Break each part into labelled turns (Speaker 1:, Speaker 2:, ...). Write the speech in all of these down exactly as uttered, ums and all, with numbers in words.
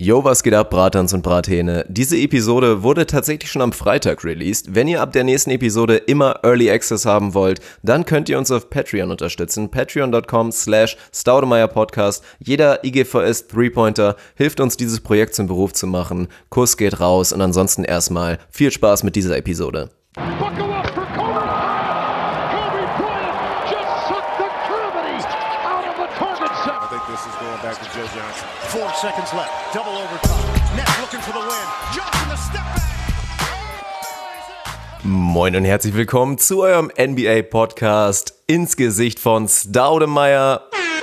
Speaker 1: Yo, was geht ab, Bratans und Brathähne? Diese Episode wurde tatsächlich schon am Freitag released. Wenn ihr ab der nächsten Episode immer Early Access haben wollt, dann könnt ihr uns auf Patreon unterstützen. Patreon.com slash Staudemeyer Podcast. Jeder I G V S Three-Pointer hilft uns, dieses Projekt zum Beruf zu machen. Kuss geht raus und ansonsten erstmal viel Spaß mit dieser Episode.
Speaker 2: Four seconds left. Double overtime. Nets looking for the win. Johnson the step back.
Speaker 1: Moin und herzlich willkommen zu eurem N B A-Podcast ins Gesicht von Staudemeyer.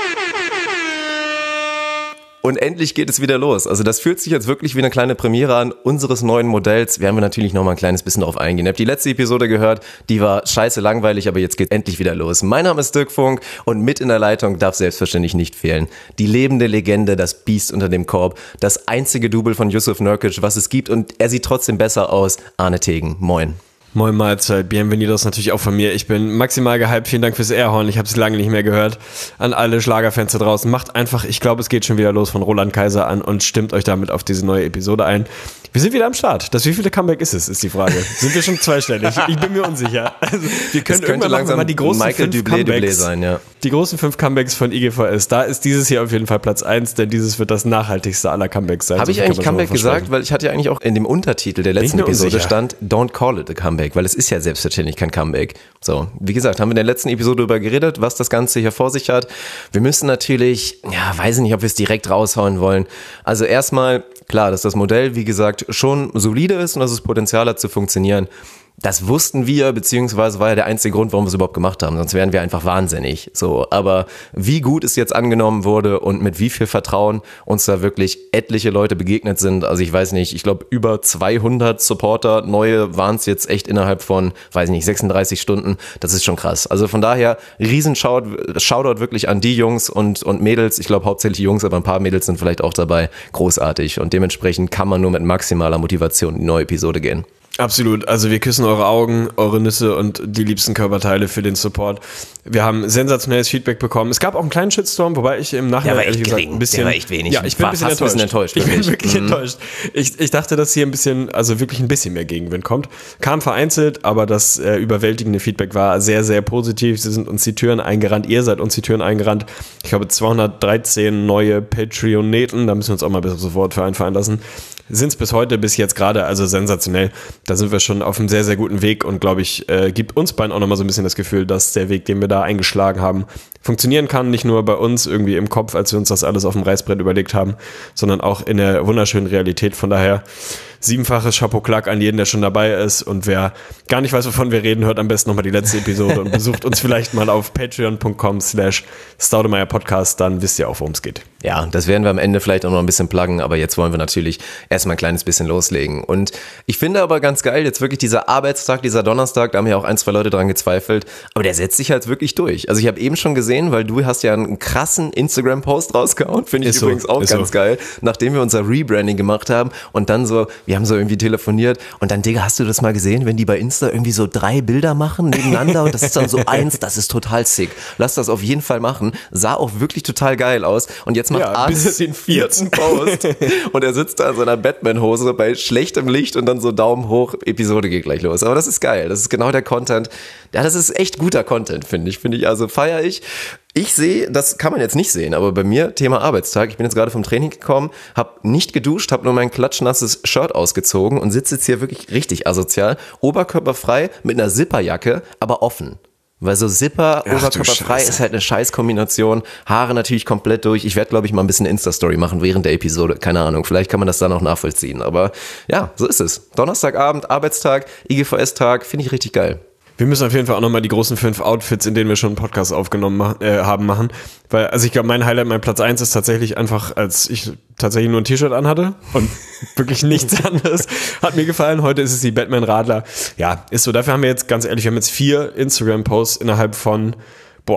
Speaker 1: Und endlich geht es wieder los. Also das fühlt sich jetzt wirklich wie eine kleine Premiere an unseres neuen Modells. Werden wir natürlich noch mal ein kleines bisschen darauf eingehen. Ihr habt die letzte Episode gehört, die war scheiße langweilig, aber jetzt geht endlich wieder los. Mein Name ist Dirk Funk und mit in der Leitung darf selbstverständlich nicht fehlen die lebende Legende, das Biest unter dem Korb, das einzige Double von Jusuf Nurkic, was es gibt, und er sieht trotzdem besser aus, Arne Tegen. Moin.
Speaker 3: Moin Mahlzeit, bienvenidos natürlich auch von mir. Ich bin maximal gehypt, vielen Dank fürs Airhorn, ich habe es lange nicht mehr gehört. An alle Schlagerfans da draußen, macht einfach, ich glaube es geht schon wieder los, von Roland Kaiser an und stimmt euch damit auf diese neue Episode ein. Wir sind wieder am Start. Das wievielte Comeback ist es, ist die Frage. Sind wir schon zweistellig? Ich bin mir unsicher. Also, wir können irgendwann langsam mal die großen
Speaker 1: Michael
Speaker 3: fünf
Speaker 1: Dublé,
Speaker 3: Comebacks,
Speaker 1: Dublé sein, ja.
Speaker 3: Die großen fünf Comebacks von I G V S, da ist dieses hier auf jeden Fall Platz eins, denn dieses wird das nachhaltigste aller Comebacks sein.
Speaker 1: Habe ich eigentlich Comeback gesagt? Weil ich hatte ja eigentlich auch in dem Untertitel der letzten Episode stand, don't call it a comeback, weil es ist ja selbstverständlich kein Comeback. So, wie gesagt, haben wir in der letzten Episode darüber geredet, was das Ganze hier vor sich hat. Wir müssen natürlich, ja, weiß ich nicht, ob wir es direkt raushauen wollen. Also erstmal, klar, dass das Modell, wie gesagt, schon solide ist und dass es Potenzial hat zu funktionieren. Das wussten wir, beziehungsweise war ja der einzige Grund, warum wir es überhaupt gemacht haben. Sonst wären wir einfach wahnsinnig. So, aber wie gut es jetzt angenommen wurde und mit wie viel Vertrauen uns da wirklich etliche Leute begegnet sind. Also ich weiß nicht, ich glaube über zweihundert Supporter, neue waren es jetzt echt innerhalb von, weiß ich nicht, sechsunddreißig Stunden. Das ist schon krass. Also von daher, riesen Shoutout, Shoutout wirklich an die Jungs und, und Mädels. Ich glaube hauptsächlich Jungs, aber ein paar Mädels sind vielleicht auch dabei. Großartig. Und dementsprechend kann man nur mit maximaler Motivation in die neue Episode gehen.
Speaker 3: Absolut, also wir küssen eure Augen, eure Nüsse und die liebsten Körperteile für den Support. Wir haben sensationelles Feedback bekommen. Es gab auch einen kleinen Shitstorm, wobei ich im Nachhinein ehrlich gesagt ein bisschen...
Speaker 1: Der war echt wenig.
Speaker 3: Ja, ich bin ein bisschen enttäuscht. enttäuscht. Ich bin wirklich mhm. enttäuscht. Ich, ich dachte, dass hier ein bisschen, also wirklich ein bisschen mehr Gegenwind kommt. Kam vereinzelt, aber das äh, überwältigende Feedback war sehr, sehr positiv. Sie sind uns die Türen eingerannt, ihr seid uns die Türen eingerannt. Ich glaube zweihundertdreizehn neue Patreoneten, da müssen wir uns auch mal bis sofort für einfallen lassen. Sind es bis heute, bis jetzt gerade, also sensationell. Da sind wir schon auf einem sehr, sehr guten Weg und glaube ich, äh, gibt uns beiden auch nochmal so ein bisschen das Gefühl, dass der Weg, den wir da eingeschlagen haben, funktionieren kann. Nicht nur bei uns irgendwie im Kopf, als wir uns das alles auf dem Reißbrett überlegt haben, sondern auch in der wunderschönen Realität. Von daher siebenfaches Chapeau-Clack an jeden, der schon dabei ist, und wer gar nicht weiß, wovon wir reden, hört am besten nochmal die letzte Episode und besucht uns vielleicht mal auf patreon.com slash Staudemeyer Podcast, dann wisst ihr auch, worum es geht.
Speaker 1: Ja, das werden wir am Ende vielleicht auch noch ein bisschen pluggen, aber jetzt wollen wir natürlich erstmal ein kleines bisschen loslegen. Und ich finde aber ganz geil, jetzt wirklich dieser Arbeitstag, dieser Donnerstag, da haben ja auch ein, zwei Leute dran gezweifelt, aber der setzt sich halt wirklich durch. Also ich habe eben schon gesehen, weil du hast ja einen krassen Instagram-Post rausgehauen, finde ich ist übrigens so, auch ganz so. geil, nachdem wir unser Rebranding gemacht haben und dann so, wir haben so irgendwie telefoniert und dann, Digga, hast du das mal gesehen, wenn die bei Insta irgendwie so drei Bilder machen nebeneinander und das ist dann so eins, das ist total sick. Lass das auf jeden Fall machen. Sah auch wirklich total geil aus und jetzt macht ja, Arne den vierten Post und er sitzt da in seiner Batman-Hose bei schlechtem Licht und dann so Daumen hoch, Episode geht gleich los. Aber das ist geil, das ist genau der Content. Ja, das ist echt guter Content, finde ich. Finde ich, also feiere ich. Ich sehe, das kann man jetzt nicht sehen, aber bei mir, Thema Arbeitstag, ich bin jetzt gerade vom Training gekommen, habe nicht geduscht, habe nur mein klatschnasses Shirt ausgezogen und sitze jetzt hier wirklich richtig asozial, oberkörperfrei mit einer Zipperjacke, aber offen. Weil so Zipper, Ach, oberkörperfrei ist halt eine Scheißkombination, Haare natürlich komplett durch. Ich werde, glaube ich, mal ein bisschen Insta-Story machen während der Episode, keine Ahnung, vielleicht kann man das dann auch nachvollziehen, aber ja, so ist es. Donnerstagabend, Arbeitstag, I G V S-Tag, finde ich richtig geil.
Speaker 3: Wir müssen auf jeden Fall auch nochmal die großen fünf Outfits, in denen wir schon einen Podcast aufgenommen äh, haben, machen. Weil, also ich glaube, mein Highlight, mein Platz eins ist tatsächlich einfach, als ich tatsächlich nur ein T-Shirt anhatte und wirklich nichts anderes. Hat mir gefallen. Heute ist es die Batman-Radler. Ja, ist so. Dafür haben wir jetzt, ganz ehrlich, wir haben jetzt vier Instagram-Posts innerhalb von, boah,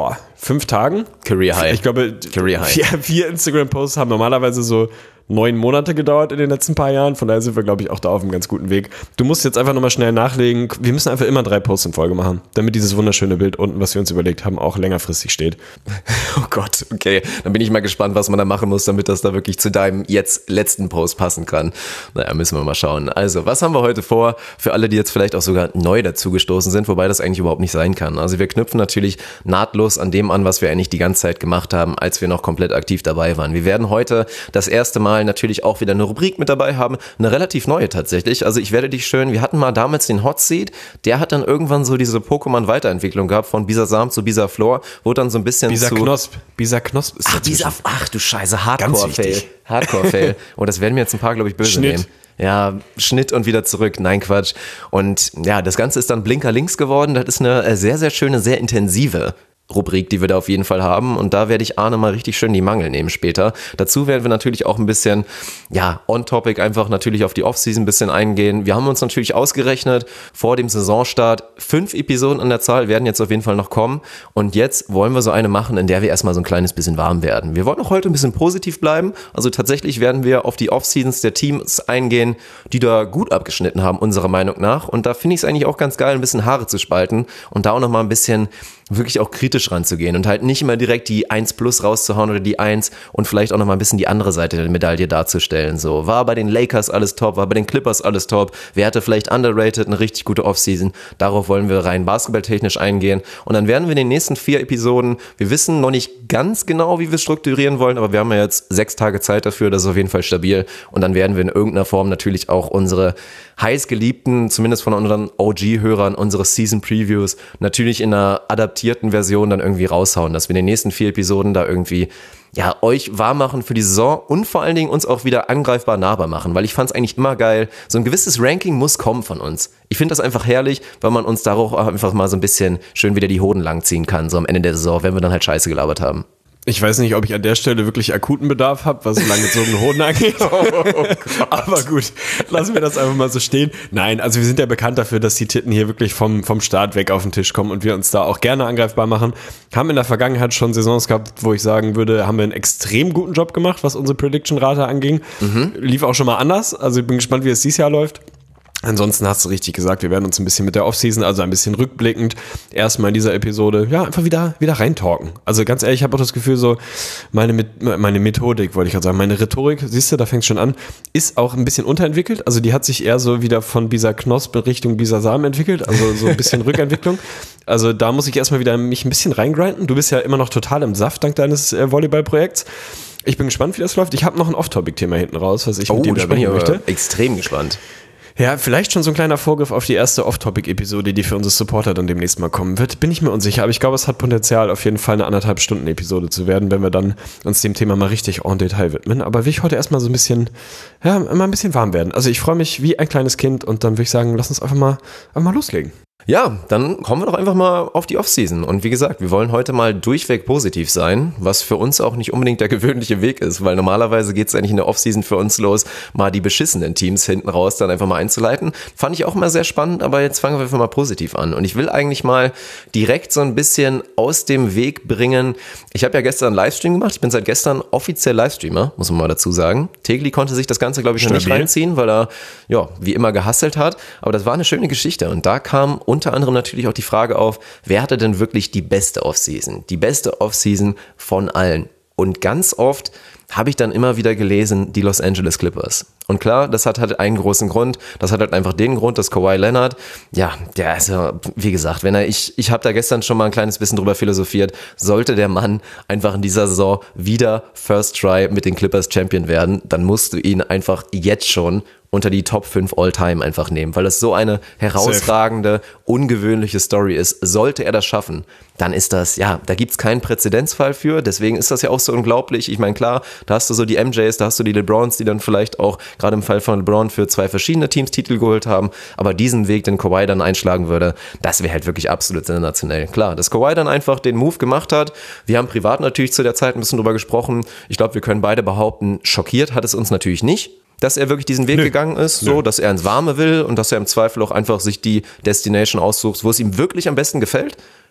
Speaker 3: fünf Tagen.
Speaker 1: Career High.
Speaker 3: Ich glaube,
Speaker 1: Career High.
Speaker 3: Vier, vier Instagram-Posts haben normalerweise so neun Monate gedauert in den letzten paar Jahren. Von daher sind wir, glaube ich, auch da auf einem ganz guten Weg. Du musst jetzt einfach nochmal schnell nachlegen. Wir müssen einfach immer drei Posts in Folge machen, damit dieses wunderschöne Bild unten, was wir uns überlegt haben, auch längerfristig steht.
Speaker 1: Oh Gott, okay. Dann bin ich mal gespannt, was man da machen muss, damit das da wirklich zu deinem jetzt letzten Post passen kann. Naja, müssen wir mal schauen. Also, was haben wir heute vor? Für alle, die jetzt vielleicht auch sogar neu dazugestoßen sind, wobei das eigentlich überhaupt nicht sein kann. Also wir knüpfen natürlich nahtlos an dem an, was wir eigentlich die ganze Zeit gemacht haben, als wir noch komplett aktiv dabei waren. Wir werden heute das erste Mal natürlich auch wieder eine Rubrik mit dabei haben, eine relativ neue tatsächlich. Also ich werde dich schön, wir hatten mal damals den Hot Seat, der hat dann irgendwann so diese Pokémon-Weiterentwicklung gehabt, von Bisasam zu Bisaflor, wurde dann so ein bisschen
Speaker 3: Bisa
Speaker 1: zu...
Speaker 3: Knosp. Bisa Knosp ist
Speaker 1: ach, Bisa, ach du Scheiße, Hardcore-Fail. Hardcore-Fail. Oh, das werden mir jetzt ein paar, glaube ich, böse
Speaker 3: Schnitt.
Speaker 1: nehmen. Ja, Schnitt und wieder zurück. Nein, Quatsch. Und ja, das Ganze ist dann Blinker links geworden. Das ist eine sehr, sehr schöne, sehr intensive Rubrik, die wir da auf jeden Fall haben, und da werde ich Arne mal richtig schön die Mangel nehmen später. Dazu werden wir natürlich auch ein bisschen, ja, on-topic einfach natürlich auf die Offseason ein bisschen eingehen. Wir haben uns natürlich ausgerechnet, vor dem Saisonstart, fünf Episoden an der Zahl werden jetzt auf jeden Fall noch kommen, und jetzt wollen wir so eine machen, in der wir erstmal so ein kleines bisschen warm werden. Wir wollen auch heute ein bisschen positiv bleiben, also tatsächlich werden wir auf die Offseasons der Teams eingehen, die da gut abgeschnitten haben, unserer Meinung nach, und da finde ich es eigentlich auch ganz geil, ein bisschen Haare zu spalten und da auch nochmal ein bisschen wirklich auch kritisch ranzugehen und halt nicht immer direkt die eins plus rauszuhauen oder die eins und vielleicht auch noch mal ein bisschen die andere Seite der Medaille darzustellen. So, war bei den Lakers alles top, war bei den Clippers alles top, wer hatte vielleicht underrated, eine richtig gute Offseason, darauf wollen wir rein basketballtechnisch eingehen, und dann werden wir in den nächsten vier Episoden, wir wissen noch nicht ganz genau, wie wir es strukturieren wollen, aber wir haben ja jetzt sechs Tage Zeit dafür, das ist auf jeden Fall stabil, und dann werden wir in irgendeiner Form natürlich auch unsere heißgeliebten, zumindest von unseren O G-Hörern, unsere Season-Previews natürlich in einer adaptierten Version dann irgendwie raushauen, dass wir in den nächsten vier Episoden da irgendwie, ja, euch warm machen für die Saison und vor allen Dingen uns auch wieder angreifbar nahbar machen, weil ich fand es eigentlich immer geil, so ein gewisses Ranking muss kommen von uns. Ich finde das einfach herrlich, weil man uns darauf auch einfach mal so ein bisschen schön wieder die Hoden langziehen kann, so am Ende der Saison, wenn wir dann halt Scheiße gelabert haben.
Speaker 3: Ich weiß nicht, ob ich an der Stelle wirklich akuten Bedarf habe, was langgezogene Hoden angeht. Oh, aber gut, lassen wir das einfach mal so stehen. Nein, also wir sind ja bekannt dafür, dass die Titten hier wirklich vom, vom Start weg auf den Tisch kommen und wir uns da auch gerne angreifbar machen. Haben in der Vergangenheit schon Saisons gehabt, wo ich sagen würde, haben wir einen extrem guten Job gemacht, was unsere Prediction-Rate anging. Mhm. Lief auch schon mal anders. Also ich bin gespannt, wie es dieses Jahr läuft. Ansonsten hast du richtig gesagt, wir werden uns ein bisschen mit der Offseason, also ein bisschen rückblickend, erstmal in dieser Episode, ja, einfach wieder, wieder reintalken. Also ganz ehrlich, ich habe auch das Gefühl, so meine, meine Methodik, wollte ich gerade sagen, meine Rhetorik, siehst du, da fängt es schon an, ist auch ein bisschen unterentwickelt. Also die hat sich eher so wieder von Bisa Knosp in Richtung Bisa Samen entwickelt, also so ein bisschen Rückentwicklung. Also da muss ich erstmal wieder mich ein bisschen reingrinden. Du bist ja immer noch total im Saft dank deines äh, Volleyball-Projekts. Ich bin gespannt, wie das läuft. Ich habe noch ein Off-Topic-Thema hinten raus, was ich
Speaker 1: oh,
Speaker 3: mit dir besprechen möchte.
Speaker 1: Extrem gespannt.
Speaker 3: Ja, vielleicht schon so ein kleiner Vorgriff auf die erste Off-Topic-Episode, die für unsere Supporter dann demnächst mal kommen wird. Bin ich mir unsicher, aber ich glaube, es hat Potenzial, auf jeden Fall eine anderthalb Stunden Episode zu werden, wenn wir dann uns dem Thema mal richtig en Detail widmen. Aber will ich heute erstmal so ein bisschen, ja, mal ein bisschen warm werden. Also ich freue mich wie ein kleines Kind und dann würde ich sagen, lass uns einfach mal, einfach mal loslegen.
Speaker 1: Ja, dann kommen wir doch einfach mal auf die Offseason. Und wie gesagt, wir wollen heute mal durchweg positiv sein, was für uns auch nicht unbedingt der gewöhnliche Weg ist, weil normalerweise geht es eigentlich in der Offseason für uns los, mal die beschissenen Teams hinten raus dann einfach mal einzuleiten. Fand ich auch mal sehr spannend, aber jetzt fangen wir einfach mal positiv an. Und ich will eigentlich mal direkt so ein bisschen aus dem Weg bringen. Ich habe ja gestern einen Livestream gemacht. Ich bin seit gestern offiziell Livestreamer, muss man mal dazu sagen. Tegli konnte sich das Ganze, glaube ich, noch nicht reinziehen, weil er, ja, wie immer gehustelt hat. Aber das war eine schöne Geschichte. Und da kam unter anderem natürlich auch die Frage auf, wer hatte denn wirklich die beste Offseason? Die beste Offseason von allen. Und ganz oft habe ich dann immer wieder gelesen, die Los Angeles Clippers. Und klar, das hat halt einen großen Grund. Das hat halt einfach den Grund, dass Kawhi Leonard, ja, der ist ja, wie gesagt, wenn er, ich, ich habe da gestern schon mal ein kleines bisschen drüber philosophiert, sollte der Mann einfach in dieser Saison wieder First Try mit den Clippers Champion werden, dann musst du ihn einfach jetzt schon unter die Top fünf All-Time einfach nehmen, weil das so eine herausragende, ungewöhnliche Story ist. Sollte er das schaffen, dann ist das, ja, da gibt's keinen Präzedenzfall für, deswegen ist das ja auch so unglaublich. Ich meine, klar, da hast du so die M Js, da hast du die LeBrons, die dann vielleicht auch, gerade im Fall von LeBron, für zwei verschiedene Teams Titel geholt haben, aber diesen Weg, den Kawhi dann einschlagen würde, das wäre halt wirklich absolut sensationell. Klar, dass Kawhi dann einfach den Move gemacht hat, wir haben privat natürlich zu der Zeit ein bisschen drüber gesprochen, ich glaube, wir können beide behaupten, schockiert hat es uns natürlich nicht, dass er wirklich diesen Weg Nö. gegangen ist, so, Nö. dass er ins Warme will und dass er im Zweifel auch einfach sich die Destination aussucht, wo es ihm wirklich am besten gefällt.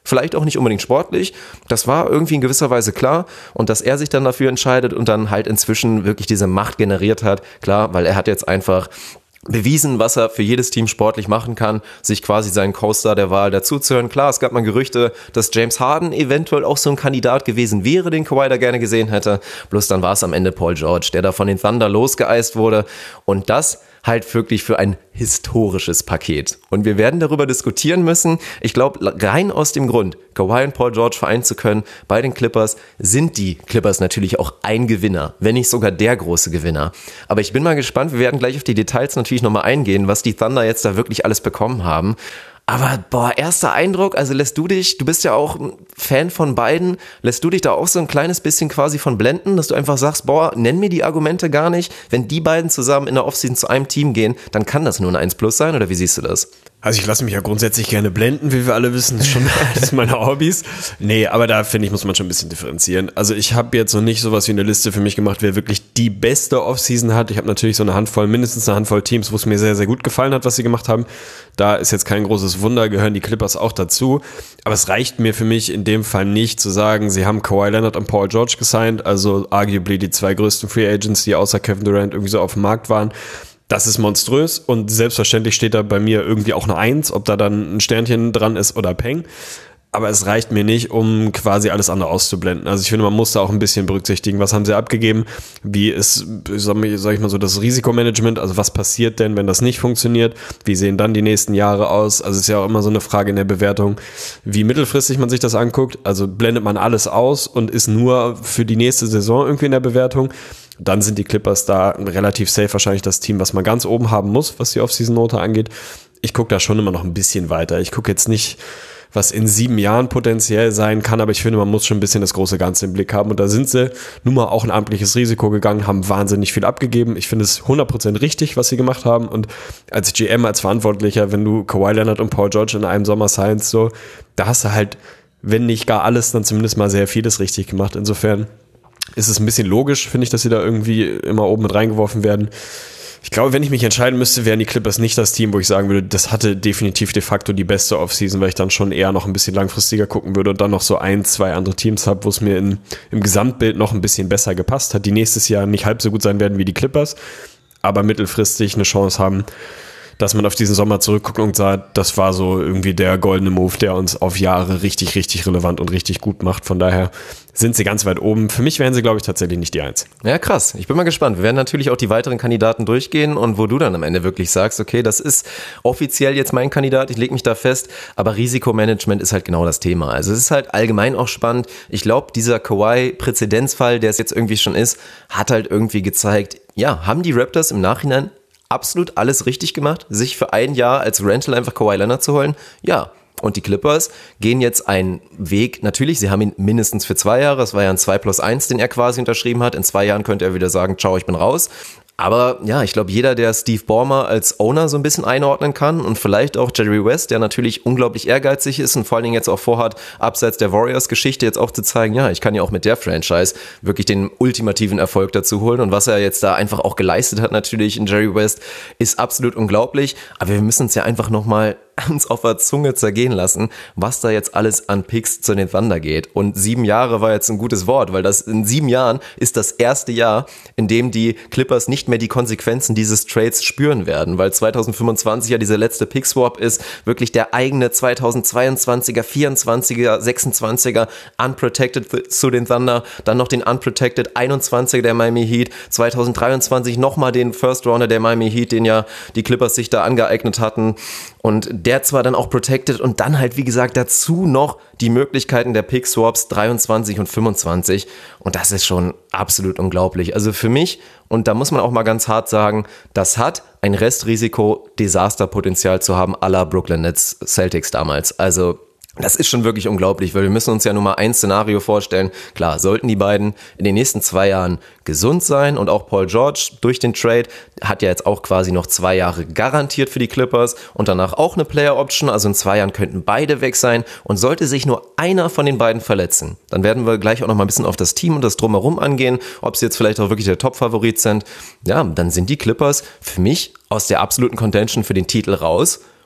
Speaker 1: vielleicht auch nicht unbedingt sportlich, das war irgendwie in gewisser Weise klar und dass er sich dann dafür entscheidet und dann halt inzwischen wirklich diese Macht generiert hat, klar, weil er hat jetzt einfach bewiesen, was er für jedes Team sportlich machen kann, sich quasi seinen Co-Star der Wahl dazuzuhören. Klar, es gab mal Gerüchte, dass James Harden eventuell auch so ein Kandidat gewesen wäre, den Kawhi da gerne gesehen hätte. Bloß dann war es am Ende Paul George, der da von den Thunder losgeeist wurde. Und das halt wirklich für ein historisches Paket. Und wir werden darüber diskutieren müssen. Ich glaube, rein aus dem Grund, Kawhi und Paul George vereinen zu können bei den Clippers, sind die Clippers natürlich auch ein Gewinner, wenn nicht sogar der große Gewinner. Aber ich bin mal gespannt, wir werden gleich auf die Details natürlich nochmal eingehen, was die Thunder jetzt da wirklich alles bekommen haben. Aber boah, erster Eindruck, also lässt du dich, du bist ja auch ein Fan von beiden, lässt du dich da auch so ein kleines bisschen quasi von blenden, dass du einfach sagst, boah, nenn mir die Argumente gar nicht. Wenn die beiden zusammen in der Offseason zu einem Team gehen, dann kann das nur ein eins plus sein, oder wie siehst du das?
Speaker 3: Also ich lasse mich ja grundsätzlich gerne blenden, wie wir alle wissen, das ist schon eines meiner Hobbys. Nee, aber da finde ich, muss man schon ein bisschen differenzieren. Also ich habe jetzt noch nicht sowas wie eine Liste für mich gemacht, wer wirklich die beste Offseason hat. Ich habe natürlich so eine Handvoll, mindestens eine Handvoll Teams, wo es mir sehr, sehr gut gefallen hat, was sie gemacht haben. Da ist jetzt kein großes Wunder, gehören die Clippers auch dazu. Aber es reicht mir für mich in dem Fall nicht zu sagen, sie haben Kawhi Leonard und Paul George gesigned, also arguably die zwei größten Free Agents, die außer Kevin Durant irgendwie so auf dem Markt waren. Das ist monströs und selbstverständlich steht da bei mir irgendwie auch eine Eins, ob da dann ein Sternchen dran ist oder Peng. Aber es reicht mir nicht, um quasi alles andere auszublenden. Also ich finde, man muss da auch ein bisschen berücksichtigen, was haben sie abgegeben, wie ist, sag ich mal so, das Risikomanagement, also was passiert denn, wenn das nicht funktioniert, wie sehen dann die nächsten Jahre aus, also es ist ja auch immer so eine Frage in der Bewertung, wie mittelfristig man sich das anguckt, also blendet man alles aus und ist nur für die nächste Saison irgendwie in der Bewertung, dann sind die Clippers da relativ safe wahrscheinlich das Team, was man ganz oben haben muss, was die Off-Season-Note angeht. Ich gucke da schon immer noch ein bisschen weiter, ich gucke jetzt nicht, was in sieben Jahren potenziell sein kann, aber ich finde, man muss schon ein bisschen das große Ganze im Blick haben und da sind sie nun mal auch ein amtliches Risiko gegangen, haben wahnsinnig viel abgegeben. Ich finde es hundert Prozent richtig, was sie gemacht haben und als G M, als Verantwortlicher, wenn du Kawhi Leonard und Paul George in einem Sommer signst, so, da hast du halt, wenn nicht gar alles, dann zumindest mal sehr vieles richtig gemacht. Insofern ist es ein bisschen logisch, finde ich, dass sie da irgendwie immer oben mit reingeworfen werden. Ich glaube, wenn ich mich entscheiden müsste, wären die Clippers nicht das Team, wo ich sagen würde, das hatte definitiv de facto die beste Offseason, weil ich dann schon eher noch ein bisschen langfristiger gucken würde und dann noch so ein, zwei andere Teams habe, wo es mir in, im Gesamtbild noch ein bisschen besser gepasst hat, die nächstes Jahr nicht halb so gut sein werden wie die Clippers, aber mittelfristig eine Chance haben, dass man auf diesen Sommer zurückguckt und sagt, das war so irgendwie der goldene Move, der uns auf Jahre richtig, richtig relevant und richtig gut macht. Von daher sind sie ganz weit oben. Für mich wären sie, glaube ich, tatsächlich nicht die Eins.
Speaker 1: Ja, krass. Ich bin mal gespannt. Wir werden natürlich auch die weiteren Kandidaten durchgehen und wo du dann am Ende wirklich sagst, okay, das ist offiziell jetzt mein Kandidat, ich lege mich da fest, aber Risikomanagement ist halt genau das Thema. Also es ist halt allgemein auch spannend. Ich glaube, dieser Kawhi-Präzedenzfall, der es jetzt irgendwie schon ist, hat halt irgendwie gezeigt, ja, haben die Raptors im Nachhinein absolut alles richtig gemacht, sich für ein Jahr als Rental einfach Kawhi Leonard zu holen? Ja. Und die Clippers gehen jetzt einen Weg, natürlich, sie haben ihn mindestens für zwei Jahre, es war ja ein zwei plus eins, den er quasi unterschrieben hat, in zwei Jahren könnte er wieder sagen, ciao, ich bin raus. Aber ja, ich glaube, jeder, der Steve Ballmer als Owner so ein bisschen einordnen kann und vielleicht auch Jerry West, der natürlich unglaublich ehrgeizig ist und vor allen Dingen jetzt auch vorhat, abseits der Warriors-Geschichte jetzt auch zu zeigen, ja, ich kann ja auch mit der Franchise wirklich den ultimativen Erfolg dazu holen und was er jetzt da einfach auch geleistet hat natürlich in Jerry West, ist absolut unglaublich, aber wir müssen uns ja einfach nochmal uns auf der Zunge zergehen lassen, was da jetzt alles an Picks zu den Thunder geht. Und sieben Jahre war jetzt ein gutes Wort, weil das in sieben Jahren ist das erste Jahr, in dem die Clippers nicht mehr die Konsequenzen dieses Trades spüren werden, weil zwanzig fünfundzwanzig ja dieser letzte Pick-Swap ist, wirklich der eigene zweitausendzweiundzwanziger, vierundzwanziger, sechsundzwanziger Unprotected zu den Thunder, dann noch den Unprotected einundzwanziger der Miami Heat, zweitausenddreiundzwanzig nochmal den First Rounder der Miami Heat, den ja die Clippers sich da angeeignet hatten und der zwar dann auch protected und dann halt, wie gesagt, dazu noch die Möglichkeiten der Pick-Swaps dreiundzwanzig und fünfundzwanzig und das ist schon absolut unglaublich. Also für mich, und da muss man auch mal ganz hart sagen, das hat ein Restrisiko, Desasterpotenzial zu haben à la Brooklyn Nets Celtics damals. Also das ist schon wirklich unglaublich, weil wir müssen uns ja nur mal ein Szenario vorstellen. Klar, sollten die beiden in den nächsten zwei Jahren gesund sein und auch Paul George durch den Trade hat ja jetzt auch quasi noch zwei Jahre garantiert für die Clippers und danach auch eine Player Option, also in zwei Jahren könnten beide weg sein und sollte sich nur einer von den beiden verletzen, dann werden wir gleich auch noch mal ein bisschen auf das Team und das Drumherum angehen, ob sie jetzt vielleicht auch wirklich der Top-Favorit sind. Ja, dann sind die Clippers für mich aus der absoluten Contention für den Titel raus.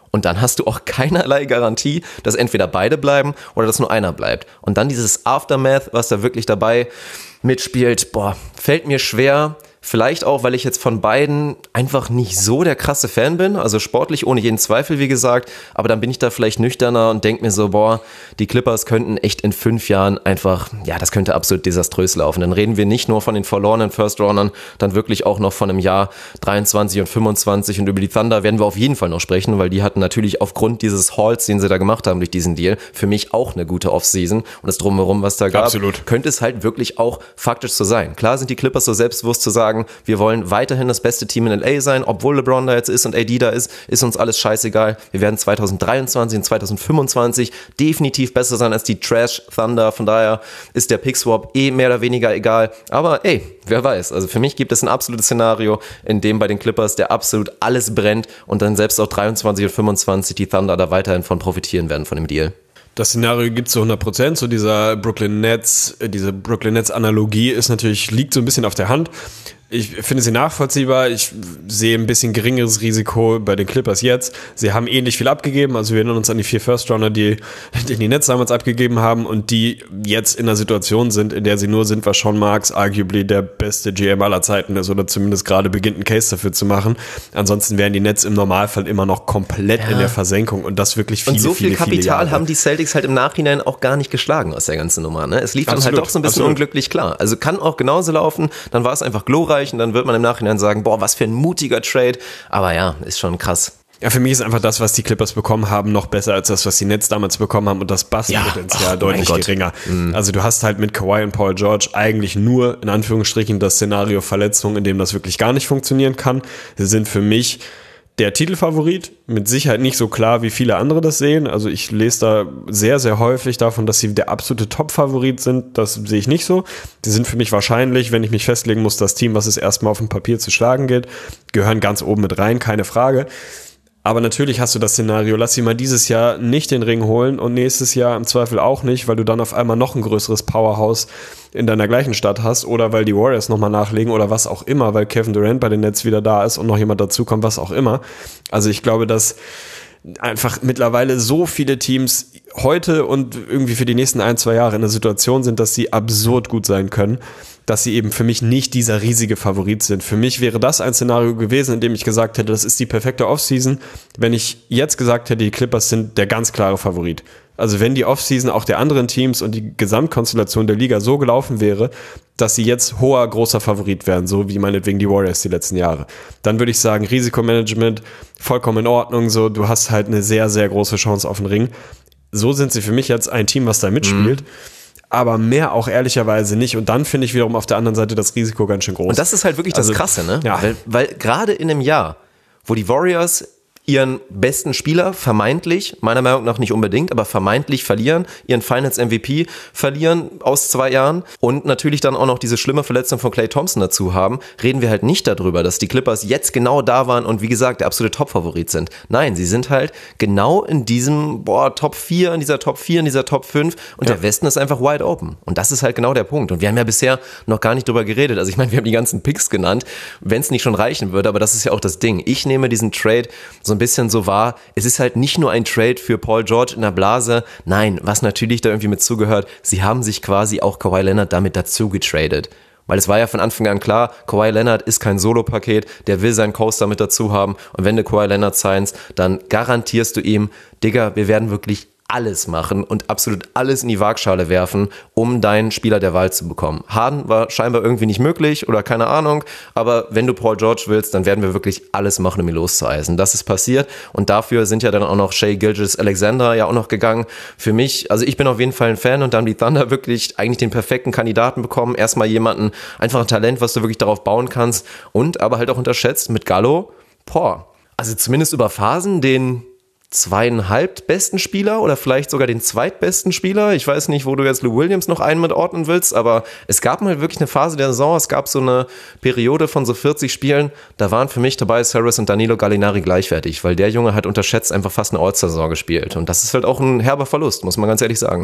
Speaker 1: Und dann hast du auch keinerlei Garantie, dass entweder beide bleiben oder dass nur einer bleibt. Und dann dieses Aftermath, was da wirklich dabei mitspielt, boah, fällt mir schwer. Vielleicht auch, weil ich jetzt von beiden einfach nicht so der krasse Fan bin, also sportlich ohne jeden Zweifel, wie gesagt, aber dann bin ich da vielleicht nüchterner und denke mir so, boah, die Clippers könnten echt in fünf Jahren einfach, ja, das könnte absolut desaströs laufen. Dann reden wir nicht nur von den verlorenen First-Roundern, dann wirklich auch noch von einem Jahr dreiundzwanzig und fünfundzwanzig, und über die Thunder werden wir auf jeden Fall noch sprechen, weil die hatten natürlich aufgrund dieses Hauls, den sie da gemacht haben durch diesen Deal, für mich auch eine gute Offseason, und das Drumherum, was da gab,
Speaker 3: absolut.
Speaker 1: Könnte es halt wirklich auch faktisch so sein. Klar sind die Clippers so selbstbewusst zu sagen, wir wollen weiterhin das beste Team in L A sein, obwohl LeBron da jetzt ist und A D da ist, ist uns alles scheißegal. Wir werden zwanzig dreiundzwanzig und zwanzig fünfundzwanzig definitiv besser sein als die Trash Thunder, von daher ist der Pick-Swap eh mehr oder weniger egal, aber ey, wer weiß, also für mich gibt es ein absolutes Szenario, in dem bei den Clippers der absolut alles brennt und dann selbst auch dreiundzwanzig und fünfundzwanzig die Thunder da weiterhin von profitieren werden von dem Deal.
Speaker 3: Das Szenario gibt es zu hundert Prozent, so dieser Brooklyn Nets, diese Brooklyn Nets Analogie ist natürlich, liegt so ein bisschen auf der Hand. Ich finde sie nachvollziehbar. Ich sehe ein bisschen geringeres Risiko bei den Clippers jetzt. Sie haben ähnlich viel abgegeben. Also wir erinnern uns an die vier First-Rounder, die, die die Nets damals abgegeben haben und die jetzt in einer Situation sind, in der sie nur sind, was Sean Marks arguably der beste G M aller Zeiten ist oder zumindest gerade beginnt, einen Case dafür zu machen. Ansonsten wären die Nets im Normalfall immer noch komplett ja. in der Versenkung und das wirklich viele,
Speaker 1: und so viel
Speaker 3: viele,
Speaker 1: Kapital
Speaker 3: viele Jahre.
Speaker 1: Haben die Celtics halt im Nachhinein auch gar nicht geschlagen aus der ganzen Nummer. Ne? Es lief dann
Speaker 3: absolut,
Speaker 1: halt doch so ein bisschen
Speaker 3: absolut.
Speaker 1: unglücklich klar. Also kann auch genauso laufen. Dann war es einfach glorreich und dann wird man im Nachhinein sagen, boah, was für ein mutiger Trade. Aber ja, ist schon krass.
Speaker 3: Ja, für mich ist einfach das, was die Clippers bekommen haben, noch besser als das, was die Nets damals bekommen haben und das Basspotenzial
Speaker 1: ja,
Speaker 3: deutlich geringer. Mhm. Also du hast halt mit Kawhi und Paul George eigentlich nur, in Anführungsstrichen, das Szenario Verletzung, in dem das wirklich gar nicht funktionieren kann. Sie sind für mich der Titelfavorit, mit Sicherheit nicht so klar, wie viele andere das sehen. Also ich lese da sehr, sehr häufig davon, dass sie der absolute Top-Favorit sind. Das sehe ich nicht so. Sie sind für mich wahrscheinlich, wenn ich mich festlegen muss, das Team, was es erstmal auf dem Papier zu schlagen geht, gehören ganz oben mit rein, keine Frage. Aber natürlich hast du das Szenario, lass sie mal dieses Jahr nicht den Ring holen und nächstes Jahr im Zweifel auch nicht, weil du dann auf einmal noch ein größeres Powerhouse in deiner gleichen Stadt hast oder weil die Warriors nochmal nachlegen oder was auch immer, weil Kevin Durant bei den Nets wieder da ist und noch jemand dazukommt, was auch immer. Also ich glaube, dass einfach mittlerweile so viele Teams heute und irgendwie für die nächsten ein, zwei Jahre in der Situation sind, dass sie absurd gut sein können, dass sie eben für mich nicht dieser riesige Favorit sind. Für mich wäre das ein Szenario gewesen, in dem ich gesagt hätte, das ist die perfekte Offseason, wenn ich jetzt gesagt hätte, die Clippers sind der ganz klare Favorit. Also wenn die Offseason auch der anderen Teams und die Gesamtkonstellation der Liga so gelaufen wäre, dass sie jetzt hoher, großer Favorit wären, so wie meinetwegen die Warriors die letzten Jahre, dann würde ich sagen, Risikomanagement vollkommen in Ordnung, so du hast halt eine sehr, sehr große Chance auf den Ring. So sind sie für mich jetzt ein Team, was da mitspielt. Mhm. Aber mehr auch ehrlicherweise nicht. Und dann finde ich wiederum auf der anderen Seite das Risiko ganz schön groß.
Speaker 1: Und das ist halt wirklich das
Speaker 3: also,
Speaker 1: Krasse, ne?
Speaker 3: Ja.
Speaker 1: Weil, weil gerade in einem Jahr, wo die Warriors ihren besten Spieler vermeintlich, meiner Meinung nach nicht unbedingt, aber vermeintlich verlieren, ihren Finals-M V P verlieren aus zwei Jahren und natürlich dann auch noch diese schlimme Verletzung von Klay Thompson dazu haben, reden wir halt nicht darüber, dass die Clippers jetzt genau da waren und wie gesagt, der absolute Top-Favorit sind. Nein, sie sind halt genau in diesem boah, Top vier, in dieser Top vier, in dieser Top fünf und ja. der Westen ist einfach wide open. Und das ist halt genau der Punkt. Und wir haben ja bisher noch gar nicht drüber geredet. Also ich meine, wir haben die ganzen Picks genannt, wenn es nicht schon reichen würde, aber das ist ja auch das Ding. Ich nehme diesen Trade so ein bisschen so wahr, es ist halt nicht nur ein Trade für Paul George in der Blase, nein, was natürlich da irgendwie mit zugehört, sie haben sich quasi auch Kawhi Leonard damit dazu getradet. Weil es war ja von Anfang an klar, Kawhi Leonard ist kein Solo-Paket, der will seinen Coaster mit dazu haben und wenn du Kawhi Leonard signst, dann garantierst du ihm, Digga, wir werden wirklich alles machen und absolut alles in die Waagschale werfen, um deinen Spieler der Wahl zu bekommen. Harden war scheinbar irgendwie nicht möglich oder keine Ahnung, aber wenn du Paul George willst, dann werden wir wirklich alles machen, um ihn loszueisen. Das ist passiert und dafür sind ja dann auch noch Shai Gilgeous-Alexander ja auch noch gegangen. Für mich, also ich bin auf jeden Fall ein Fan und da haben die Thunder wirklich eigentlich den perfekten Kandidaten bekommen. Erstmal jemanden, einfach ein Talent, was du wirklich darauf bauen kannst und aber halt auch unterschätzt mit Gallo, boah, also zumindest über Phasen den zweieinhalb besten Spieler oder vielleicht sogar den zweitbesten Spieler. Ich weiß nicht, wo du jetzt Lou Williams noch einen mit ordnen willst, aber es gab mal wirklich eine Phase der Saison, es gab so eine Periode von so vierzig Spielen, da waren für mich Tobias Harris und Danilo Gallinari gleichwertig, weil der Junge hat unterschätzt einfach fast eine All-Star-Saison gespielt und das ist halt auch ein herber Verlust, muss man ganz ehrlich sagen.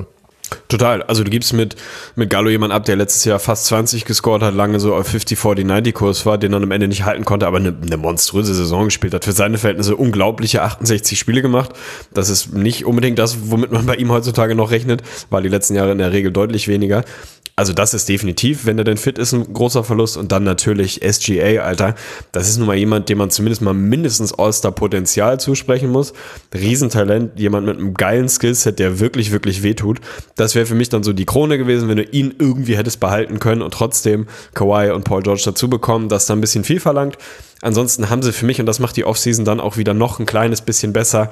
Speaker 3: Total. Also du gibst mit, mit Gallo jemanden ab, der letztes Jahr fast zwanzig gescored hat, lange so auf fünfzig, vierzig, neunzig Kurs war, den dann am Ende nicht halten konnte, aber eine, eine monströse Saison gespielt hat. Für seine Verhältnisse unglaubliche achtundsechzig Spiele gemacht. Das ist nicht unbedingt das, womit man bei ihm heutzutage noch rechnet, war die letzten Jahre in der Regel deutlich weniger. Also das ist definitiv, wenn er denn fit ist, ein großer Verlust. Und dann natürlich S G A, Alter. Das ist nun mal jemand, dem man zumindest mal mindestens All-Star-Potenzial zusprechen muss. Riesentalent, jemand mit einem geilen Skillset, der wirklich, wirklich wehtut. Das wäre für mich dann so die Krone gewesen, wenn du ihn irgendwie hättest behalten können und trotzdem Kawhi und Paul George dazu bekommen. Das ist dann ein bisschen viel verlangt. Ansonsten haben sie für mich, und das macht die Offseason dann auch wieder noch ein kleines bisschen besser,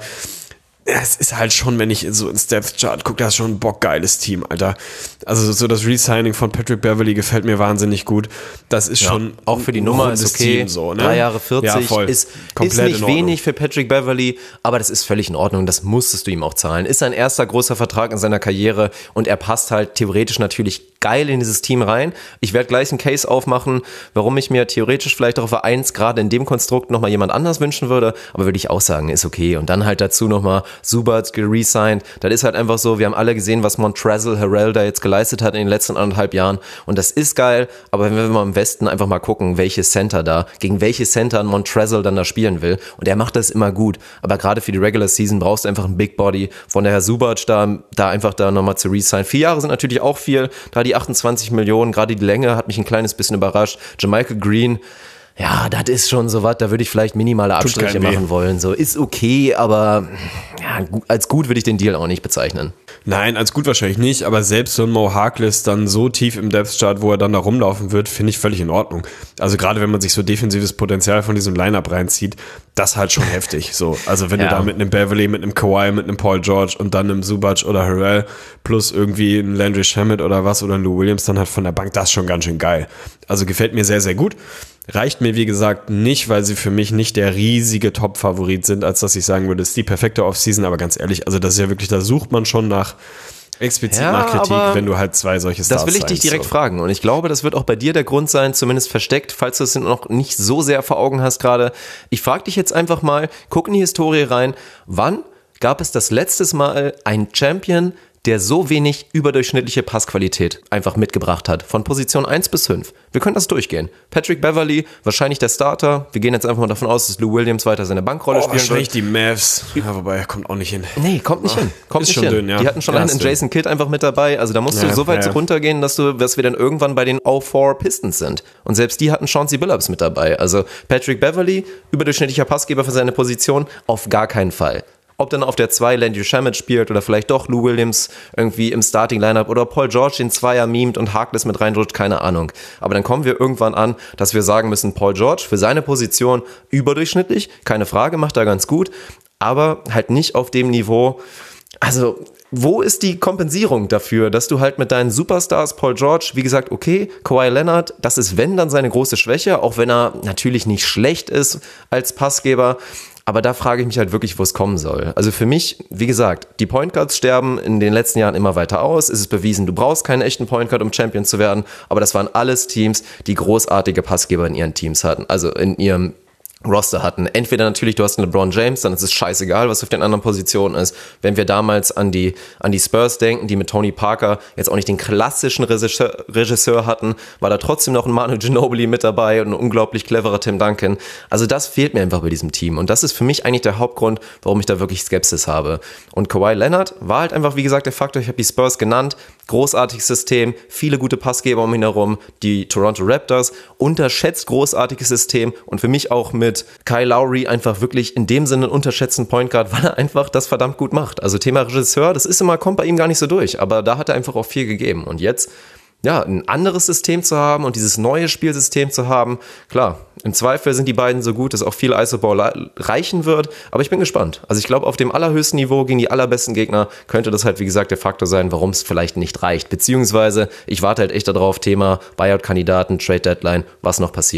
Speaker 3: es ist halt schon, wenn ich so ins Depth-Chart gucke, das ist schon ein bockgeiles Team, Alter. Also so das Resigning von Patrick Beverley gefällt mir wahnsinnig gut. Das ist ja, schon
Speaker 1: auch für die Nummer ist okay. Team so, ne? Drei Jahre vierzig ja, voll. ist, ist nicht wenig für Patrick Beverley, aber das ist völlig in Ordnung. Das musstest du ihm auch zahlen. Ist sein erster großer Vertrag in seiner Karriere und er passt halt theoretisch natürlich geil in dieses Team rein. Ich werde gleich einen Case aufmachen, warum ich mir theoretisch vielleicht auch für eins gerade in dem Konstrukt nochmal jemand anders wünschen würde, aber würde ich auch sagen, ist okay. Und dann halt dazu nochmal Zubac geresigned. Das ist halt einfach so, wir haben alle gesehen, was Montrezl Harrell da jetzt geleistet hat in den letzten anderthalb Jahren und das ist geil, aber wenn wir mal im Westen einfach mal gucken, welche Center da, gegen welche Center ein Montrezl dann da spielen will und er macht das immer gut, aber gerade für die Regular Season brauchst du einfach einen Big Body, von daher Zubac da, da einfach da nochmal zu resignen. Vier Jahre sind natürlich auch viel, da die achtundzwanzig Millionen, gerade die Länge hat mich ein kleines bisschen überrascht. Jermichael Green, ja, das ist schon so was, da würde ich vielleicht minimale Abstriche machen wollen. So, ist okay, aber ja, als gut würde ich den Deal auch nicht bezeichnen.
Speaker 3: Nein, als gut wahrscheinlich nicht, aber selbst so ein Mo Harkless dann so tief im Depth-Chart, wo er dann da rumlaufen wird, finde ich völlig in Ordnung. Also gerade wenn man sich so defensives Potenzial von diesem Lineup reinzieht, das halt schon heftig. So, also wenn ja. du da mit einem Beverly, mit einem Kawhi, mit einem Paul George und dann einem Zubac oder Harrell plus irgendwie ein Landry Shamet oder was oder ein Lou Williams dann halt von der Bank, das ist schon ganz schön geil. Also gefällt mir sehr, sehr gut. Reicht mir, wie gesagt, nicht, weil sie für mich nicht der riesige Top-Favorit sind, als dass ich sagen würde, es ist die perfekte Offseason, aber ganz ehrlich, also das ist ja wirklich, da sucht man schon nach explizit ja, nach Kritik, wenn du halt zwei solche Stars
Speaker 1: Das will ich dich direkt so. fragen und ich glaube, das wird auch bei dir der Grund sein, zumindest versteckt, falls du es noch nicht so sehr vor Augen hast gerade. Ich frage dich jetzt einfach mal, guck in die Historie rein, wann gab es das letztes Mal einen Champion, der so wenig überdurchschnittliche Passqualität einfach mitgebracht hat, von Position eins bis fünf. Wir können das durchgehen. Patrick Beverly, wahrscheinlich der Starter. Wir gehen jetzt einfach mal davon aus, dass Lou Williams weiter seine Bankrolle oh, spielen wird.
Speaker 3: Wahrscheinlich die Mavs. Ja, wobei, er kommt auch nicht hin.
Speaker 1: Nee, kommt nicht oh, hin. Kommt
Speaker 3: ist
Speaker 1: nicht
Speaker 3: schon
Speaker 1: hin.
Speaker 3: Dünn, ja.
Speaker 1: Die hatten schon ja, einen Jason Kidd einfach mit dabei. Also da musst ja, du so weit ja. runtergehen, dass, du, dass wir dann irgendwann bei den oh vier Pistons sind. Und selbst die hatten Chauncey Billups mit dabei. Also Patrick Beverly, überdurchschnittlicher Passgeber für seine Position, auf gar keinen Fall. Ob dann auf der zwei Landry Shamet spielt oder vielleicht doch Lou Williams irgendwie im Starting-Lineup oder Paul George den Zweier mimt und Harkless mit reindrückt, keine Ahnung. Aber dann kommen wir irgendwann an, dass wir sagen müssen, Paul George für seine Position überdurchschnittlich, keine Frage, macht er ganz gut, aber halt nicht auf dem Niveau. Also wo ist die Kompensierung dafür, dass du halt mit deinen Superstars, Paul George, wie gesagt, okay, Kawhi Leonard, das ist wenn dann seine große Schwäche, auch wenn er natürlich nicht schlecht ist als Passgeber. Aber da frage ich mich halt wirklich, wo es kommen soll. Also für mich, wie gesagt, die Point Guards sterben in den letzten Jahren immer weiter aus. Es ist bewiesen, du brauchst keinen echten Point Guard, um Champion zu werden. Aber das waren alles Teams, die großartige Passgeber in ihren Teams hatten, also in ihrem Roster hatten. Entweder natürlich, du hast einen LeBron James, dann ist es scheißegal, was auf den anderen Positionen ist. Wenn wir damals an die, an die Spurs denken, die mit Tony Parker jetzt auch nicht den klassischen Regisseur, Regisseur hatten, war da trotzdem noch ein Manu Ginobili mit dabei und ein unglaublich cleverer Tim Duncan. Also das fehlt mir einfach bei diesem Team. Und das ist für mich eigentlich der Hauptgrund, warum ich da wirklich Skepsis habe. Und Kawhi Leonard war halt einfach, wie gesagt, der Faktor, ich habe die Spurs genannt, großartiges System, viele gute Passgeber um ihn herum, die Toronto Raptors, unterschätzt großartiges System und für mich auch mit Kyle Lowry einfach wirklich in dem Sinne einen unterschätzten Point Guard, weil er einfach das verdammt gut macht. Also Thema Regisseur, das ist immer, kommt bei ihm gar nicht so durch, aber da hat er einfach auch viel gegeben. Und jetzt, ja, ein anderes System zu haben und dieses neue Spielsystem zu haben, klar, im Zweifel sind die beiden so gut, dass auch viel Isoball reichen wird, aber ich bin gespannt. Also ich glaube, auf dem allerhöchsten Niveau gegen die allerbesten Gegner könnte das halt, wie gesagt, der Faktor sein, warum es vielleicht nicht reicht. Beziehungsweise, ich warte halt echt darauf, Thema Buyout-Kandidaten, Trade-Deadline, was noch passiert.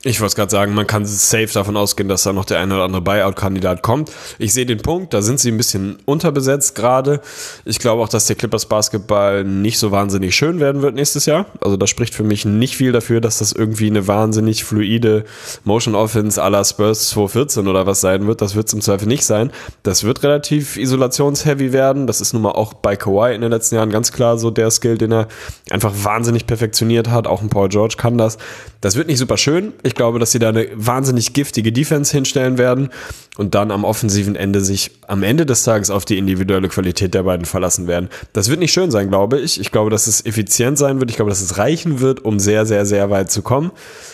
Speaker 3: Ich wollte es gerade sagen, man kann safe davon ausgehen, dass da noch der eine oder andere Buyout-Kandidat kommt. Ich sehe den Punkt, da sind sie ein bisschen unterbesetzt gerade. Ich glaube auch, dass der Clippers Basketball nicht so wahnsinnig schön werden wird nächstes Jahr. Also das spricht für mich nicht viel dafür, dass das irgendwie eine wahnsinnig fluide Motion-Offense à la Spurs zwanzig vierzehn oder was sein wird. Das wird es im Zweifel nicht sein. Das wird relativ isolationsheavy werden. Das ist nun mal auch bei Kawhi in den letzten Jahren ganz klar so der Skill, den er einfach wahnsinnig perfektioniert hat. Auch ein Paul George kann das. Das wird nicht super schön. Ich glaube, dass sie da eine wahnsinnig giftige Defense hinstellen werden und dann am offensiven Ende sich am Ende des Tages auf die individuelle Qualität der beiden verlassen werden. Das wird nicht schön sein, glaube ich. Ich glaube, dass es effizient sein wird. Ich glaube, dass es reichen wird, um sehr, sehr, sehr weit zu kommen.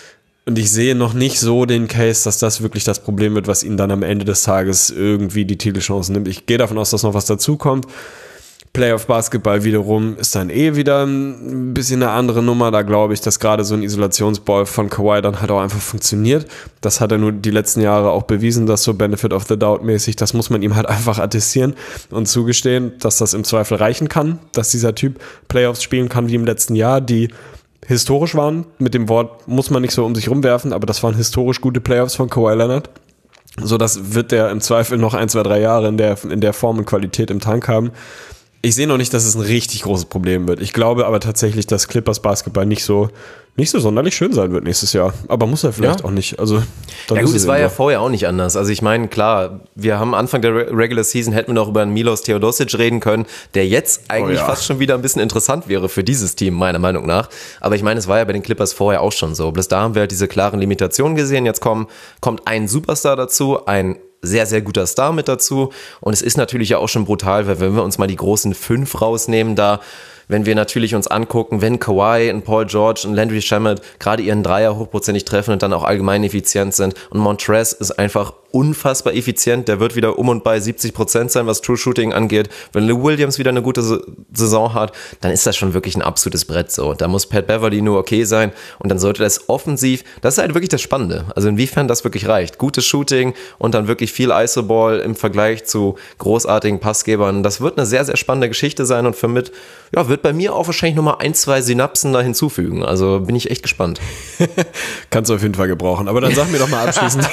Speaker 3: Und ich sehe noch nicht so den Case, dass das wirklich das Problem wird, was ihnen dann am Ende des Tages irgendwie die Titelchancen nimmt. Ich gehe davon aus, dass noch was dazukommt. Playoff-Basketball wiederum ist dann eh wieder ein bisschen eine andere Nummer. Da glaube ich, dass gerade so ein Isolationsball von Kawhi dann halt auch einfach funktioniert. Das hat er nur die letzten Jahre auch bewiesen, dass so Benefit of the Doubt mäßig, das muss man ihm halt einfach attestieren und zugestehen, dass das im Zweifel reichen kann, dass dieser Typ Playoffs spielen kann wie im letzten Jahr, die historisch waren. Mit dem Wort muss man nicht so um sich rumwerfen, aber das waren historisch gute Playoffs von Kawhi Leonard. So, das wird der im Zweifel noch ein, zwei, drei Jahre in der, in der Form und Qualität im Tank haben. Ich sehe noch nicht, dass es ein richtig großes Problem wird. Ich glaube aber tatsächlich, dass Clippers Basketball nicht so nicht so sonderlich schön sein wird nächstes Jahr. Aber muss er vielleicht ja. auch nicht. Also,
Speaker 1: ja gut, es war ja vorher auch nicht anders. Also ich meine, klar, wir haben Anfang der Regular Season, hätten wir noch über einen Milos Teodosic reden können, der jetzt eigentlich oh ja. fast schon wieder ein bisschen interessant wäre für dieses Team, meiner Meinung nach. Aber ich meine, es war ja bei den Clippers vorher auch schon so. Bloß da haben wir halt diese klaren Limitationen gesehen. Jetzt kommen, kommt ein Superstar dazu, ein sehr, sehr guter Star mit dazu. Und es ist natürlich ja auch schon brutal, weil wenn wir uns mal die großen fünf rausnehmen, da, wenn wir natürlich uns angucken, wenn Kawhi und Paul George und Landry Shamet gerade ihren Dreier hochprozentig treffen und dann auch allgemein effizient sind und Montrezl ist einfach unfassbar effizient, der wird wieder um und bei siebzig Prozent sein, was True Shooting angeht. Wenn Lou Williams wieder eine gute Saison hat, dann ist das schon wirklich ein absolutes Brett so. Da muss Pat Beverly nur okay sein und dann sollte das offensiv, das ist halt wirklich das Spannende. Also inwiefern das wirklich reicht. Gutes Shooting und dann wirklich viel I S O-Ball im Vergleich zu großartigen Passgebern. Das wird eine sehr, sehr spannende Geschichte sein und für mit, ja, wird bei mir auch wahrscheinlich nochmal ein, zwei Synapsen da hinzufügen. Also bin ich echt gespannt.
Speaker 3: Kannst du auf jeden Fall gebrauchen. Aber dann sag mir doch mal abschließend,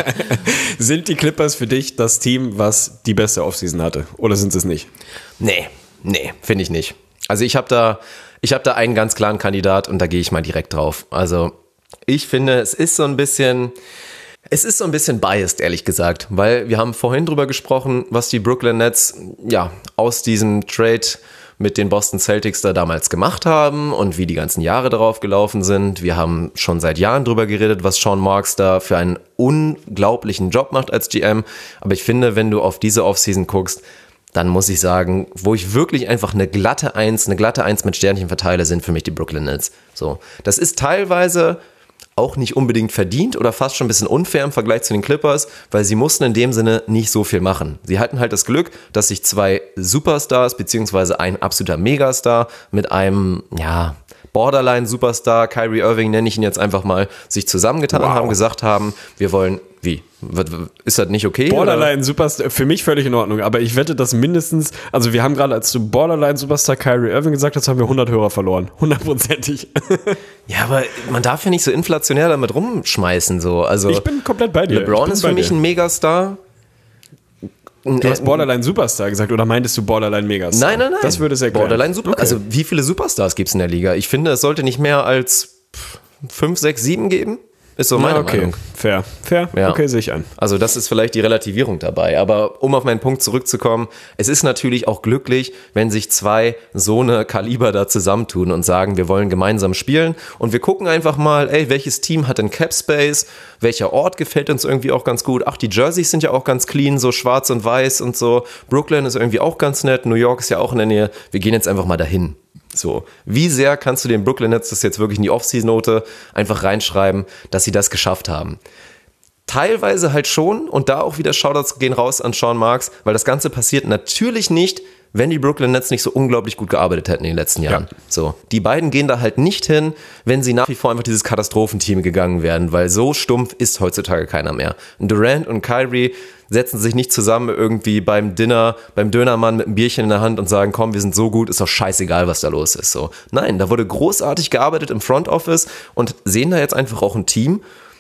Speaker 3: sind die Clippers für dich das Team, was die beste Offseason hatte? Oder sind sie es nicht?
Speaker 1: Nee, nee, finde ich nicht. Also ich habe da, ich habe da einen ganz klaren Kandidat und da gehe ich mal direkt drauf. Also ich finde, es ist so ein bisschen, es ist so ein bisschen biased, ehrlich gesagt, weil wir haben vorhin drüber gesprochen, was die Brooklyn Nets ja aus diesem Trade mit den Boston Celtics da damals gemacht haben und wie die ganzen Jahre darauf gelaufen sind. Wir haben schon seit Jahren drüber geredet, was Sean Marks da für einen unglaublichen Job macht als G M. Aber ich finde, wenn du auf diese Offseason guckst, dann muss ich sagen, wo ich wirklich einfach eine glatte Eins, eine glatte Eins mit Sternchen verteile, sind für mich die Brooklyn Nets. So, das ist teilweise auch nicht unbedingt verdient oder fast schon ein bisschen unfair im Vergleich zu den Clippers, weil sie mussten in dem Sinne nicht so viel machen. Sie hatten halt das Glück, dass sich zwei Superstars beziehungsweise ein absoluter Megastar mit einem, ja, Borderline-Superstar, Kyrie Irving nenne ich ihn jetzt einfach mal, sich zusammengetan wow. haben, gesagt haben, wir wollen, wie? Ist das nicht okay?
Speaker 3: Borderline-Superstar, für mich völlig in Ordnung, aber ich wette, dass mindestens, also wir haben gerade, als du Borderline-Superstar Kyrie Irving gesagt hast, haben wir hundert Hörer verloren. Hundertprozentig.
Speaker 1: Ja, aber man darf ja nicht so inflationär damit rumschmeißen, so. Also,
Speaker 3: ich bin komplett bei dir.
Speaker 1: LeBron ist für mich ein Megastar.
Speaker 3: Du hast Borderline-Superstar gesagt, oder meintest du Borderline-Megastar?
Speaker 1: Nein, nein, nein.
Speaker 3: Das würde es erklären.
Speaker 1: Borderline-Superstar.
Speaker 3: Okay.
Speaker 1: Also wie viele Superstars gibt es in der Liga? Ich finde, es sollte nicht mehr als fünf, sechs, sieben geben. Ist so meine
Speaker 3: ja, okay.
Speaker 1: Meinung.
Speaker 3: Fair, fair,
Speaker 1: ja.
Speaker 3: Okay, sehe ich ein.
Speaker 1: Also das ist vielleicht die Relativierung dabei. Aber um auf meinen Punkt zurückzukommen, es ist natürlich auch glücklich, wenn sich zwei so eine Kaliber da zusammentun und sagen, wir wollen gemeinsam spielen und wir gucken einfach mal, ey, welches Team hat denn Cap Space, welcher Ort gefällt uns irgendwie auch ganz gut. Ach, die Jerseys sind ja auch ganz clean, so schwarz und weiß und so. Brooklyn ist irgendwie auch ganz nett, New York ist ja auch in der Nähe. Wir gehen jetzt einfach mal dahin. So, wie sehr kannst du den Brooklyn Nets das jetzt wirklich in die Off-Season-Note einfach reinschreiben, dass sie das geschafft haben? Teilweise halt schon und da auch wieder Shoutouts gehen raus an Sean Marks, weil das Ganze passiert natürlich nicht, wenn die Brooklyn Nets nicht so unglaublich gut gearbeitet hätten in den letzten Jahren. Ja. So, die beiden gehen da halt nicht hin, wenn sie nach wie vor einfach dieses Katastrophenteam gegangen wären, weil so stumpf ist heutzutage keiner mehr. Und Durant und Kyrie setzen sich nicht zusammen irgendwie beim Dinner, beim Dönermann mit einem Bierchen in der Hand und sagen, komm, wir sind so gut, ist doch scheißegal, was da los ist. So, nein, da wurde großartig gearbeitet im Front Office und sehen da jetzt einfach auch ein Team,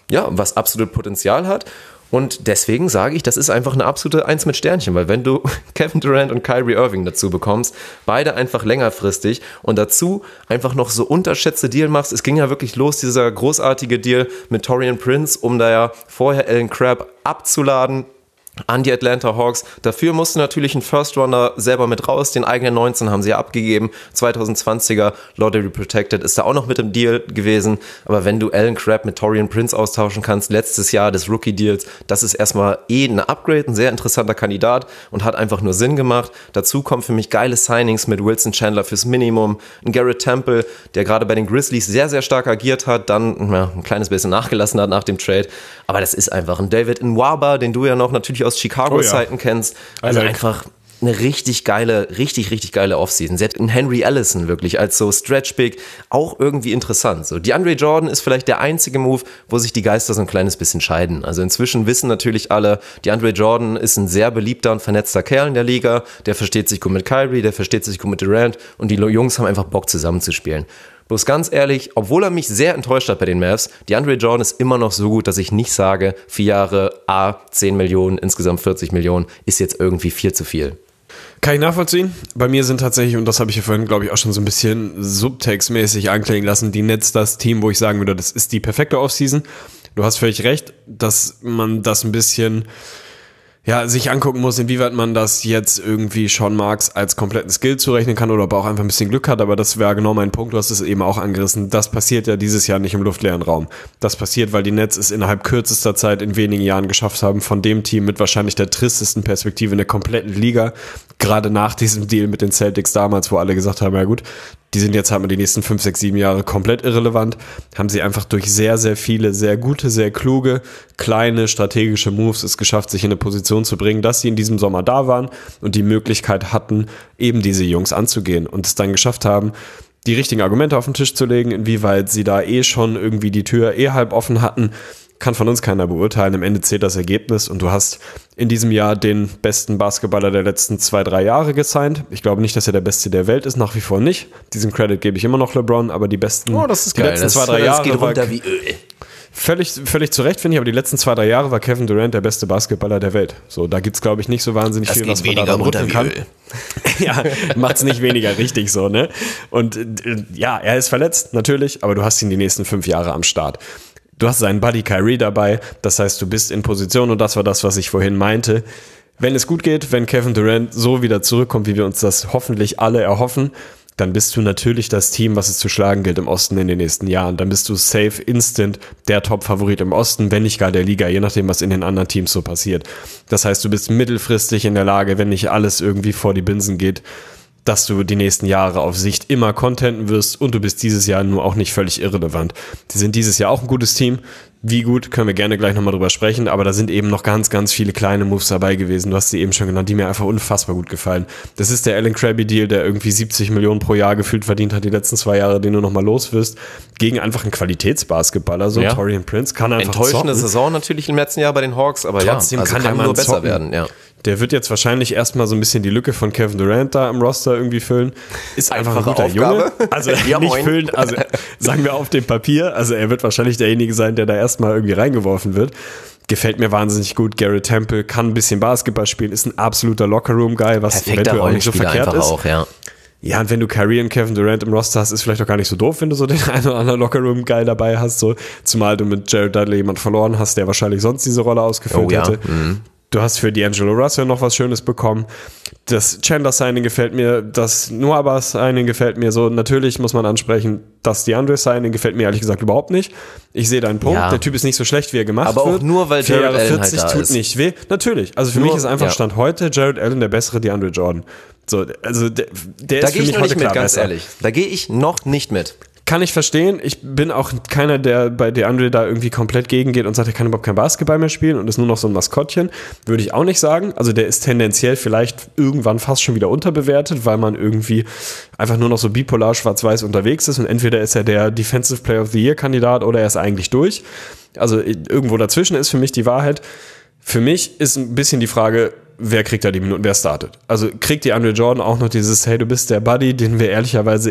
Speaker 1: ja, was absolut Potenzial hat. Und deswegen sage ich, das ist einfach eine absolute Eins mit Sternchen, weil wenn du Kevin Durant und Kyrie Irving dazu bekommst, beide einfach längerfristig und dazu einfach noch so unterschätzte Deal machst, es ging ja wirklich los, dieser großartige Deal mit Taurean Prince, um da ja vorher Allen Crabbe abzuladen an die Atlanta Hawks. Dafür musste natürlich ein First-Runner selber mit raus. Den eigenen neunzehn haben sie ja abgegeben. zwanzig zwanziger Lottery Protected ist da auch noch mit im Deal gewesen. Aber wenn du Allen Crabbe mit Taurean Prince austauschen kannst, letztes Jahr des Rookie-Deals, das ist erstmal eh ein Upgrade, ein sehr interessanter Kandidat und hat einfach nur Sinn gemacht. Dazu kommen für mich geile Signings mit Wilson Chandler fürs Minimum. Ein Garrett Temple, der gerade bei den Grizzlies sehr, sehr stark agiert hat, dann ja, ein kleines bisschen nachgelassen hat nach dem Trade. Aber das ist einfach ein David Nwaba, den du ja noch natürlich aus Chicago-Zeiten oh ja. kennst. Also like. einfach eine richtig geile, richtig, richtig geile Offseason. Selbst ein Henry Allison wirklich als so Stretch-Big auch irgendwie interessant. So, DeAndre Jordan ist vielleicht der einzige Move, wo sich die Geister so ein kleines bisschen scheiden. Also inzwischen wissen natürlich alle, DeAndre Jordan ist ein sehr beliebter und vernetzter Kerl in der Liga. Der versteht sich gut mit Kyrie, der versteht sich gut mit Durant und die Jungs haben einfach Bock zusammenzuspielen. Bloß ganz ehrlich, obwohl er mich sehr enttäuscht hat bei den Mavs, DeAndre Jordan ist immer noch so gut, dass ich nicht sage, vier Jahre, A, zehn Millionen, insgesamt vierzig Millionen, ist jetzt irgendwie viel zu viel.
Speaker 3: Kann ich nachvollziehen. Bei mir sind tatsächlich, und das habe ich ja vorhin, glaube ich, auch schon so ein bisschen subtextmäßig anklingen lassen, die Nets das Team, wo ich sagen würde, das ist die perfekte Offseason. Du hast völlig recht, dass man das ein bisschen... ja, sich angucken muss, inwieweit man das jetzt irgendwie Sean Marks als kompletten Skill zurechnen kann oder ob er auch einfach ein bisschen Glück hat, aber das wäre genau mein Punkt, du hast es eben auch angerissen, das passiert ja dieses Jahr nicht im luftleeren Raum. Das passiert, weil die Nets es innerhalb kürzester Zeit in wenigen Jahren geschafft haben, von dem Team mit wahrscheinlich der tristesten Perspektive in der kompletten Liga, gerade nach diesem Deal mit den Celtics damals, wo alle gesagt haben, ja gut, die sind jetzt halt mal die nächsten fünf, sechs, sieben Jahre komplett irrelevant, haben sie einfach durch sehr, sehr viele, sehr gute, sehr kluge, kleine, strategische Moves es geschafft, sich in eine Position zu bringen, dass sie in diesem Sommer da waren und die Möglichkeit hatten, eben diese Jungs anzugehen und es dann geschafft haben, die richtigen Argumente auf den Tisch zu legen, inwieweit sie da eh schon irgendwie die Tür eh halb offen hatten, kann von uns keiner beurteilen. Am Ende zählt das Ergebnis und du hast in diesem Jahr den besten Basketballer der letzten zwei, drei Jahre gesigned. Ich glaube nicht, dass er der Beste der Welt ist, nach wie vor nicht. Diesen Credit gebe ich immer noch LeBron, aber die besten,
Speaker 1: oh, das ist
Speaker 3: die
Speaker 1: geil.
Speaker 3: letzten
Speaker 1: das,
Speaker 3: zwei, drei
Speaker 1: das
Speaker 3: Jahre
Speaker 1: geht runter wie Öl.
Speaker 3: Völlig, völlig zu Recht, finde ich, aber die letzten zwei, drei Jahre war Kevin Durant der beste Basketballer der Welt. So, da gibt's, glaube ich, nicht so wahnsinnig
Speaker 1: das
Speaker 3: viel,
Speaker 1: geht
Speaker 3: was man da dann rütteln kann.
Speaker 1: Öl.
Speaker 3: Ja, macht's nicht weniger richtig so, ne? Und äh, ja, er ist verletzt, natürlich, aber du hast ihn die nächsten fünf Jahre am Start. Du hast seinen Buddy Kyrie dabei, das heißt, du bist in Position und das war das, was ich vorhin meinte. Wenn es gut geht, wenn Kevin Durant so wieder zurückkommt, wie wir uns das hoffentlich alle erhoffen, dann bist du natürlich das Team, was es zu schlagen gilt im Osten in den nächsten Jahren. Dann bist du safe, instant der Top-Favorit im Osten, wenn nicht gar der Liga, je nachdem, was in den anderen Teams so passiert. Das heißt, du bist mittelfristig in der Lage, wenn nicht alles irgendwie vor die Binsen geht, dass du die nächsten Jahre auf Sicht immer contenten wirst und du bist dieses Jahr nur auch nicht völlig irrelevant. Sie sind dieses Jahr auch ein gutes Team. Wie gut, können wir gerne gleich nochmal drüber sprechen, aber da sind eben noch ganz, ganz viele kleine Moves dabei gewesen. Du hast sie eben schon genannt, die mir einfach unfassbar gut gefallen. Das ist der Allen Crabbe-Deal, der irgendwie siebzig Millionen pro Jahr gefühlt verdient hat, die letzten zwei Jahre, den du nochmal los wirst, gegen einfach einen Qualitätsbasketballer, so ja. Taurean Prince, kann einfach
Speaker 1: enttäuschende
Speaker 3: zocken.
Speaker 1: Saison natürlich im letzten Jahr bei den Hawks, aber
Speaker 3: trotzdem
Speaker 1: ja, also
Speaker 3: kann,
Speaker 1: kann
Speaker 3: der
Speaker 1: nur besser
Speaker 3: zocken.
Speaker 1: werden, ja.
Speaker 3: Der wird jetzt wahrscheinlich erstmal so ein bisschen die Lücke von Kevin Durant da im Roster irgendwie füllen. Ist einfach ein guter Aufgabe. Junge. Also ja, nicht moin. füllen, also sagen wir auf dem Papier. Also er wird wahrscheinlich derjenige sein, der da erstmal irgendwie reingeworfen wird. Gefällt mir wahnsinnig gut. Garrett Temple kann ein bisschen Basketball spielen, ist ein absoluter Lockerroom-Guy, was
Speaker 1: perfekter
Speaker 3: eventuell auch nicht so verkehrt ist.
Speaker 1: Auch, ja.
Speaker 3: Ja, und wenn du Kyrie und Kevin Durant im Roster hast, ist vielleicht auch gar nicht so doof, wenn du so den einen oder anderen Lockerroom-Guy dabei hast. So. Zumal du mit Jared Dudley jemand verloren hast, der wahrscheinlich sonst diese Rolle ausgefüllt
Speaker 1: oh, ja.
Speaker 3: hätte.
Speaker 1: Mhm.
Speaker 3: Du hast für D'Angelo Russell noch was Schönes bekommen. Das Chandler-Signing gefällt mir, das Nwaba-Signing gefällt mir so. Natürlich muss man ansprechen, das DeAndre-Signing gefällt mir ehrlich gesagt überhaupt nicht. Ich sehe deinen Punkt. Ja. Der Typ ist nicht so schlecht, wie er gemacht
Speaker 1: aber
Speaker 3: wird.
Speaker 1: Aber auch nur, weil Jared Allen
Speaker 3: vierzig
Speaker 1: halt da
Speaker 3: tut
Speaker 1: ist.
Speaker 3: nicht weh. Natürlich. Also für nur, mich ist einfach ja. Stand heute Jared Allen der bessere DeAndre Jordan. So, also der, der
Speaker 1: da
Speaker 3: ist für mich
Speaker 1: heute
Speaker 3: heute
Speaker 1: mit,
Speaker 3: klar
Speaker 1: ganz
Speaker 3: besser.
Speaker 1: ehrlich. Da gehe ich noch nicht mit.
Speaker 3: Kann ich verstehen. Ich bin auch keiner, der bei DeAndre da irgendwie komplett gegengeht und sagt, er kann überhaupt kein Basketball mehr spielen und ist nur noch so ein Maskottchen. Würde ich auch nicht sagen. Also der ist tendenziell vielleicht irgendwann fast schon wieder unterbewertet, weil man irgendwie einfach nur noch so bipolar schwarz-weiß unterwegs ist und entweder ist er der Defensive Player of the Year Kandidat oder er ist eigentlich durch. Also irgendwo dazwischen ist für mich die Wahrheit. Für mich ist ein bisschen die Frage, wer kriegt da die Minuten, wer startet? Also kriegt DeAndre Jordan auch noch dieses, hey, du bist der Buddy, den wir ehrlicherweise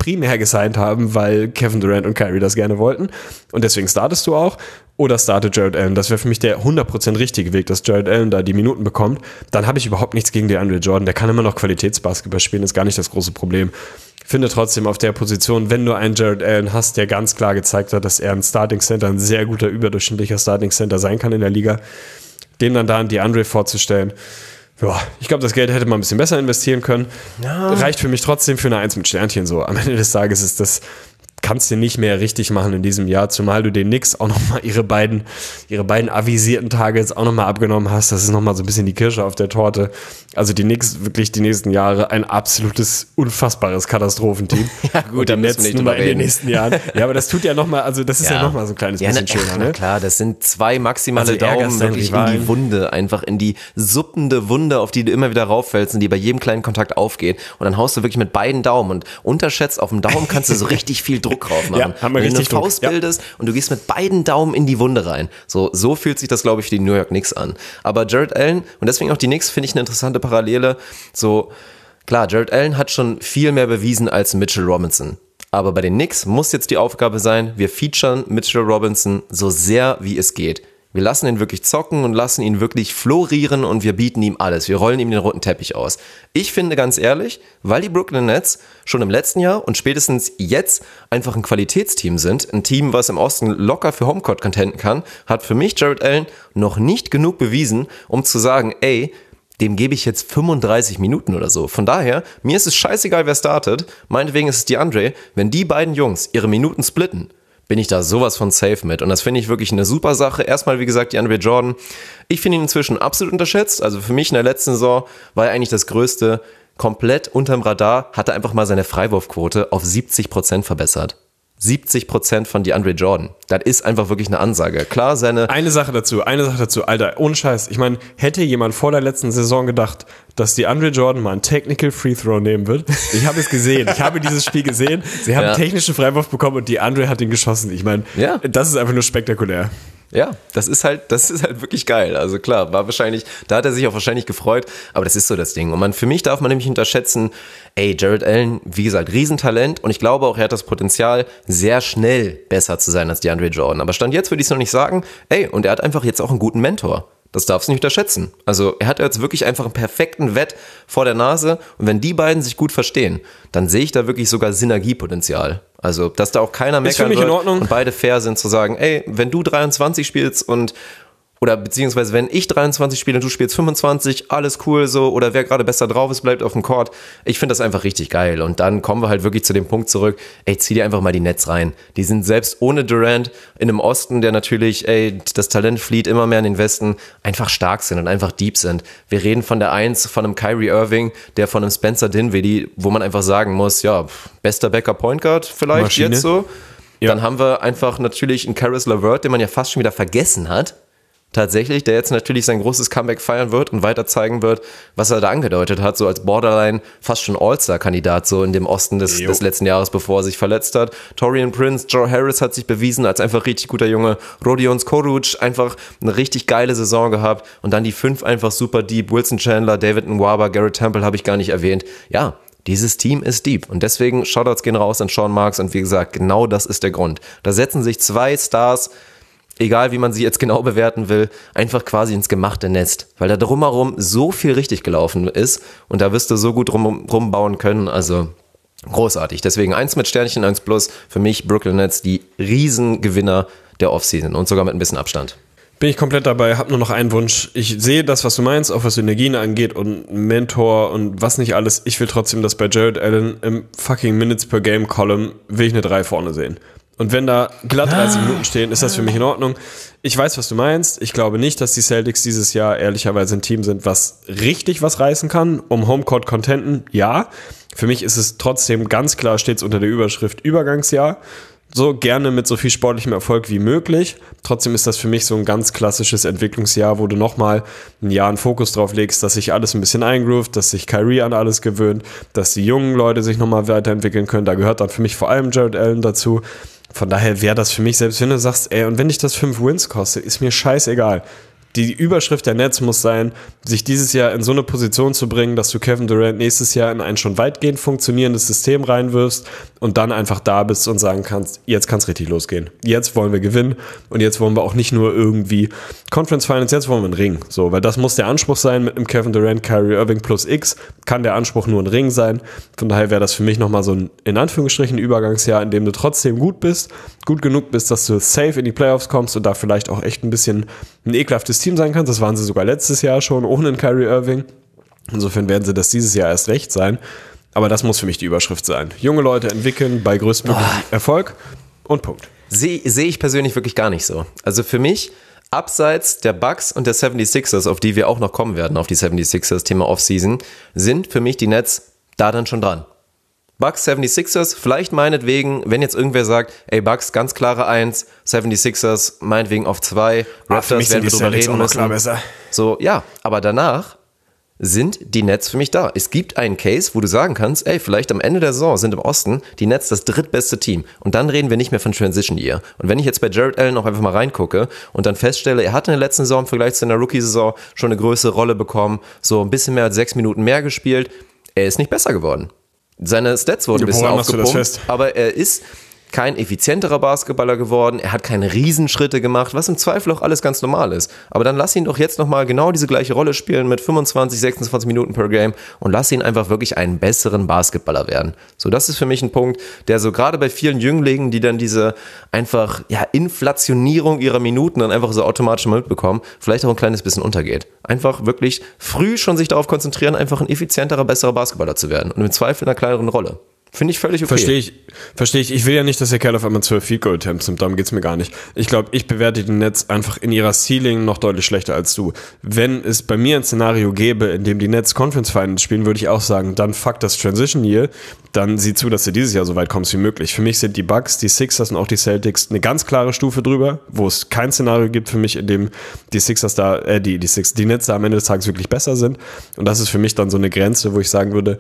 Speaker 3: primär gesigned haben, weil Kevin Durant und Kyrie das gerne wollten. Und deswegen startest du auch. Oder startet Jared Allen. Das wäre für mich der hundert Prozent richtige Weg, dass Jared Allen da die Minuten bekommt. Dann habe ich überhaupt nichts gegen DeAndre Jordan. Der kann immer noch Qualitätsbasketball spielen, ist gar nicht das große Problem. Ich finde trotzdem auf der Position, wenn du einen Jared Allen hast, der ganz klar gezeigt hat, dass er ein Starting Center, ein sehr guter, überdurchschnittlicher Starting Center sein kann in der Liga, dem dann da an DeAndre vorzustellen, ja, ich glaube, das Geld hätte man ein bisschen besser investieren können. Ja. Reicht für mich trotzdem für eine Eins mit Sternchen so. Am Ende des Tages ist das, kannst du nicht mehr richtig machen in diesem Jahr, zumal du den Knicks auch nochmal ihre beiden, ihre beiden avisierten Targets auch nochmal abgenommen hast. Das ist nochmal so ein bisschen die Kirsche auf der Torte. Also die Knicks wirklich die nächsten Jahre ein absolutes, unfassbares Katastrophenteam.
Speaker 1: Ja gut, da müssen wir nicht drüber
Speaker 3: reden. In den nächsten Jahren. Ja, aber das tut ja nochmal, also das ist ja, ja nochmal so ein kleines
Speaker 1: ja,
Speaker 3: bisschen
Speaker 1: na,
Speaker 3: schöner.
Speaker 1: Na
Speaker 3: Ne?
Speaker 1: klar, das sind zwei maximale
Speaker 3: also
Speaker 1: Daumen wirklich in die Wunde, einfach in die suppende Wunde, auf die du immer wieder rauffällst und die bei jedem kleinen Kontakt aufgeht. Und dann haust du wirklich mit beiden Daumen und unterschätzt, auf dem Daumen kannst du so richtig viel Druck drauf machen.
Speaker 3: Ja,
Speaker 1: Wenn du eine Faust
Speaker 3: ja.
Speaker 1: bildest und du gehst mit beiden Daumen in die Wunde rein. So, so fühlt sich das, glaube ich, für die New York Knicks an. Aber Jared Allen, und deswegen auch die Knicks, finde ich eine interessante Parallele. So, klar, Jared Allen hat schon viel mehr bewiesen als Mitchell Robinson. Aber bei den Knicks muss jetzt die Aufgabe sein, wir featuren Mitchell Robinson so sehr wie es geht. Wir lassen ihn wirklich zocken und lassen ihn wirklich florieren und wir bieten ihm alles. Wir rollen ihm den roten Teppich aus. Ich finde ganz ehrlich, weil die Brooklyn Nets schon im letzten Jahr und spätestens jetzt einfach ein Qualitätsteam sind, ein Team, was im Osten locker für Homecourt contenten kann, hat für mich Jared Allen noch nicht genug bewiesen, um zu sagen, ey, dem gebe ich jetzt fünfunddreißig Minuten oder so. Von daher, mir ist es scheißegal, wer startet. Meinetwegen ist es DeAndre. Wenn die beiden Jungs ihre Minuten splitten, bin ich da sowas von safe mit. Und das finde ich wirklich eine super Sache. Erstmal, wie gesagt, DeAndre Jordan. Ich finde ihn inzwischen absolut unterschätzt. Also für mich in der letzten Saison war er eigentlich das Größte. Komplett unterm Radar, hat er einfach mal seine Freiwurfquote auf siebzig Prozent verbessert. siebzig Prozent von DeAndre Jordan. Das ist einfach wirklich eine Ansage. Klar, seine...
Speaker 3: Eine Sache dazu, eine Sache dazu. Alter, ohne Scheiß. Ich meine, hätte jemand vor der letzten Saison gedacht, dass DeAndre Jordan mal einen Technical Free Throw nehmen wird? Ich habe es gesehen. Ich habe dieses Spiel gesehen. Sie haben ja. einen technischen Freiwurf bekommen und DeAndre hat ihn geschossen. Ich meine, ja. das ist einfach nur spektakulär.
Speaker 1: Ja, das ist halt, das ist halt wirklich geil. Also klar, war wahrscheinlich, da hat er sich auch wahrscheinlich gefreut, aber das ist so das Ding. Und man, für mich darf man nämlich unterschätzen, ey, Jared Allen, wie gesagt, Riesentalent und ich glaube auch, er hat das Potenzial, sehr schnell besser zu sein als DeAndre Jordan. Aber Stand jetzt würde ich es noch nicht sagen, ey, und er hat einfach jetzt auch einen guten Mentor. Das darfst du nicht unterschätzen. Also er hat jetzt wirklich einfach einen perfekten Wett vor der Nase und wenn die beiden sich gut verstehen, dann sehe ich da wirklich sogar Synergiepotenzial. Also, dass da auch keiner meckern wird und beide fair sind zu sagen, ey, wenn du dreiundzwanzig spielst und oder beziehungsweise wenn ich dreiundzwanzig spiele und du spielst fünfundzwanzig, alles cool so, oder wer gerade besser drauf ist, bleibt auf dem Court. Ich finde das einfach richtig geil und dann kommen wir halt wirklich zu dem Punkt zurück, ey, zieh dir einfach mal die Nets rein. Die sind selbst ohne Durant in einem Osten, der natürlich, ey, das Talent flieht immer mehr in den Westen, einfach stark sind und einfach deep sind. Wir reden von der Eins, von einem Kyrie Irving, der von einem Spencer Dinwiddie, wo man einfach sagen muss, ja, bester Backup Point Guard vielleicht Maschine. Jetzt so. Ja. Dann haben wir einfach natürlich einen Caris LeVert, den man ja fast schon wieder vergessen hat. Tatsächlich, der jetzt natürlich sein großes Comeback feiern wird und weiter zeigen wird, was er da angedeutet hat, so als Borderline fast schon All-Star-Kandidat, so in dem Osten des, des letzten Jahres, bevor er sich verletzt hat. Taurean Prince, Joe Harris hat sich bewiesen als einfach richtig guter Junge. Rodion Skoroc, einfach eine richtig geile Saison gehabt und dann die fünf einfach super deep. Wilson Chandler, David Nwaba, Garrett Temple habe ich gar nicht erwähnt. Ja, dieses Team ist deep und deswegen Shoutouts gehen raus an Sean Marks und wie gesagt, genau das ist der Grund. Da setzen sich zwei Stars, egal wie man sie jetzt genau bewerten will, einfach quasi ins gemachte Nest, weil da drumherum so viel richtig gelaufen ist und da wirst du so gut rum, rumbauen können, also großartig. Deswegen eins mit Sternchen, eins plus, für mich Brooklyn Nets die Riesengewinner der Offseason und sogar mit ein bisschen Abstand.
Speaker 3: Bin ich komplett dabei, hab nur noch einen Wunsch. Ich sehe das, was du meinst, auch was Synergien angeht und Mentor und was nicht alles. Ich will trotzdem, dass bei Jared Allen im fucking Minutes per Game Column will ich eine drei vorne sehen. Und wenn da glatt dreißig Minuten stehen, ist das für mich in Ordnung. Ich weiß, was du meinst. Ich glaube nicht, dass die Celtics dieses Jahr ehrlicherweise ein Team sind, was richtig was reißen kann. Um Homecourt contenten, ja. Für mich ist es trotzdem ganz klar stets unter der Überschrift Übergangsjahr. So gerne mit so viel sportlichem Erfolg wie möglich. Trotzdem ist das für mich so ein ganz klassisches Entwicklungsjahr, wo du nochmal ein Jahr einen Fokus drauf legst, dass sich alles ein bisschen eingroovt, dass sich Kyrie an alles gewöhnt, dass die jungen Leute sich nochmal weiterentwickeln können. Da gehört dann für mich vor allem Jared Allen dazu. Von daher wäre das für mich, selbst wenn du sagst, ey, und wenn dich das fünf Wins kostet, ist mir scheißegal. Die Überschrift der Nets muss sein, sich dieses Jahr in so eine Position zu bringen, dass du Kevin Durant nächstes Jahr in ein schon weitgehend funktionierendes System reinwirfst und dann einfach da bist und sagen kannst, jetzt kann es richtig losgehen. Jetzt wollen wir gewinnen und jetzt wollen wir auch nicht nur irgendwie Conference Finals, jetzt wollen wir einen Ring. So, weil das muss der Anspruch sein mit einem Kevin Durant, Kyrie Irving plus X, kann der Anspruch nur ein Ring sein. Von daher wäre das für mich nochmal so ein, in Anführungsstrichen, Übergangsjahr, in dem du trotzdem gut bist, gut genug bist, dass du safe in die Playoffs kommst und da vielleicht auch echt ein bisschen ein ekelhaftes Team sein kannst. Das waren sie sogar letztes Jahr schon, ohne einen Kyrie Irving. Insofern werden sie das dieses Jahr erst recht sein. Aber das muss für mich die Überschrift sein. Junge Leute entwickeln bei größtmöglichem oh. Erfolg und Punkt.
Speaker 1: Sehe seh ich persönlich wirklich gar nicht so. Also für mich, abseits der Bucks und der seventy-sixers, auf die wir auch noch kommen werden, auf die seventy-sixers, Thema Offseason, sind für mich die Nets da dann schon dran. Bucks, seventy-sixers, vielleicht meinetwegen, wenn jetzt irgendwer sagt, ey Bucks, ganz klare eins, seventy-sixers, meinetwegen auf zwei, Raptors werden wir drüber reden müssen. Klar besser. So, ja, aber danach sind die Nets für mich da. Es gibt einen Case, wo du sagen kannst, ey, vielleicht am Ende der Saison sind im Osten die Nets das drittbeste Team. Und dann reden wir nicht mehr von Transition Year. Und wenn ich jetzt bei Jared Allen auch einfach mal reingucke und dann feststelle, er hat in der letzten Saison im Vergleich zu einer Rookie-Saison schon eine größere Rolle bekommen, so ein bisschen mehr als sechs Minuten mehr gespielt, er ist nicht besser geworden. Seine Stats wurden ein bisschen aufgepumpt, aber er ist kein effizienterer Basketballer geworden, er hat keine Riesenschritte gemacht, was im Zweifel auch alles ganz normal ist. Aber dann lass ihn doch jetzt nochmal genau diese gleiche Rolle spielen mit fünfundzwanzig, sechsundzwanzig Minuten per Game und lass ihn einfach wirklich einen besseren Basketballer werden. So, das ist für mich ein Punkt, der so gerade bei vielen Jünglingen, die dann diese einfach, ja, Inflationierung ihrer Minuten dann einfach so automatisch mal mitbekommen, vielleicht auch ein kleines bisschen untergeht. Einfach wirklich früh schon sich darauf konzentrieren, einfach ein effizienterer, besserer Basketballer zu werden und im Zweifel in einer kleineren Rolle. Finde ich völlig okay.
Speaker 3: Verstehe ich. Verstehe ich. Ich will ja nicht, dass der Kerl auf einmal zwölf Field Goal Attempts nimmt. Darum geht's mir gar nicht. Ich glaube, ich bewerte die Nets einfach in ihrer Ceiling noch deutlich schlechter als du. Wenn es bei mir ein Szenario gäbe, in dem die Nets Conference Finals spielen, würde ich auch sagen, dann fuck das Transition Year. Dann sieh zu, dass du dieses Jahr so weit kommst wie möglich. Für mich sind die Bucks, die Sixers und auch die Celtics eine ganz klare Stufe drüber, wo es kein Szenario gibt für mich, in dem die Sixers da, äh, die, die Six, die Nets da am Ende des Tages wirklich besser sind. Und das ist für mich dann so eine Grenze, wo ich sagen würde,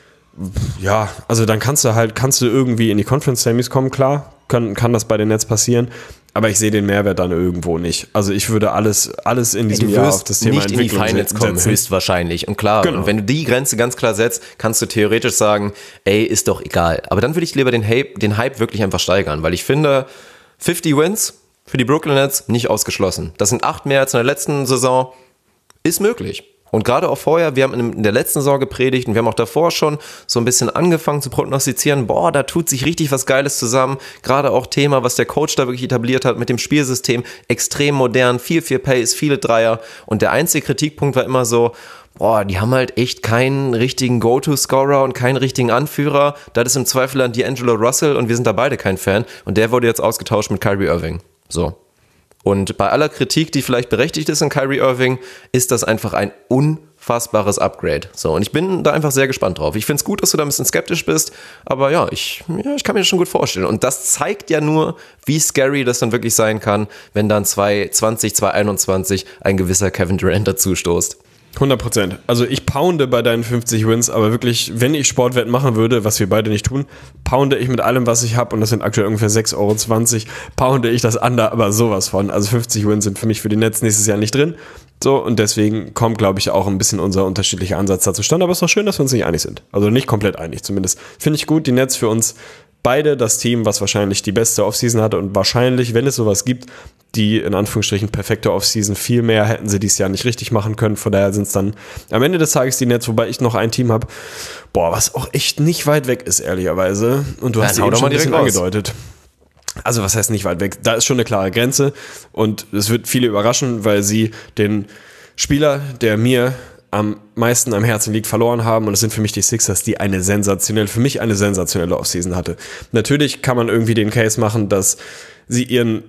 Speaker 3: ja, also dann kannst du halt, kannst du irgendwie in die Conference Semis kommen, klar, kann, kann das bei den Nets passieren, aber ich sehe den Mehrwert dann irgendwo nicht. Also ich würde alles, alles in diesem Jahr auf das Thema Entwicklung setzen. Du wirst nicht in die Finals kommen, höchstwahrscheinlich. Und klar, genau. Und wenn du die Grenze ganz klar setzt, kannst du theoretisch sagen, ey, ist doch egal. Aber dann würde ich lieber den Hype, den Hype wirklich einfach steigern, weil ich finde, fünfzig Wins für die Brooklyn Nets nicht ausgeschlossen. Das sind acht mehr als in der letzten Saison, ist möglich. Und gerade auch vorher, wir haben in der letzten Saison gepredigt und wir haben auch davor schon so ein bisschen angefangen zu prognostizieren, boah, da tut sich richtig was Geiles zusammen. Gerade auch Thema, was der Coach da wirklich etabliert hat mit dem Spielsystem, extrem modern, viel, viel Pace, viele Dreier. Und der einzige Kritikpunkt war immer so, boah, die haben halt echt keinen richtigen Go-To-Scorer und keinen richtigen Anführer. Das ist im Zweifel dann D'Angelo Russell und wir sind da beide kein Fan. Und der wurde jetzt ausgetauscht mit Kyrie Irving. So. Und bei aller Kritik, die vielleicht berechtigt ist an Kyrie Irving, ist das einfach ein unfassbares Upgrade. So, und ich bin da einfach sehr gespannt drauf. Ich finde es gut, dass du da ein bisschen skeptisch bist, aber ja ich, ja, ich kann mir das schon gut vorstellen. Und das zeigt ja nur, wie scary das dann wirklich sein kann, wenn dann zwanzig zwanzig, zwanzig einundzwanzig ein gewisser Kevin Durant dazu stoßt. hundert Prozent. Also ich pounde bei deinen fünfzig Wins, aber wirklich, wenn ich Sportwetten machen würde, was wir beide nicht tun, pounde ich mit allem, was ich habe, und das sind aktuell ungefähr sechs Euro zwanzig, pounde ich das Under, aber sowas von. Also fünfzig Wins sind für mich für die Nets nächstes Jahr nicht drin. So, und deswegen kommt, glaube ich, auch ein bisschen unser unterschiedlicher Ansatz da zustande. Aber es ist doch schön, dass wir uns nicht einig sind. Also nicht komplett einig zumindest. Finde ich gut, die Nets für uns beide das Team, was wahrscheinlich die beste Offseason hatte und wahrscheinlich, wenn es sowas gibt, die in Anführungsstrichen perfekte Offseason, viel mehr hätten sie dieses Jahr nicht richtig machen können. Von daher sind es dann am Ende des Tages die Nets, wobei ich noch ein Team habe, boah, was auch echt nicht weit weg ist, ehrlicherweise. Und du hast ja, eben schon ein bisschen angedeutet. Also was heißt nicht weit weg? Da ist schon eine klare Grenze und es wird viele überraschen, weil sie den Spieler, der mir am meisten am Herzen liegt, verloren haben, und es sind für mich die Sixers, die eine sensationelle, für mich eine sensationelle Offseason hatte. Natürlich kann man irgendwie den Case machen, dass sie ihren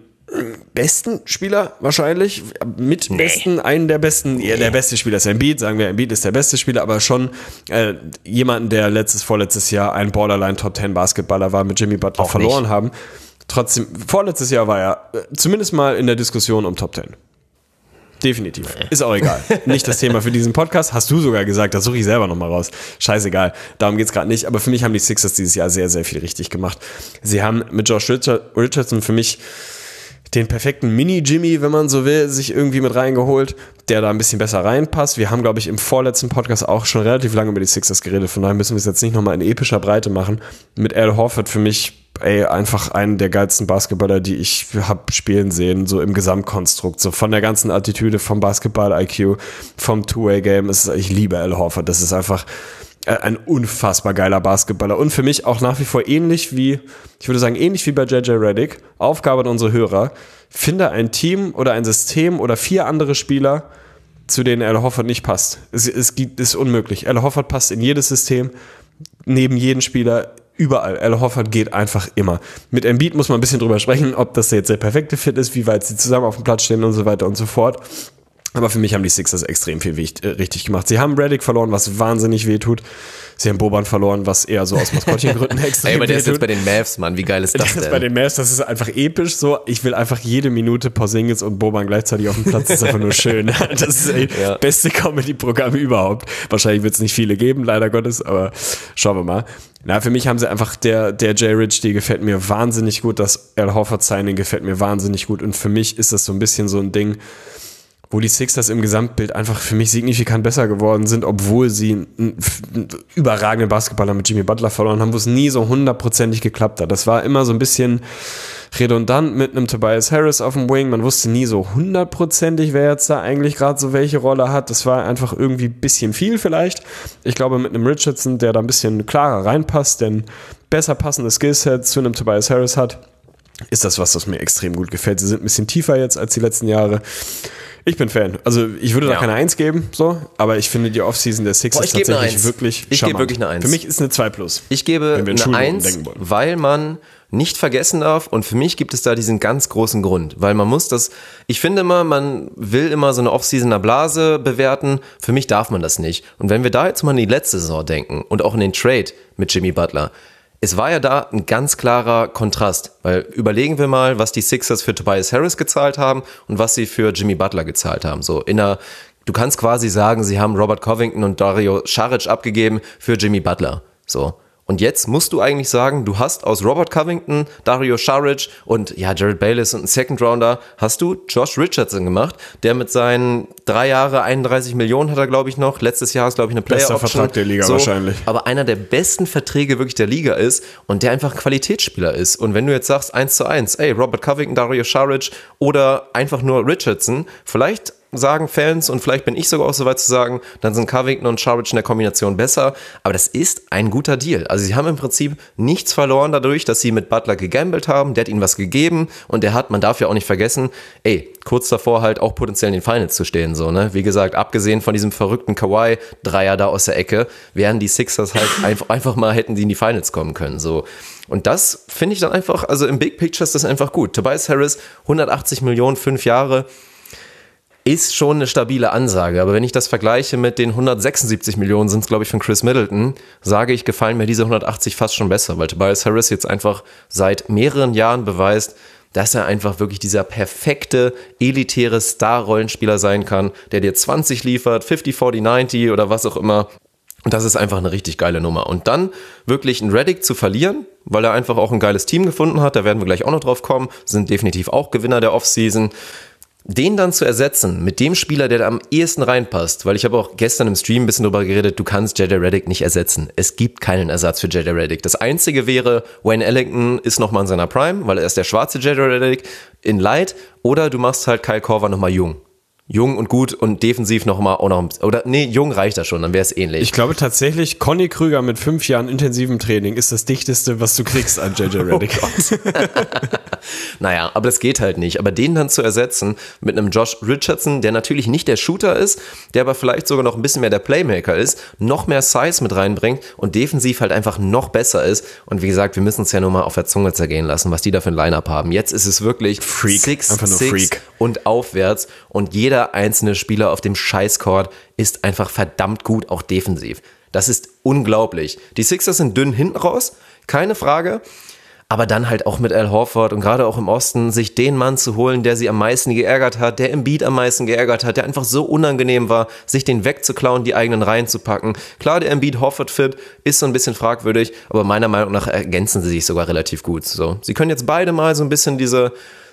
Speaker 3: besten Spieler wahrscheinlich, mit nee. besten, einen der besten, nee. ja, der beste Spieler ist Embiid, sagen wir, Embiid ist der beste Spieler, aber schon äh, jemanden, der letztes, vorletztes Jahr ein Borderline Top Ten Basketballer war, mit Jimmy Butler auch verloren nicht. haben. Trotzdem, vorletztes Jahr war er äh, zumindest mal in der Diskussion um Top Ten. Definitiv. Ist auch egal. Nicht das Thema für diesen Podcast. Hast du sogar gesagt, das suche ich selber nochmal raus. Scheißegal. Darum geht's gerade nicht. Aber für mich haben die Sixers dieses Jahr sehr, sehr viel richtig gemacht. Sie haben mit Josh Richardson für mich den perfekten Mini-Jimmy, wenn man so will, sich irgendwie mit reingeholt, der da ein bisschen besser reinpasst. Wir haben, glaube ich, im vorletzten Podcast auch schon relativ lange über die Sixers geredet, von daher müssen wir es jetzt nicht nochmal in epischer Breite machen. Mit Al Horford für mich, ey, einfach einen der geilsten Basketballer, die ich habe spielen sehen, so im Gesamtkonstrukt, so von der ganzen Attitüde, vom Basketball-I Q, vom Two-Way-Game. Ich liebe Al Horford, das ist einfach ein unfassbar geiler Basketballer und für mich auch nach wie vor ähnlich wie, ich würde sagen, ähnlich wie bei J J Redick, Aufgabe an unsere Hörer, finde ein Team oder ein System oder vier andere Spieler, zu denen Al Horford nicht passt. Es, es gibt, ist unmöglich. Al Horford passt in jedes System, neben jedem Spieler, überall. Al Horford geht einfach immer. Mit Embiid muss man ein bisschen drüber sprechen, ob das jetzt der perfekte Fit ist, wie weit sie zusammen auf dem Platz stehen und so weiter und so fort. Aber für mich haben die Sixers extrem viel wichtig, äh, richtig gemacht. Sie haben Redick verloren, was wahnsinnig weh tut. Sie haben Boban verloren, was eher so aus Maskottchengründen extrem
Speaker 1: Ey, aber der ist
Speaker 3: wehtut.
Speaker 1: jetzt bei den Mavs, Mann. Wie geil ist das
Speaker 3: der
Speaker 1: denn?
Speaker 3: Ist bei den Mavs, das ist einfach episch so. Ich will einfach jede Minute Porzingis und Boban gleichzeitig auf dem Platz. Das ist einfach nur schön. Das ist das ja. beste Comedy-Programm überhaupt. Wahrscheinlich wird es nicht viele geben, leider Gottes, aber schauen wir mal. Na, für mich haben sie einfach, der, der Jay Rich, die gefällt mir wahnsinnig gut. Das Al Horford-Signing gefällt mir wahnsinnig gut. Und für mich ist das so ein bisschen so ein Ding, wo die Sixers im Gesamtbild einfach für mich signifikant besser geworden sind, obwohl sie einen, einen überragenden Basketballer mit Jimmy Butler verloren haben, wo es nie so hundertprozentig geklappt hat. Das war immer so ein bisschen redundant mit einem Tobias Harris auf dem Wing. Man wusste nie so hundertprozentig, wer jetzt da eigentlich gerade so welche Rolle hat. Das war einfach irgendwie ein bisschen viel vielleicht. Ich glaube, mit einem Richardson, der da ein bisschen klarer reinpasst, denn besser passende Skillset zu einem Tobias Harris hat, ist das was, das mir extrem gut gefällt. Sie sind ein bisschen tiefer jetzt als die letzten Jahre. Ich bin Fan. Also ich würde ja. da keine Eins geben, so, aber ich finde die Offseason der Sixers
Speaker 1: Boah,
Speaker 3: tatsächlich wirklich
Speaker 1: Ich gebe wirklich eine Eins.
Speaker 3: Für mich ist eine zwei plus.
Speaker 1: Ich gebe eine Eins, weil man nicht vergessen darf und für mich gibt es da diesen ganz großen Grund, weil man muss das, ich finde immer, man will immer so eine Offseason der Blase bewerten, für mich darf man das nicht. Und wenn wir da jetzt mal an die letzte Saison denken und auch in den Trade mit Jimmy Butler, es war ja da ein ganz klarer Kontrast, weil überlegen wir mal, was die Sixers für Tobias Harris gezahlt haben und was sie für Jimmy Butler gezahlt haben. So in einer, du kannst quasi sagen, sie haben Robert Covington und Dario Saric abgegeben für Jimmy Butler. So. Und jetzt musst du eigentlich sagen, du hast aus Robert Covington, Dario Saric und ja, Jared Bayless und einen Second Rounder, hast du Josh Richardson gemacht, der mit seinen drei Jahre einunddreißig Millionen hat er, glaube ich, noch. Letztes Jahr ist, glaube ich, eine Player-Option.
Speaker 3: Bester Vertrag der Liga so, wahrscheinlich.
Speaker 1: Aber einer der besten Verträge wirklich der Liga ist und der einfach ein Qualitätsspieler ist. Und wenn du jetzt sagst, eins zu eins, ey, Robert Covington, Dario Saric oder einfach nur Richardson, vielleicht sagen Fans und vielleicht bin ich sogar auch so weit zu sagen, dann sind Covington und Saric in der Kombination besser, aber das ist ein guter Deal. Also sie haben im Prinzip nichts verloren dadurch, dass sie mit Butler gegambelt haben, der hat ihnen was gegeben und der hat, man darf ja auch nicht vergessen, ey, kurz davor halt auch potenziell in den Finals zu stehen, so, ne? Wie gesagt, abgesehen von diesem verrückten Kawhi-Dreier da aus der Ecke, wären die Sixers halt einfach, einfach mal, hätten die in die Finals kommen können, so. Und das finde ich dann einfach, also im Big Picture ist das einfach gut. Tobias Harris, hundertachtzig Millionen, fünf Jahre, ist schon eine stabile Ansage, aber wenn ich das vergleiche mit den hundertsechsundsiebzig Millionen, sind es glaube ich von Chris Middleton, sage ich, gefallen mir diese hundertachtzig fast schon besser, weil Tobias Harris jetzt einfach seit mehreren Jahren beweist, dass er einfach wirklich dieser perfekte, elitäre Star-Rollenspieler sein kann, der dir zwanzig liefert, fünfzig, vierzig, neunzig oder was auch immer. Und das ist einfach eine richtig geile Nummer. Und dann wirklich einen Redick zu verlieren, weil er einfach auch ein geiles Team gefunden hat, da werden wir gleich auch noch drauf kommen, sind definitiv auch Gewinner der Offseason. Den dann zu ersetzen mit dem Spieler, der da am ehesten reinpasst, weil ich habe auch gestern im Stream ein bisschen drüber geredet, du kannst J J Redick nicht ersetzen. Es gibt keinen Ersatz für J J Redick. Das Einzige wäre, Wayne Ellington ist nochmal in seiner Prime, weil er ist der schwarze J J Redick in Light, oder du machst halt Kyle Korver nochmal jung. Jung und gut und defensiv nochmal auch noch, oder nee, jung reicht das schon, dann wäre es ähnlich.
Speaker 3: Ich glaube tatsächlich, Conny Krüger mit fünf Jahren intensivem Training ist das dichteste, was du kriegst an J J Redick. Oh
Speaker 1: naja, aber das geht halt nicht. Aber den dann zu ersetzen mit einem Josh Richardson, der natürlich nicht der Shooter ist, der aber vielleicht sogar noch ein bisschen mehr der Playmaker ist, noch mehr Size mit reinbringt und defensiv halt einfach noch besser ist. Und wie gesagt, wir müssen es ja nur mal auf der Zunge zergehen lassen, was die da für ein Line-Up haben. Jetzt ist es wirklich
Speaker 3: Freak.
Speaker 1: Six,
Speaker 3: Einfach nur
Speaker 1: Six
Speaker 3: Freak.
Speaker 1: Und aufwärts und jeder einzelne Spieler auf dem Scheißcourt ist einfach verdammt gut, auch defensiv. Das ist unglaublich. Die Sixers sind dünn hinten raus, keine Frage, aber dann halt auch mit Al Horford und gerade auch im Osten, sich den Mann zu holen, der sie am meisten geärgert hat, der Embiid am meisten geärgert hat, der einfach so unangenehm war, sich den wegzuklauen, die eigenen Reihen zu packen. Klar, der Embiid-Horford-Fit ist so ein bisschen fragwürdig, aber meiner Meinung nach ergänzen sie sich sogar relativ gut. So, sie können jetzt beide mal so ein bisschen diese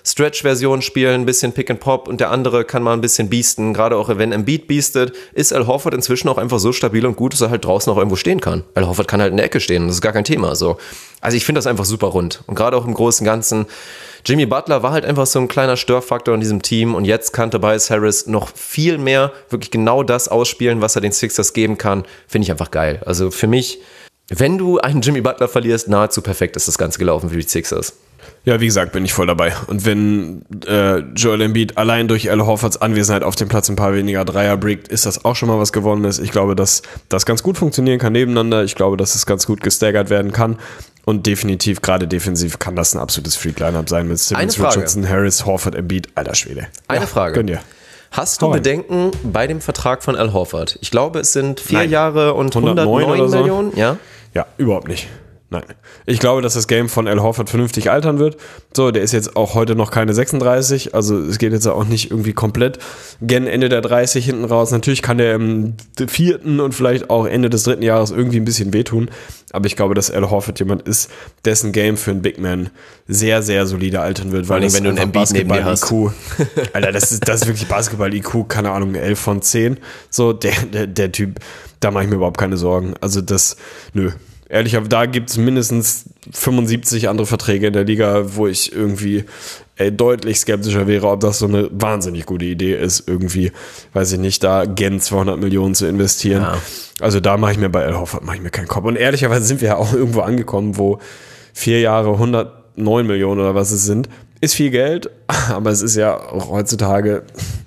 Speaker 1: Stretch-Version spielen, ein bisschen Pick and Pop und der andere kann mal ein bisschen beasten. Gerade auch wenn Embiid beastet, ist Al Horford inzwischen auch einfach so stabil und gut, dass er halt draußen auch irgendwo stehen kann. Al Horford kann halt in der Ecke stehen und das ist gar kein Thema. So. Also ich finde das einfach super rund. Und gerade auch im Großen und Ganzen, Jimmy Butler war halt einfach so ein kleiner Störfaktor in diesem Team und jetzt kann Tobias Harris noch viel mehr wirklich genau das ausspielen, was er den Sixers geben kann. Finde ich einfach geil. Also für mich, wenn du einen Jimmy Butler verlierst, nahezu perfekt ist das Ganze gelaufen für die Sixers.
Speaker 3: Ja, wie gesagt, bin ich voll dabei. Und wenn äh, Joel Embiid allein durch Al Horfords Anwesenheit auf dem Platz ein paar weniger Dreier bringt, ist das auch schon mal was Gewonnenes. Ich glaube, dass das ganz gut funktionieren kann nebeneinander. Ich glaube, dass es ganz gut gestaggert werden kann. Und definitiv, gerade defensiv, kann das ein absolutes Freak-Line-Up sein mit Simmons, Richardson, Harris, Horford, Embiid. Alter Schwede.
Speaker 1: Eine
Speaker 3: ja,
Speaker 1: Frage.
Speaker 3: Gönn dir.
Speaker 1: Hast du
Speaker 3: Hau
Speaker 1: Bedenken bei dem Vertrag von Al Horford? Ich glaube, es sind vier
Speaker 3: Nein.
Speaker 1: Jahre und hundertneun
Speaker 3: oder so.
Speaker 1: Millionen. Ja?
Speaker 3: Ja, überhaupt nicht. Nein. Ich glaube, dass das Game von Al Horford vernünftig altern wird. So, der ist jetzt auch heute noch keine sechsunddreißig, also es geht jetzt auch nicht irgendwie komplett gen Ende der dreißig hinten raus. Natürlich kann der im vierten und vielleicht auch Ende des dritten Jahres irgendwie ein bisschen wehtun, aber ich glaube, dass Al Horford jemand ist, dessen Game für einen Big Man sehr, sehr solide altern wird.
Speaker 1: Vor allem, wenn du einen Embiid neben dir hast.
Speaker 3: I Q, Alter, das ist, das ist wirklich Basketball-I Q, keine Ahnung, elf von zehn. So, der, der, der Typ, da mache ich mir überhaupt keine Sorgen. Also das, nö. Ehrlich, da gibt es mindestens fünfundsiebzig andere Verträge in der Liga, wo ich irgendwie ey, deutlich skeptischer wäre, ob das so eine wahnsinnig gute Idee ist, irgendwie, weiß ich nicht, da gen zweihundert Millionen zu investieren. Ja. Also da mache ich mir bei Al Horford mache ich mir keinen Kopf. Und ehrlicherweise sind wir ja auch irgendwo angekommen, wo vier Jahre hundertneun Millionen oder was es sind, ist viel Geld, aber es ist ja auch heutzutage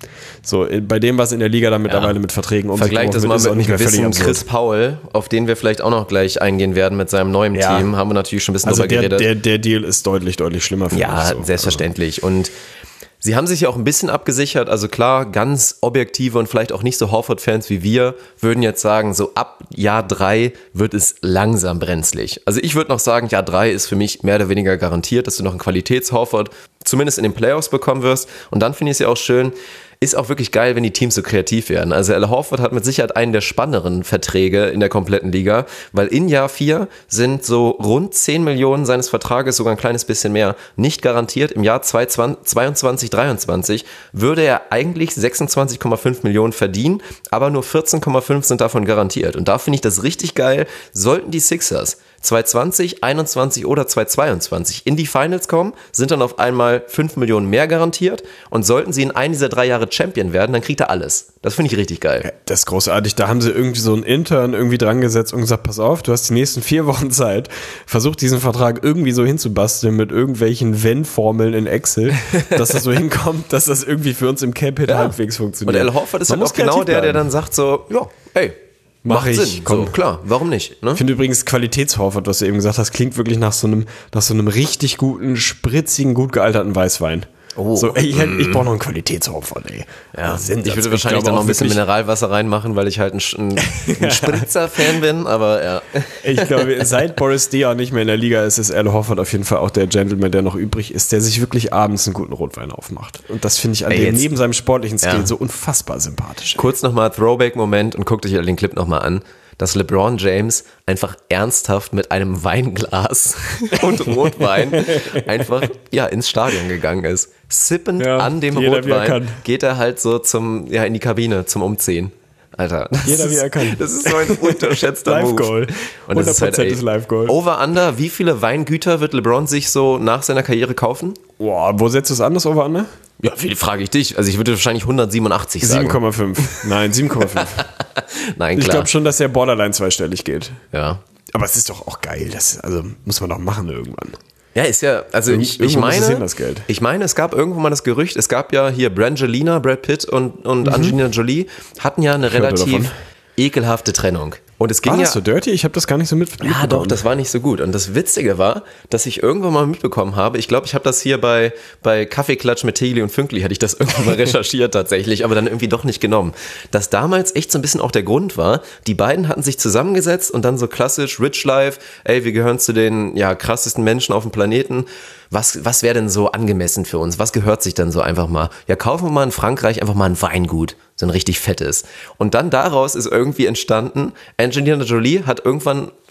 Speaker 3: so, bei dem, was in der Liga da mittlerweile ja. mit Verträgen um
Speaker 1: Vergleich das mal mit einem gewissen Chris Paul, auf den wir vielleicht auch noch gleich eingehen werden mit seinem neuen ja. Team, haben wir natürlich schon ein bisschen
Speaker 3: also
Speaker 1: drüber
Speaker 3: der,
Speaker 1: geredet.
Speaker 3: Der, der Deal ist deutlich, deutlich schlimmer für
Speaker 1: ja,
Speaker 3: mich.
Speaker 1: Ja, so. selbstverständlich. Und sie haben sich ja auch ein bisschen abgesichert, also klar, ganz objektive und vielleicht auch nicht so Horford-Fans wie wir würden jetzt sagen, so ab Jahr drei wird es langsam brenzlig. Also ich würde noch sagen, Jahr drei ist für mich mehr oder weniger garantiert, dass du noch einen Qualitäts-Horford zumindest in den Playoffs bekommen wirst. Und dann finde ich es ja auch schön, ist auch wirklich geil, wenn die Teams so kreativ werden. Also Al Horford hat mit Sicherheit einen der spannenderen Verträge in der kompletten Liga, weil in Jahr vier sind so rund zehn Millionen seines Vertrages, sogar ein kleines bisschen mehr, nicht garantiert. Im Jahr zweiundzwanzig dreiundzwanzig würde er eigentlich sechsundzwanzig Komma fünf Millionen verdienen, aber nur vierzehn Komma fünf sind davon garantiert. Und da finde ich das richtig geil. Sollten die Sixers zweitausendzwanzig, einundzwanzig oder zweitausendzweiundzwanzig in die Finals kommen, sind dann auf einmal fünf Millionen mehr garantiert und sollten sie in einem dieser drei Jahre Champion werden, dann kriegt er alles. Das finde ich richtig geil.
Speaker 3: Ja, das ist großartig. Da haben sie irgendwie so einen Intern irgendwie dran gesetzt und gesagt, pass auf, du hast die nächsten vier Wochen Zeit, versuch diesen Vertrag irgendwie so hinzubasteln mit irgendwelchen Wenn-Formeln in Excel, dass das so hinkommt, dass das irgendwie für uns im Cap-Hit ja. halbwegs funktioniert.
Speaker 1: Und Al Horford ist halt auch genau der, der dann sagt so, ja, ey,
Speaker 3: Mach ich,
Speaker 1: Sinn.
Speaker 3: komm.
Speaker 1: So, klar, warum nicht? Ne?
Speaker 3: Ich finde übrigens Qualitäts-Horford, was du eben gesagt hast, klingt wirklich nach so einem, nach so einem richtig guten, spritzigen, gut gealterten Weißwein. Oh, so, ey, ich, mm. ich brauche noch einen Qualitäts-Horford, ey.
Speaker 1: Ja, ich würde wahrscheinlich ich dann noch ein bisschen Mineralwasser reinmachen, weil ich halt ein, ein, ein Spritzer-Fan bin, aber ja.
Speaker 3: Ich glaube, seit Boris Diaw nicht mehr in der Liga ist, ist Al Horford auf jeden Fall auch der Gentleman, der noch übrig ist, der sich wirklich abends einen guten Rotwein aufmacht. Und das finde ich an ey, dem, jetzt, neben seinem sportlichen Skill ja. so unfassbar sympathisch. Ey.
Speaker 1: Kurz nochmal Throwback-Moment und guckt euch den Clip nochmal an, dass LeBron James einfach ernsthaft mit einem Weinglas und Rotwein einfach ja ins Stadion gegangen ist. Sippend ja, an dem Rotwein geht er halt so zum ja in die Kabine zum Umziehen. Alter, das,
Speaker 3: jeder, wie er kann.
Speaker 1: Das ist so ein unterschätzter Move.
Speaker 3: Und das ist halt, ey,
Speaker 1: ist Live-Goal. Over-Under, wie viele Weingüter wird LeBron sich so nach seiner Karriere kaufen?
Speaker 3: Boah, wo setzt du es an, das Over-Under?
Speaker 1: Ja, wie frage ich dich? Also ich würde wahrscheinlich hundertsiebenundachtzig sagen.
Speaker 3: sieben Komma fünf. Nein, sieben Komma fünf.
Speaker 1: Nein, klar.
Speaker 3: Ich glaube schon, dass der Borderline zweistellig geht.
Speaker 1: Ja.
Speaker 3: Aber es ist doch auch geil. Das, also muss man doch machen irgendwann.
Speaker 1: Ja, ist ja, also ich, ich meine, hin, das Geld. ich meine, es gab irgendwo mal das Gerücht, es gab ja hier Brangelina, Brad Pitt und, und mhm. Angelina Jolie hatten ja eine ich relativ ekelhafte Trennung. Und es ging
Speaker 3: war das
Speaker 1: ja,
Speaker 3: so dirty? Ich habe das gar nicht so mitbekommen.
Speaker 1: Ja, doch, das war nicht so gut. Und das Witzige war, dass ich irgendwann mal mitbekommen habe, ich glaube, ich habe das hier bei, bei Kaffeeklatsch mit Tegli und Fünkli, hatte ich das irgendwann mal recherchiert tatsächlich, aber dann irgendwie doch nicht genommen. Dass damals echt so ein bisschen auch der Grund war, die beiden hatten sich zusammengesetzt und dann so klassisch Rich Life, ey, wir gehören zu den ja krassesten Menschen auf dem Planeten. Was, was wäre denn so angemessen für uns? Was gehört sich dann so einfach mal? Ja, kaufen wir mal in Frankreich einfach mal ein Weingut, so ein richtig fettes. Und dann daraus ist irgendwie entstanden, Angelina Jolie hat irgendwann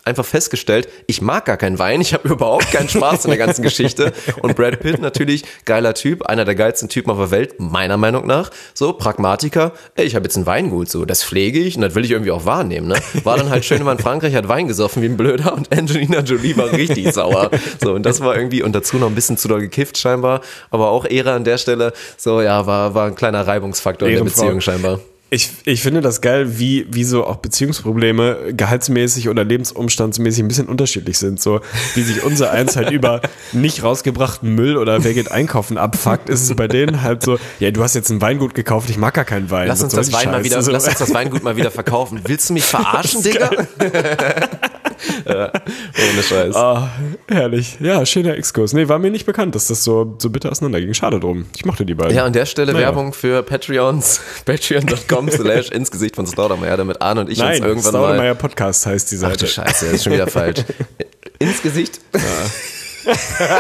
Speaker 1: einfach festgestellt, ich mag gar keinen Wein, ich habe überhaupt keinen Spaß in der ganzen Geschichte. Und Brad Pitt natürlich, geiler Typ, einer der geilsten Typen auf der Welt, meiner Meinung nach. So, Pragmatiker, ey, ich habe jetzt ein Weingut, so, das pflege ich und das will ich irgendwie auch wahrnehmen, ne? War dann halt schön immer in Frankreich, hat Wein gesoffen wie ein Blöder und Angelina Jolie war richtig sauer. So, und das war irgendwie, und dazu noch ein bisschen zu doll gekifft scheinbar, aber auch Ehre an der Stelle, so, ja, war, war ein kleiner Reibungsfaktor in der Beziehung scheinbar.
Speaker 3: Ich, ich finde das geil, wie, wie so auch Beziehungsprobleme gehaltsmäßig oder lebensumstandsmäßig ein bisschen unterschiedlich sind. So wie sich unser eins halt über nicht rausgebrachten Müll oder wer geht einkaufen abfuckt, ist es bei denen halt so, ja, du hast jetzt ein Weingut gekauft, ich mag gar keinen Wein.
Speaker 1: Lass uns, das, Wein mal wieder, lass uns das Weingut mal wieder verkaufen. Willst du mich verarschen, Digga? Ja, ohne Scheiß.
Speaker 3: Oh, herrlich. Ja, schöner Exkurs. Nee, war mir nicht bekannt, dass das so, so bitter auseinanderging. Schade drum. Ich mochte die beiden.
Speaker 1: Ja, an der Stelle
Speaker 3: naja.
Speaker 1: Werbung für Patreons, patreon punkt com slash ins Gesicht von Staudemeyer, damit Arne und ich
Speaker 3: Nein,
Speaker 1: uns irgendwann mal...
Speaker 3: Staudemeyer Podcast heißt die Seite.
Speaker 1: Ach du Scheiße, das ist schon wieder falsch. Ins Gesicht... Ja.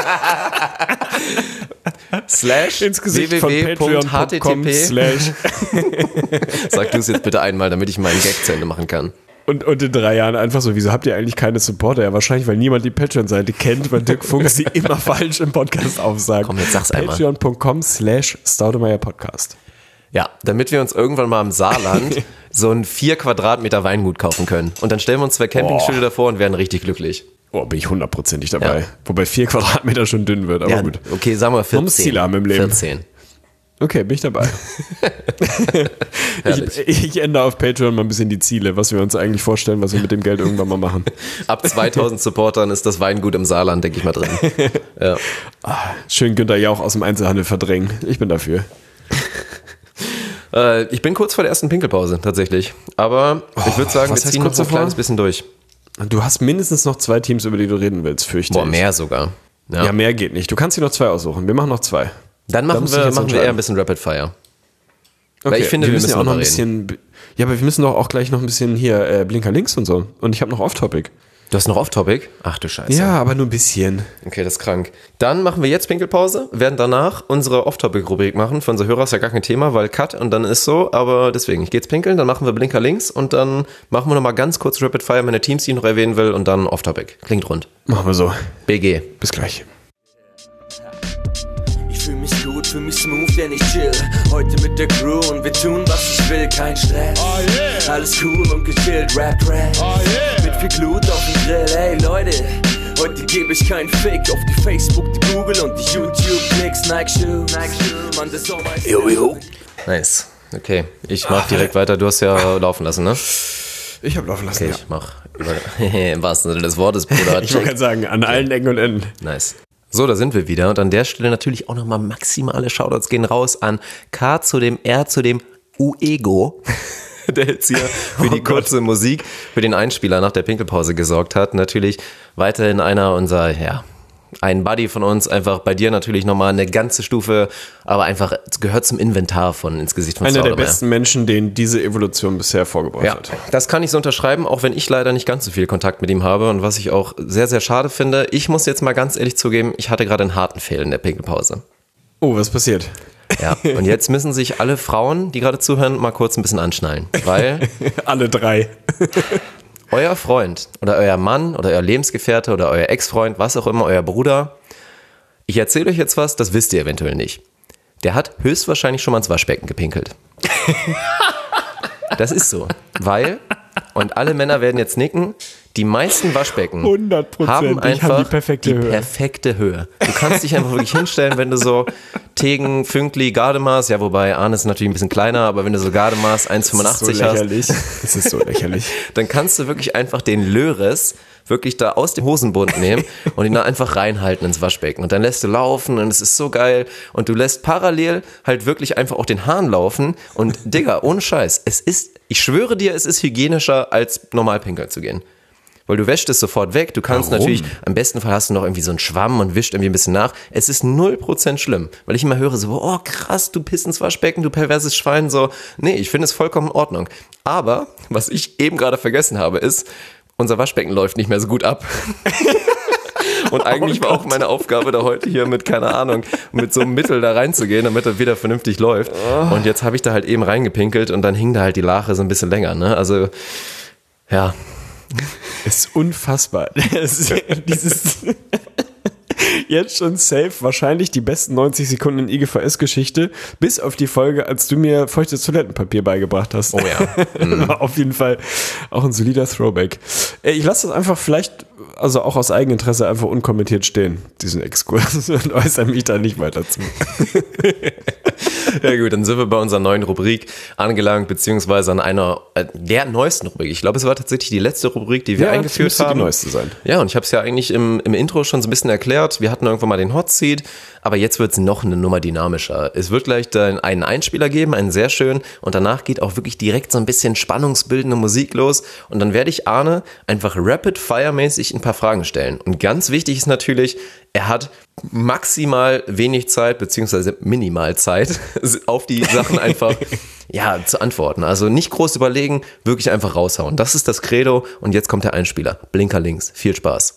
Speaker 1: slash
Speaker 3: ins Gesicht von
Speaker 1: w w w punkt h t t p
Speaker 3: slash
Speaker 1: Sag du es jetzt bitte einmal, damit ich meinen Gag zu Ende machen kann.
Speaker 3: Und, und in drei Jahren einfach so, wieso habt ihr eigentlich keine Supporter? Ja, wahrscheinlich, weil niemand die Patreon-Seite kennt, weil Dirk Funk sie immer falsch im Podcast aufsagt.
Speaker 1: Komm, jetzt sag's einmal.
Speaker 3: patreon punkt com slash Staudemeyer Podcast.
Speaker 1: Ja, damit wir uns irgendwann mal im Saarland so ein vier Quadratmeter Weingut kaufen können. Und dann stellen wir uns zwei Campingstühle davor und werden richtig glücklich.
Speaker 3: Oh, bin ich hundertprozentig dabei.
Speaker 1: Ja.
Speaker 3: Wobei vier Quadratmeter schon dünn wird, aber
Speaker 1: Ja,
Speaker 3: gut.
Speaker 1: okay, sagen wir vierzehn.
Speaker 3: Man muss Ziele haben im Leben.
Speaker 1: vierzehn.
Speaker 3: Okay, bin ich dabei. ich, ich ändere auf Patreon mal ein bisschen die Ziele, was wir uns eigentlich vorstellen, was wir mit dem Geld irgendwann mal machen.
Speaker 1: Ab zweitausend Supportern ist das Weingut im Saarland, denke ich mal, drin. Ja.
Speaker 3: Ah, schön Günther Jauch aus dem Einzelhandel verdrängen. Ich bin dafür.
Speaker 1: Äh, ich bin kurz vor der ersten Pinkelpause, tatsächlich. Aber oh, ich würde sagen, wir ziehen noch so ein kleines bisschen durch.
Speaker 3: Du hast mindestens noch zwei Teams, über die du reden willst, fürchte
Speaker 1: Boah,
Speaker 3: ich.
Speaker 1: mehr sogar.
Speaker 3: Ja. ja, mehr geht nicht. Du kannst dir noch zwei aussuchen. Wir machen noch zwei.
Speaker 1: Dann machen, da wir, machen wir eher ein bisschen Rapid Fire.
Speaker 3: Okay, Weil ich finde, wir, wir müssen, müssen ja auch noch ein bisschen. Ja, aber wir müssen doch auch gleich noch ein bisschen hier äh, Blinker links und so. Und ich habe noch Off-Topic.
Speaker 1: Du hast noch Off-Topic? Ach du Scheiße.
Speaker 3: Ja, aber nur ein bisschen.
Speaker 1: Okay, das ist krank. Dann machen wir jetzt Pinkelpause, werden danach unsere Off-Topic-Rubrik machen. Für unsere Hörer ist ja gar kein Thema, weil Cut und dann ist so. Aber deswegen, ich gehe jetzt pinkeln, dann machen wir Blinker links und dann machen wir nochmal ganz kurz Rapid Fire, meine Teams, die ich noch erwähnen will und dann Off-Topic. Klingt rund.
Speaker 3: Machen wir so.
Speaker 1: B G.
Speaker 3: Bis gleich.
Speaker 4: Fühl mich gut, fühl mich smooth, denn ich chill heute mit der Crew und wir tun, was ich will, kein Stress. Oh yeah. Alles cool und gechillt, Rap, Rap. Oh yeah. Mit viel Glut auf dem Grill, ey Leute. Heute gebe ich keinen Fick auf die Facebook, die Google und die YouTube-Klicks. Nike-Shoe, Nike-Shoe, man, das so weiß.
Speaker 1: Jo, jo. Nice. Okay, ich mach direkt weiter. Du hast ja laufen lassen, ne?
Speaker 3: Ich hab laufen lassen,
Speaker 1: okay,
Speaker 3: ja.
Speaker 1: ich mach. Im wahrsten Sinne des Wortes, Bruder.
Speaker 3: Ich wollte gerade sagen, an allen Ecken und Enden.
Speaker 1: Nice. So, da sind wir wieder und an der Stelle natürlich auch nochmal maximale Shoutouts gehen raus an K zu dem R zu dem Uego, der jetzt hier für die oh kurze Gott. Musik, für den Einspieler nach der Pinkelpause gesorgt hat. Natürlich weiterhin einer unserer, ja, ein Buddy von uns, einfach bei dir natürlich nochmal eine ganze Stufe, aber einfach gehört zum Inventar von ins Gesicht von
Speaker 3: Einer
Speaker 1: der
Speaker 3: besten Menschen, den diese Evolution bisher vorgebracht
Speaker 1: ja,
Speaker 3: hat.
Speaker 1: Das kann ich so unterschreiben, auch wenn ich leider nicht ganz so viel Kontakt mit ihm habe und was ich auch sehr, sehr schade finde. Ich muss jetzt mal ganz ehrlich zugeben, ich hatte gerade einen harten Fail in der Pinkelpause.
Speaker 3: Oh, was passiert?
Speaker 1: Ja, und jetzt müssen sich alle Frauen, die gerade zuhören, mal kurz ein bisschen anschnallen, weil...
Speaker 3: alle drei.
Speaker 1: Euer Freund oder euer Mann oder euer Lebensgefährte oder euer Ex-Freund, was auch immer, euer Bruder, ich erzähle euch jetzt was, das wisst ihr eventuell nicht. Der hat höchstwahrscheinlich schon mal ins Waschbecken gepinkelt. Das ist so, weil, und alle Männer werden jetzt nicken, die meisten Waschbecken haben einfach haben die, perfekte, die Höhe. perfekte Höhe. Du kannst dich einfach wirklich hinstellen, wenn du so Tegen, Fünkli, Gardemaß, ja wobei Arne ist natürlich ein bisschen kleiner, aber wenn du so Gardemaß eins Komma fünfundachtzig hast,
Speaker 3: das ist so lächerlich.
Speaker 1: Dann kannst du wirklich einfach den Löres wirklich da aus dem Hosenbund nehmen und ihn da einfach reinhalten ins Waschbecken und dann lässt du laufen und es ist so geil und du lässt parallel halt wirklich einfach auch den Hahn laufen und Digga, ohne Scheiß, es ist, ich schwöre dir, es ist hygienischer als normal pinkeln zu gehen. Weil du wäschst es sofort weg, du kannst Warum? natürlich, am besten Fall hast du noch irgendwie so einen Schwamm und wischt irgendwie ein bisschen nach. Es ist null Prozent schlimm, weil ich immer höre so, oh krass, du pisst ins Waschbecken, du perverses Schwein, so. Nee, ich finde es vollkommen in Ordnung. Aber, was ich eben gerade vergessen habe, ist, unser Waschbecken läuft nicht mehr so gut ab. Und eigentlich oh war auch meine Aufgabe da heute hier mit, keine Ahnung, mit so einem Mittel da reinzugehen, damit er wieder vernünftig läuft. Oh. Und jetzt habe ich da halt eben reingepinkelt und dann hing da halt die Lache so ein bisschen länger, ne? Also, ja.
Speaker 3: ist unfassbar. Ist, dieses jetzt schon safe, wahrscheinlich die besten neunzig Sekunden in I G V S-Geschichte, bis auf die Folge, als du mir feuchtes Toilettenpapier beigebracht hast.
Speaker 1: Oh ja. Mhm.
Speaker 3: War auf jeden Fall auch ein solider Throwback. Ich lasse das einfach vielleicht, also auch aus Eigeninteresse, einfach unkommentiert stehen, diesen Exkurs, und äußere mich da nicht weiter zu.
Speaker 1: Ja gut, dann sind wir bei unserer neuen Rubrik angelangt, beziehungsweise an einer äh, der neuesten Rubrik. Ich glaube, es war tatsächlich die letzte Rubrik, die wir
Speaker 3: ja,
Speaker 1: eingeführt
Speaker 3: müsste
Speaker 1: haben.
Speaker 3: Die neueste sein.
Speaker 1: Ja, und ich habe es ja eigentlich im, im Intro schon so ein bisschen erklärt. Wir hatten irgendwann mal den Hot Seat, aber jetzt wird es noch eine Nummer dynamischer. Es wird gleich dann einen Einspieler geben, einen sehr schönen, und danach geht auch wirklich direkt so ein bisschen spannungsbildende Musik los, und dann werde ich Arne einfach rapid-fire-mäßig ein paar Fragen stellen. Und ganz wichtig ist natürlich, er hat maximal wenig Zeit, beziehungsweise minimal Zeit, auf die Sachen einfach ja, zu antworten. Also nicht groß überlegen, wirklich einfach raushauen. Das ist das Credo, und jetzt kommt der Einspieler. Blinker links. Viel Spaß.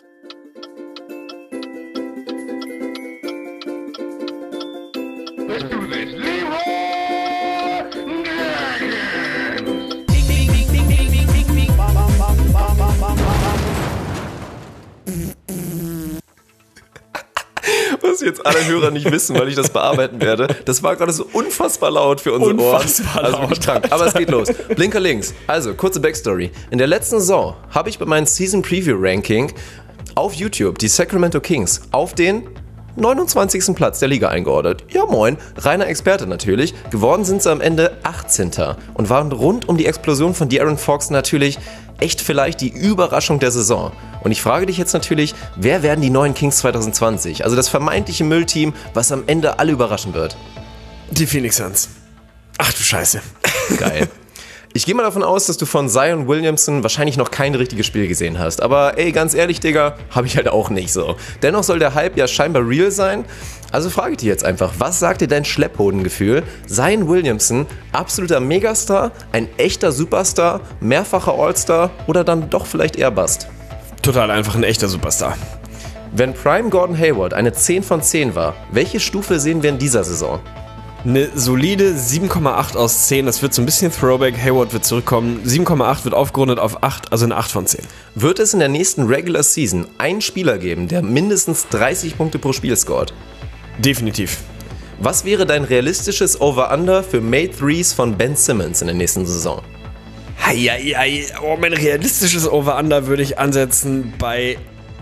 Speaker 1: Was jetzt alle Hörer nicht wissen, weil ich das bearbeiten werde. Das war gerade so unfassbar laut für unsere
Speaker 3: unfassbar
Speaker 1: Ohren. Also wirklich krank. Aber es geht los. Blinker links. Also, kurze Backstory. In der letzten Saison habe ich bei meinem Season Preview Ranking auf YouTube die Sacramento Kings auf den neunundzwanzigsten Platz der Liga eingeordnet. Ja moin, reiner Experte natürlich. Geworden sind sie am Ende achtzehnter und waren rund um die Explosion von De'Aaron Fox natürlich echt vielleicht die Überraschung der Saison. Und ich frage dich jetzt natürlich, wer werden die neuen Kings zwanzig zwanzig? Also das vermeintliche Müllteam, was am Ende alle überraschen wird.
Speaker 3: Die Phoenix Suns. Ach du Scheiße.
Speaker 1: Geil. Ich gehe mal davon aus, dass du von Zion Williamson wahrscheinlich noch kein richtiges Spiel gesehen hast. Aber ey, ganz ehrlich, Digga, habe ich halt auch nicht so. Dennoch soll der Hype ja scheinbar real sein. Also frage ich dich jetzt einfach, was sagt dir dein Schlepphodengefühl? Zion Williamson, absoluter Megastar, ein echter Superstar, mehrfacher All-Star oder dann doch vielleicht eher Bust?
Speaker 3: Total einfach ein echter Superstar.
Speaker 1: Wenn Prime Gordon Hayward eine zehn von zehn war, welche Stufe sehen wir in dieser Saison?
Speaker 3: Eine solide sieben Komma acht aus zehn, das wird so ein bisschen Throwback, Hayward wird zurückkommen. sieben Komma acht wird aufgerundet auf acht, also eine acht von zehn.
Speaker 1: Wird es in der nächsten Regular Season einen Spieler geben, der mindestens dreißig Punkte pro Spiel scoret?
Speaker 3: Definitiv.
Speaker 1: Was wäre dein realistisches Over-Under für Made Threes von Ben Simmons in der nächsten Saison?
Speaker 3: Heieiei, oh, mein realistisches Over-Under würde ich ansetzen bei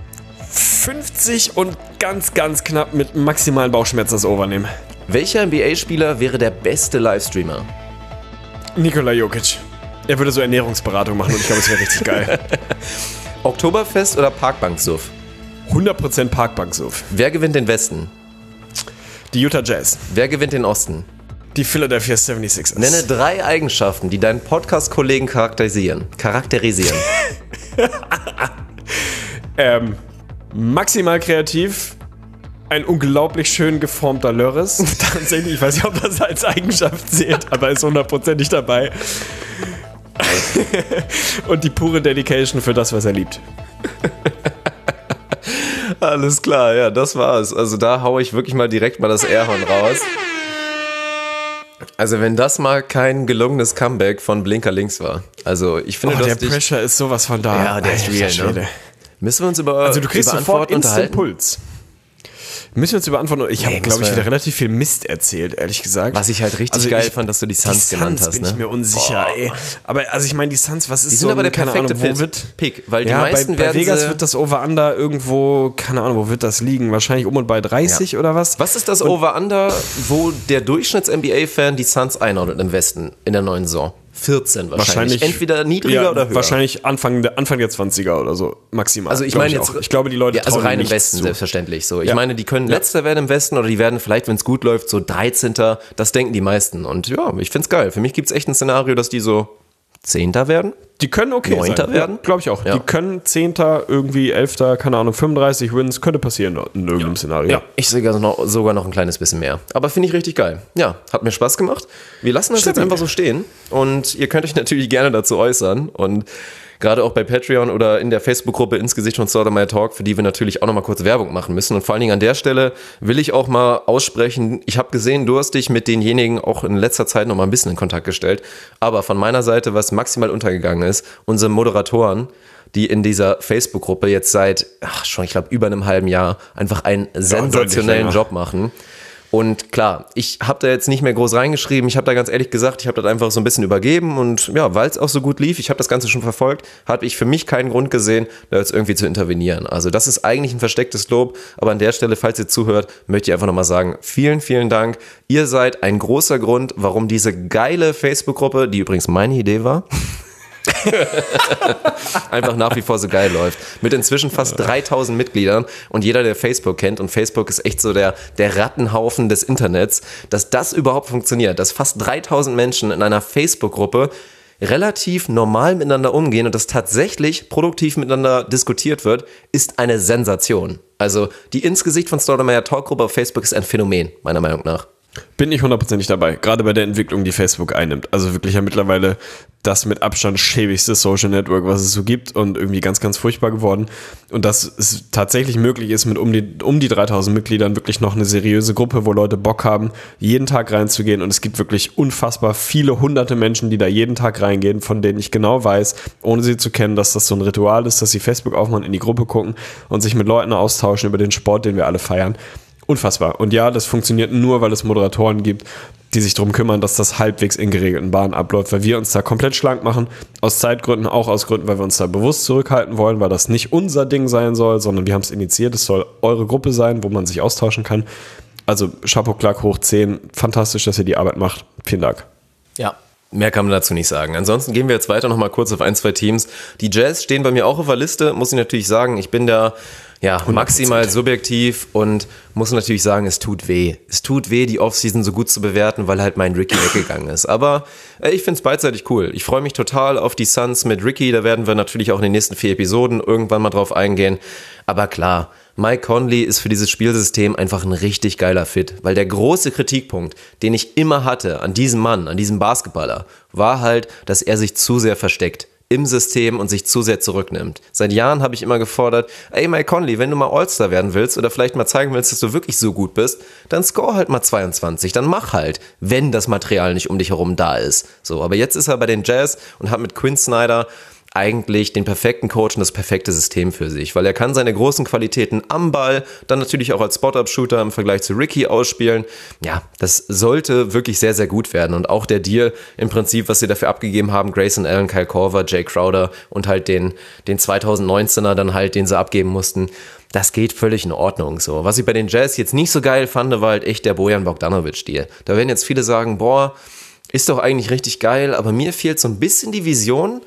Speaker 3: fünfzig und ganz, ganz knapp mit maximalen Bauchschmerzen das Over nehmen.
Speaker 1: Welcher N B A-Spieler wäre der beste Livestreamer?
Speaker 3: Nikola Jokic. Er würde so Ernährungsberatung machen und ich glaube, es wäre richtig geil.
Speaker 1: Oktoberfest oder Parkbanksuff?
Speaker 3: hundert Prozent Parkbanksuff.
Speaker 1: Wer gewinnt den Westen?
Speaker 3: Die Utah Jazz.
Speaker 1: Wer gewinnt den Osten?
Speaker 3: Die Philadelphia seventy-sixers.
Speaker 1: Nenne drei Eigenschaften, die deinen Podcast-Kollegen charakterisieren. Charakterisieren.
Speaker 3: ähm, maximal kreativ. Ein unglaublich schön geformter Lörres. Tatsächlich, ich weiß nicht, ob das als Eigenschaft zählt, aber ist hundertprozentig dabei. Und die pure Dedication für das, was er liebt.
Speaker 1: Alles klar, ja, das war's. Also da haue ich wirklich mal direkt mal das Airhorn raus. Also wenn das mal kein gelungenes Comeback von Blinker links war. Also ich finde,
Speaker 3: oh,
Speaker 1: dass
Speaker 3: der
Speaker 1: dich,
Speaker 3: Pressure ist sowas von da.
Speaker 1: Ja, der ist real, ne? Müssen wir uns über
Speaker 3: Also du kriegst
Speaker 1: über
Speaker 3: sofort
Speaker 1: Antworten
Speaker 3: Instant
Speaker 1: unterhalten?
Speaker 3: Puls. Müssen wir uns über Antworten... Ich habe,
Speaker 1: Nee,
Speaker 3: glaube ich,
Speaker 1: müssen wir-
Speaker 3: wieder relativ viel Mist erzählt, ehrlich gesagt.
Speaker 1: Was ich halt richtig
Speaker 3: Also
Speaker 1: geil
Speaker 3: ich-
Speaker 1: fand, dass du die
Speaker 3: Die
Speaker 1: Suns genannt
Speaker 3: Suns
Speaker 1: hast.
Speaker 3: bin
Speaker 1: Ne?
Speaker 3: ich mir unsicher, ey. Aber also ich meine, die Suns, was ist
Speaker 1: Die
Speaker 3: so
Speaker 1: sind aber
Speaker 3: ein,
Speaker 1: der
Speaker 3: keine
Speaker 1: perfekte
Speaker 3: Ahnung, wo
Speaker 1: Fit.
Speaker 3: wird...
Speaker 1: Pick, weil die
Speaker 3: Ja,
Speaker 1: meisten
Speaker 3: bei, bei
Speaker 1: werden
Speaker 3: Vegas
Speaker 1: sie,
Speaker 3: wird das Over-Under irgendwo, keine Ahnung, wo wird das liegen? Wahrscheinlich um und bei dreißig
Speaker 1: Ja.
Speaker 3: oder was?
Speaker 1: Was ist das Over-Under, wo der Durchschnitts-N B A-Fan die Suns einordnet im Westen in der neuen Saison? vierzehn wahrscheinlich.
Speaker 3: Wahrscheinlich-
Speaker 1: Entweder niedriger
Speaker 3: Ja,
Speaker 1: oder höher.
Speaker 3: wahrscheinlich Anfang der, Anfang der zwanziger oder so, maximal.
Speaker 1: Also ich
Speaker 3: Glaub
Speaker 1: meine jetzt,
Speaker 3: auch. Ich glaube, die Leute
Speaker 1: ja, also
Speaker 3: trauen
Speaker 1: rein im
Speaker 3: nichts
Speaker 1: Westen
Speaker 3: zu.
Speaker 1: selbstverständlich so. Ich
Speaker 3: Ja.
Speaker 1: meine, die können
Speaker 3: Ja.
Speaker 1: letzter werden im Westen oder die werden vielleicht, wenn es gut läuft, so dreizehnter Das denken die meisten. Und ja, ich find's geil. Für mich gibt's echt ein Szenario, dass die so Zehnter werden.
Speaker 3: Die können okay
Speaker 1: Neunter
Speaker 3: sein.
Speaker 1: werden?
Speaker 3: Ja, glaube ich auch.
Speaker 1: Ja.
Speaker 3: Die können Zehnter, irgendwie Elfter, keine Ahnung, fünfunddreißig Wins, könnte passieren in irgendeinem Szenario.
Speaker 1: Ja, ich sehe sogar noch, sogar noch ein kleines bisschen mehr. Aber finde ich richtig geil. Ja, hat mir Spaß gemacht. Wir lassen das jetzt
Speaker 3: Stabil.
Speaker 1: einfach so stehen. Und ihr könnt euch natürlich gerne dazu äußern. Und gerade auch bei Patreon oder in der Facebook-Gruppe ins Gesicht von Stoudemire Talk, für die wir natürlich auch nochmal kurz Werbung machen müssen. Und vor allen Dingen an der Stelle will ich auch mal aussprechen, ich habe gesehen, du hast dich mit denjenigen auch in letzter Zeit nochmal ein bisschen in Kontakt gestellt. Aber von meiner Seite, was maximal untergegangen ist, unsere Moderatoren, die in dieser Facebook-Gruppe jetzt seit, ach, schon ich glaube über einem halben Jahr einfach einen sensationellen Job machen. Und klar, ich habe da jetzt nicht mehr groß reingeschrieben, ich habe da ganz ehrlich gesagt, ich habe das einfach so ein bisschen übergeben und ja, weil es auch so gut lief, ich habe das Ganze schon verfolgt, habe ich für mich keinen Grund gesehen, da jetzt irgendwie zu intervenieren. Also das ist eigentlich ein verstecktes Lob, aber an der Stelle, falls ihr zuhört, möchte ich einfach nochmal sagen, vielen, vielen Dank. Ihr seid ein großer Grund, warum diese geile Facebook-Gruppe, die übrigens meine Idee war, einfach nach wie vor so geil läuft. Mit inzwischen fast dreitausend Mitgliedern und jeder, der Facebook kennt, und Facebook ist echt so der, der Rattenhaufen des Internets, dass das überhaupt funktioniert, dass fast dreitausend Menschen in einer Facebook-Gruppe relativ normal miteinander umgehen und das tatsächlich produktiv miteinander diskutiert wird, ist eine Sensation. Also die ins Gesicht von Stoudemire Talk-Gruppe auf Facebook ist ein Phänomen, meiner Meinung nach.
Speaker 3: Bin ich hundertprozentig dabei, gerade bei der Entwicklung, die Facebook einnimmt. Also wirklich ja mittlerweile das mit Abstand schäbigste Social Network, was es so gibt und irgendwie ganz, ganz furchtbar geworden. Und dass es tatsächlich möglich ist, mit um die, um die dreitausend Mitgliedern wirklich noch eine seriöse Gruppe, wo Leute Bock haben, jeden Tag reinzugehen. Und es gibt wirklich unfassbar viele hunderte Menschen, die da jeden Tag reingehen, von denen ich genau weiß, ohne sie zu kennen, dass das so ein Ritual ist, dass sie Facebook aufmachen, in die Gruppe gucken und sich mit Leuten austauschen über den Sport, den wir alle feiern. Unfassbar. Und ja, das funktioniert nur, weil es Moderatoren gibt, die sich darum kümmern, dass das halbwegs in geregelten Bahnen abläuft, weil wir uns da komplett schlank machen, aus Zeitgründen, auch aus Gründen, weil wir uns da bewusst zurückhalten wollen, weil das nicht unser Ding sein soll, sondern wir haben es initiiert, es soll eure Gruppe sein, wo man sich austauschen kann. Also Chapeau Clark hoch zehn, fantastisch, dass ihr die Arbeit macht. Vielen Dank.
Speaker 1: Ja. Mehr kann man dazu nicht sagen. Ansonsten gehen wir jetzt weiter nochmal kurz auf ein, zwei Teams. Die Jazz stehen bei mir auch auf der Liste, muss ich natürlich sagen. Ich bin da ja maximal subjektiv und muss natürlich sagen, es tut weh. Es tut weh, die Offseason so gut zu bewerten, weil halt mein Ricky weggegangen ist. Aber äh, ich finde es beidseitig cool. Ich freue mich total auf die Suns mit Ricky. Da werden wir natürlich auch in den nächsten vier Episoden irgendwann mal drauf eingehen. Aber klar, Mike Conley ist für dieses Spielsystem einfach ein richtig geiler Fit, weil der große Kritikpunkt, den ich immer hatte an diesem Mann, an diesem Basketballer, war halt, dass er sich zu sehr versteckt im System und sich zu sehr zurücknimmt. Seit Jahren habe ich immer gefordert, ey Mike Conley, wenn du mal All-Star werden willst oder vielleicht mal zeigen willst, dass du wirklich so gut bist, dann score halt mal zweiundzwanzig, dann mach halt, wenn das Material nicht um dich herum da ist. So, aber jetzt ist er bei den Jazz und hat mit Quinn Snyder eigentlich den perfekten Coach und das perfekte System für sich, weil er kann seine großen Qualitäten am Ball, dann natürlich auch als Spot-Up-Shooter im Vergleich zu Ricky ausspielen. Ja, das sollte wirklich sehr, sehr gut werden und auch der Deal im Prinzip, was sie dafür abgegeben haben, Grayson Allen, Kyle Korver, Jay Crowder und halt den, den zweitausendneunzehner dann halt, den sie abgeben mussten, das geht völlig in Ordnung. So, was ich bei den Jazz jetzt nicht so geil fand, war halt echt der Bojan Bogdanovic-Deal. Da werden jetzt viele sagen, boah, ist doch eigentlich richtig geil, aber mir fehlt so ein bisschen die Vision,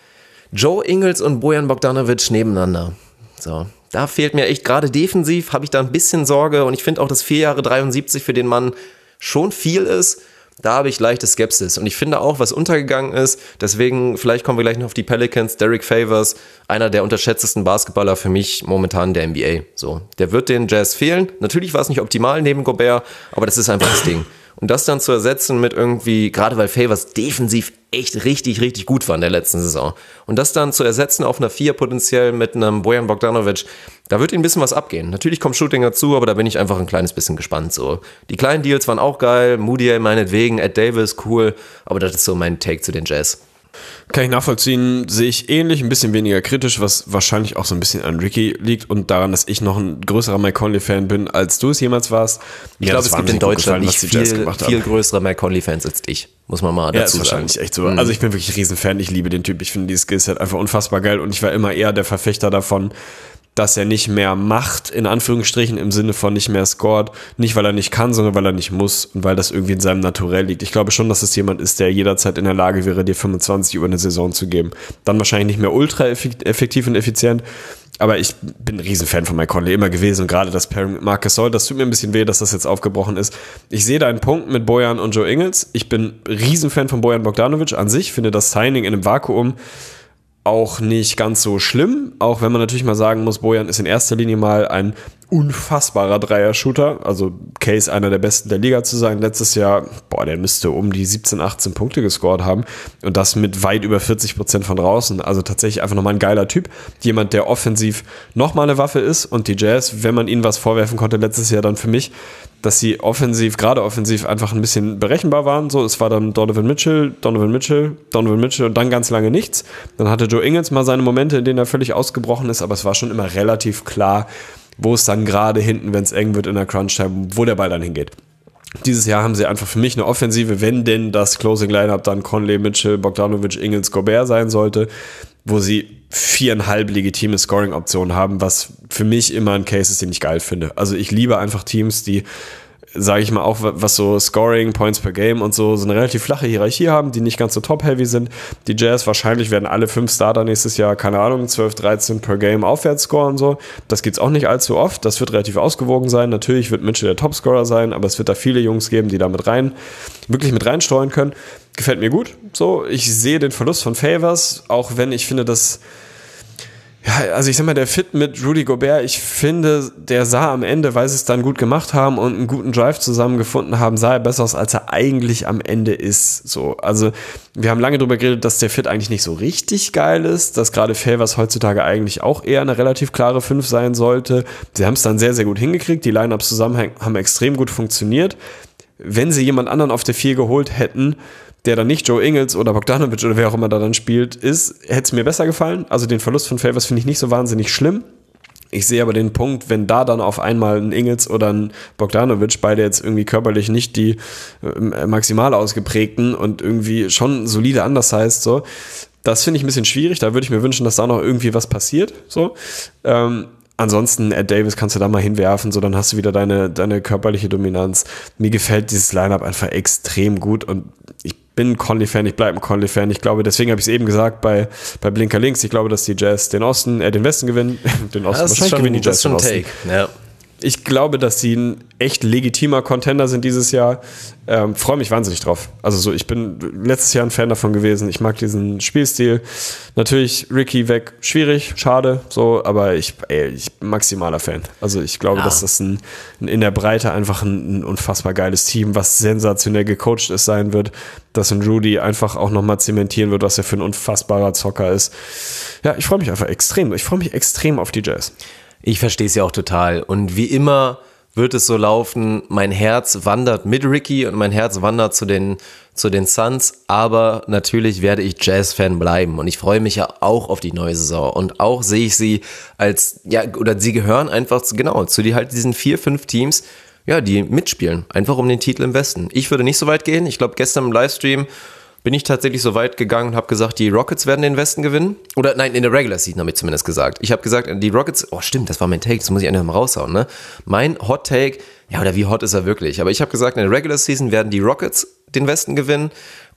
Speaker 1: Joe Ingles und Bojan Bogdanovic nebeneinander. So, da fehlt mir echt gerade defensiv, habe ich da ein bisschen Sorge und ich finde auch, dass vier Jahre dreiundsiebzig für den Mann schon viel ist. Da habe ich leichte Skepsis und ich finde auch, was untergegangen ist, deswegen, vielleicht kommen wir gleich noch auf die Pelicans, Derek Favors, einer der unterschätztesten Basketballer für mich momentan der N B A. So, der wird den Jazz fehlen. Natürlich war es nicht optimal neben Gobert, aber das ist einfach das Ding. Und das dann zu ersetzen mit irgendwie, gerade weil Favors defensiv echt richtig, richtig gut war in der letzten Saison. Und das dann zu ersetzen auf einer vier potenziell mit einem Bojan Bogdanovic, da wird ihm ein bisschen was abgehen. Natürlich kommt Shooting dazu, aber da bin ich einfach ein kleines bisschen gespannt. So, die kleinen Deals waren auch geil, Moody meinetwegen, Ed Davis, cool, aber das ist so mein Take zu den Jazz.
Speaker 3: Kann ich nachvollziehen, sehe ich ähnlich, ein bisschen weniger kritisch, was wahrscheinlich auch so ein bisschen an Ricky liegt und daran, dass ich noch ein größerer Mike Conley-Fan bin, als du es jemals warst.
Speaker 1: Ich glaube, es gibt in Deutschland nicht viel, viel größere Mike Conley-Fans als dich, muss man mal dazu sagen. Ja, ist
Speaker 3: wahrscheinlich echt so. Mhm. Also ich bin wirklich ein Riesenfan, ich liebe den Typ, ich finde die Skillset einfach unfassbar geil und ich war immer eher der Verfechter davon, dass er nicht mehr macht, in Anführungsstrichen, im Sinne von nicht mehr scored, nicht weil er nicht kann, sondern weil er nicht muss und weil das irgendwie in seinem Naturell liegt. Ich glaube schon, dass es jemand ist, der jederzeit in der Lage wäre, dir fünfundzwanzig über eine Saison zu geben. Dann wahrscheinlich nicht mehr ultra effektiv und effizient, aber ich bin ein Riesenfan von Mike Conley immer gewesen und gerade das Pairing mit Marc Gasol, das tut mir ein bisschen weh, dass das jetzt aufgebrochen ist. Ich sehe da einen Punkt mit Bojan und Joe Ingles. Ich bin ein Riesenfan von Bojan Bogdanovic an sich, finde das Signing in einem Vakuum auch nicht ganz so schlimm, auch wenn man natürlich mal sagen muss, Bojan ist in erster Linie mal ein unfassbarer Dreier-Shooter, also Case einer der besten der Liga zu sein. Letztes Jahr, boah, der müsste um die siebzehn, achtzehn Punkte gescored haben und das mit weit über vierzig Prozent von draußen. Also tatsächlich einfach nochmal ein geiler Typ. Jemand, der offensiv nochmal eine Waffe ist und die Jazz, wenn man ihnen was vorwerfen konnte letztes Jahr, dann für mich, dass sie offensiv, gerade offensiv einfach ein bisschen berechenbar waren. So, es war dann Donovan Mitchell, Donovan Mitchell, Donovan Mitchell und dann ganz lange nichts. Dann hatte Joe Ingles mal seine Momente, in denen er völlig ausgebrochen ist, aber es war schon immer relativ klar, wo es dann gerade hinten, wenn es eng wird in der Crunch-Time, wo der Ball dann hingeht. Dieses Jahr haben sie einfach für mich eine Offensive, wenn denn das Closing-Lineup dann Conley, Mitchell, Bogdanovic, Ingles, Gobert sein sollte, wo sie viereinhalb legitime Scoring-Optionen haben, was für mich immer ein Case ist, den ich geil finde. Also ich liebe einfach Teams, die, sage ich mal auch, was so Scoring, Points per Game und so, so eine relativ flache Hierarchie haben, die nicht ganz so top-heavy sind. Die Jazz wahrscheinlich werden alle fünf Starter nächstes Jahr, keine Ahnung, zwölf, dreizehn per Game aufwärts scoren, so. Das gibt's auch nicht allzu oft. Das wird relativ ausgewogen sein. Natürlich wird Mitchell der Topscorer sein, aber es wird da viele Jungs geben, die da mit rein, wirklich mit reinstreuen können. Gefällt mir gut. So, ich sehe den Verlust von Favors, auch wenn ich finde, dass ja, also ich sag mal, der Fit mit Rudy Gobert, ich finde, der sah am Ende, weil sie es dann gut gemacht haben und einen guten Drive zusammengefunden haben, sah er besser aus, als er eigentlich am Ende ist. So, also wir haben lange drüber geredet, dass der Fit eigentlich nicht so richtig geil ist, dass gerade Favors heutzutage eigentlich auch eher eine relativ klare fünf sein sollte. Sie haben es dann sehr, sehr gut hingekriegt, die Lineups zusammen haben extrem gut funktioniert. Wenn sie jemand anderen auf der vier geholt hätten, der dann nicht Joe Ingles oder Bogdanovic oder wer auch immer da dann spielt, ist, hätte es mir besser gefallen. Also den Verlust von Favors finde ich nicht so wahnsinnig schlimm. Ich sehe aber den Punkt, wenn da dann auf einmal ein Ingles oder ein Bogdanovic, beide jetzt irgendwie körperlich nicht die äh, maximal ausgeprägten und irgendwie schon solide undersized, so, das finde ich ein bisschen schwierig. Da würde ich mir wünschen, dass da noch irgendwie was passiert, so. Ähm, Ansonsten, Ed Davis kannst du da mal hinwerfen, so dann hast du wieder deine, deine körperliche Dominanz. Mir gefällt dieses Lineup einfach extrem gut und ich bin ein Conley-Fan, ich bleibe ein Conley-Fan. Ich glaube, deswegen habe ich es eben gesagt bei, bei Blinker Links, ich glaube, dass die Jazz den Osten, äh, den Westen gewinnen. Den Osten,
Speaker 1: das
Speaker 3: wahrscheinlich
Speaker 1: schon,
Speaker 3: gewinnen die Jazz
Speaker 1: das ist schon
Speaker 3: den Osten.
Speaker 1: Take. Ja.
Speaker 3: Ich glaube, dass sie ein echt legitimer Contender sind dieses Jahr. Ähm, freue mich wahnsinnig drauf. Also so, ich bin letztes Jahr ein Fan davon gewesen. Ich mag diesen Spielstil. Natürlich Ricky weg, schwierig, schade, so, aber ich, ey, ich bin maximaler Fan. Also ich glaube, ja. dass das ein, ein in der Breite einfach ein, ein unfassbar geiles Team, was sensationell gecoacht ist, sein wird, dass ein Rudy einfach auch nochmal zementieren wird, was er für ein unfassbarer Zocker ist. Ja, ich freue mich einfach extrem. Ich freue mich extrem auf die Jazz.
Speaker 1: Ich verstehe es ja auch total. Und wie immer wird es so laufen, mein Herz wandert mit Ricky und mein Herz wandert zu den, zu den Suns, aber natürlich werde ich Jazz-Fan bleiben und ich freue mich ja auch auf die neue Saison und auch sehe ich sie als, ja, oder sie gehören einfach zu, genau, zu die halt diesen vier, fünf Teams, ja, die mitspielen, einfach um den Titel im Westen. Ich würde nicht so weit gehen, ich glaube gestern im Livestream bin ich tatsächlich so weit gegangen und habe gesagt, die Rockets werden den Westen gewinnen. Oder nein, in der Regular Season habe ich zumindest gesagt. Ich habe gesagt, die Rockets, oh stimmt, das war mein Take, das muss ich einfach mal raushauen, ne? Mein Hot Take, ja, oder wie hot ist er wirklich? Aber ich habe gesagt, in der Regular Season werden die Rockets den Westen gewinnen.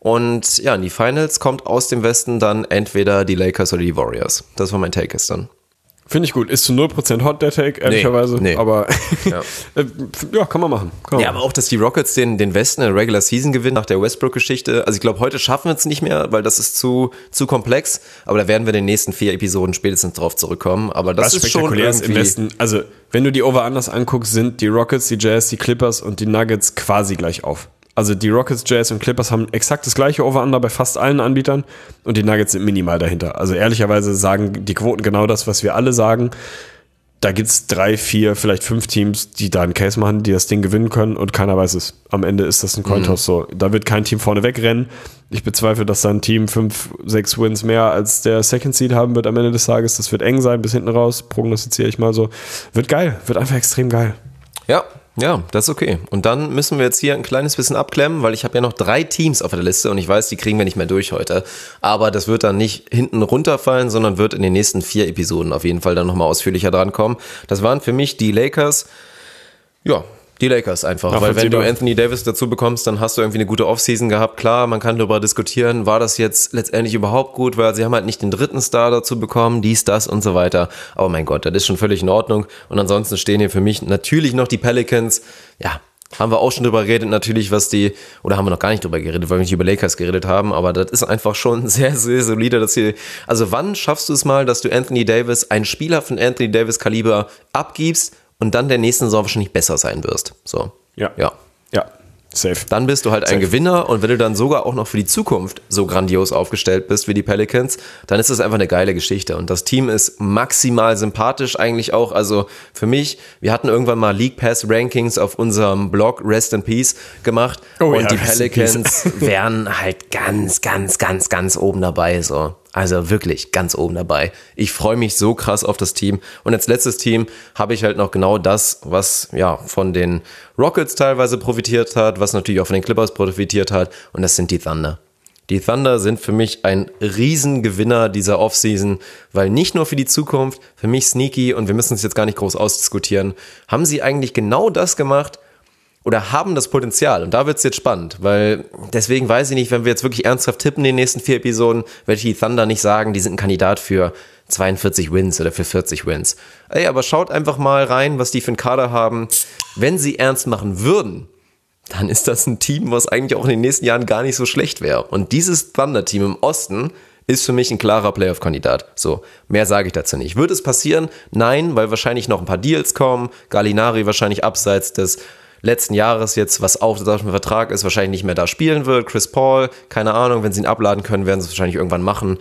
Speaker 1: Und ja, in die Finals kommt aus dem Westen dann entweder die Lakers oder die Warriors. Das war mein Take gestern.
Speaker 3: Finde ich gut. Ist zu null Prozent Hot, der Take, ehrlicherweise. Nee, nee. Aber ja. ja, kann man machen. Kann man
Speaker 1: ja, aber auch, dass die Rockets den, den Westen in der Regular Season gewinnen nach der Westbrook-Geschichte. Also ich glaube, heute schaffen wir es nicht mehr, weil das ist zu, zu komplex. Aber da werden wir in den nächsten vier Episoden spätestens drauf zurückkommen. Aber das Was ist schon irgendwie...
Speaker 3: Im Westen, also, wenn du die Over-Unders anguckst, sind die Rockets, die Jazz, die Clippers und die Nuggets quasi gleich auf. Also die Rockets, Jazz und Clippers haben exakt das gleiche Over-Under bei fast allen Anbietern und die Nuggets sind minimal dahinter. Also ehrlicherweise sagen die Quoten genau das, was wir alle sagen. Da gibt's drei, vier, vielleicht fünf Teams, die da einen Case machen, die das Ding gewinnen können und keiner weiß es. Am Ende ist das ein Cointoss mhm. so. Da wird kein Team vorne wegrennen. Ich bezweifle, dass da ein Team fünf, sechs Wins mehr als der Second Seed haben wird am Ende des Tages. Das wird eng sein bis hinten raus, prognostiziere ich mal so. Wird geil, wird einfach extrem geil.
Speaker 1: Ja. Ja, das ist okay. Und dann müssen wir jetzt hier ein kleines bisschen abklemmen, weil ich habe ja noch drei Teams auf der Liste und ich weiß, die kriegen wir nicht mehr durch heute. Aber das wird dann nicht hinten runterfallen, sondern wird in den nächsten vier Episoden auf jeden Fall dann nochmal ausführlicher drankommen. Das waren für mich die Lakers. Ja, die Lakers einfach, Ach, weil wenn du Anthony Davis dazu bekommst, dann hast du irgendwie eine gute Offseason gehabt. Klar, man kann darüber diskutieren, war das jetzt letztendlich überhaupt gut, weil sie haben halt nicht den dritten Star dazu bekommen, dies, das und so weiter. Aber mein Gott, das ist schon völlig in Ordnung. Und ansonsten stehen hier für mich natürlich noch die Pelicans. Ja, haben wir auch schon drüber geredet natürlich, was die, oder haben wir noch gar nicht drüber geredet, weil wir nicht über Lakers geredet haben, aber das ist einfach schon sehr, sehr solide, dass sie, also wann schaffst du es mal, dass du Anthony Davis, einen Spieler von Anthony Davis Kaliber abgibst und dann der nächsten Saison wahrscheinlich besser sein wirst. So.
Speaker 3: Ja.
Speaker 1: Ja.
Speaker 3: Ja. Safe.
Speaker 1: Dann bist du halt
Speaker 3: Safe.
Speaker 1: ein Gewinner und wenn du dann sogar auch noch für die Zukunft so grandios aufgestellt bist wie die Pelicans, dann ist das einfach eine geile Geschichte und das Team ist maximal sympathisch eigentlich auch, also für mich, wir hatten irgendwann mal League Pass Rankings auf unserem Blog Rest in Peace gemacht
Speaker 3: oh,
Speaker 1: und
Speaker 3: ja,
Speaker 1: die
Speaker 3: Rest
Speaker 1: Pelicans wären halt ganz, ganz, ganz, ganz oben dabei, so. Also wirklich ganz oben dabei. Ich freue mich so krass auf das Team. Und als letztes Team habe ich halt noch genau das, was ja von den Rockets teilweise profitiert hat, was natürlich auch von den Clippers profitiert hat. Und das sind die Thunder. Die Thunder sind für mich ein Riesengewinner dieser Offseason, weil nicht nur für die Zukunft, für mich sneaky, und wir müssen es jetzt gar nicht groß ausdiskutieren, haben sie eigentlich genau das gemacht, oder haben das Potenzial. Und da wird es jetzt spannend, weil deswegen weiß ich nicht, wenn wir jetzt wirklich ernsthaft tippen in den nächsten vier Episoden, werde ich die Thunder nicht sagen, die sind ein Kandidat für zweiundvierzig Wins oder für vierzig Wins. Ey, aber schaut einfach mal rein, was die für einen Kader haben. Wenn sie ernst machen würden, dann ist das ein Team, was eigentlich auch in den nächsten Jahren gar nicht so schlecht wäre. Und dieses Thunder-Team im Osten ist für mich ein klarer Playoff-Kandidat. So, mehr sage ich dazu nicht. Wird es passieren? Nein, weil wahrscheinlich noch ein paar Deals kommen. Gallinari wahrscheinlich abseits des letzten Jahres jetzt, was auf dem Vertrag ist, wahrscheinlich nicht mehr da spielen wird. Chris Paul, keine Ahnung, wenn sie ihn abladen können, werden sie es wahrscheinlich irgendwann machen.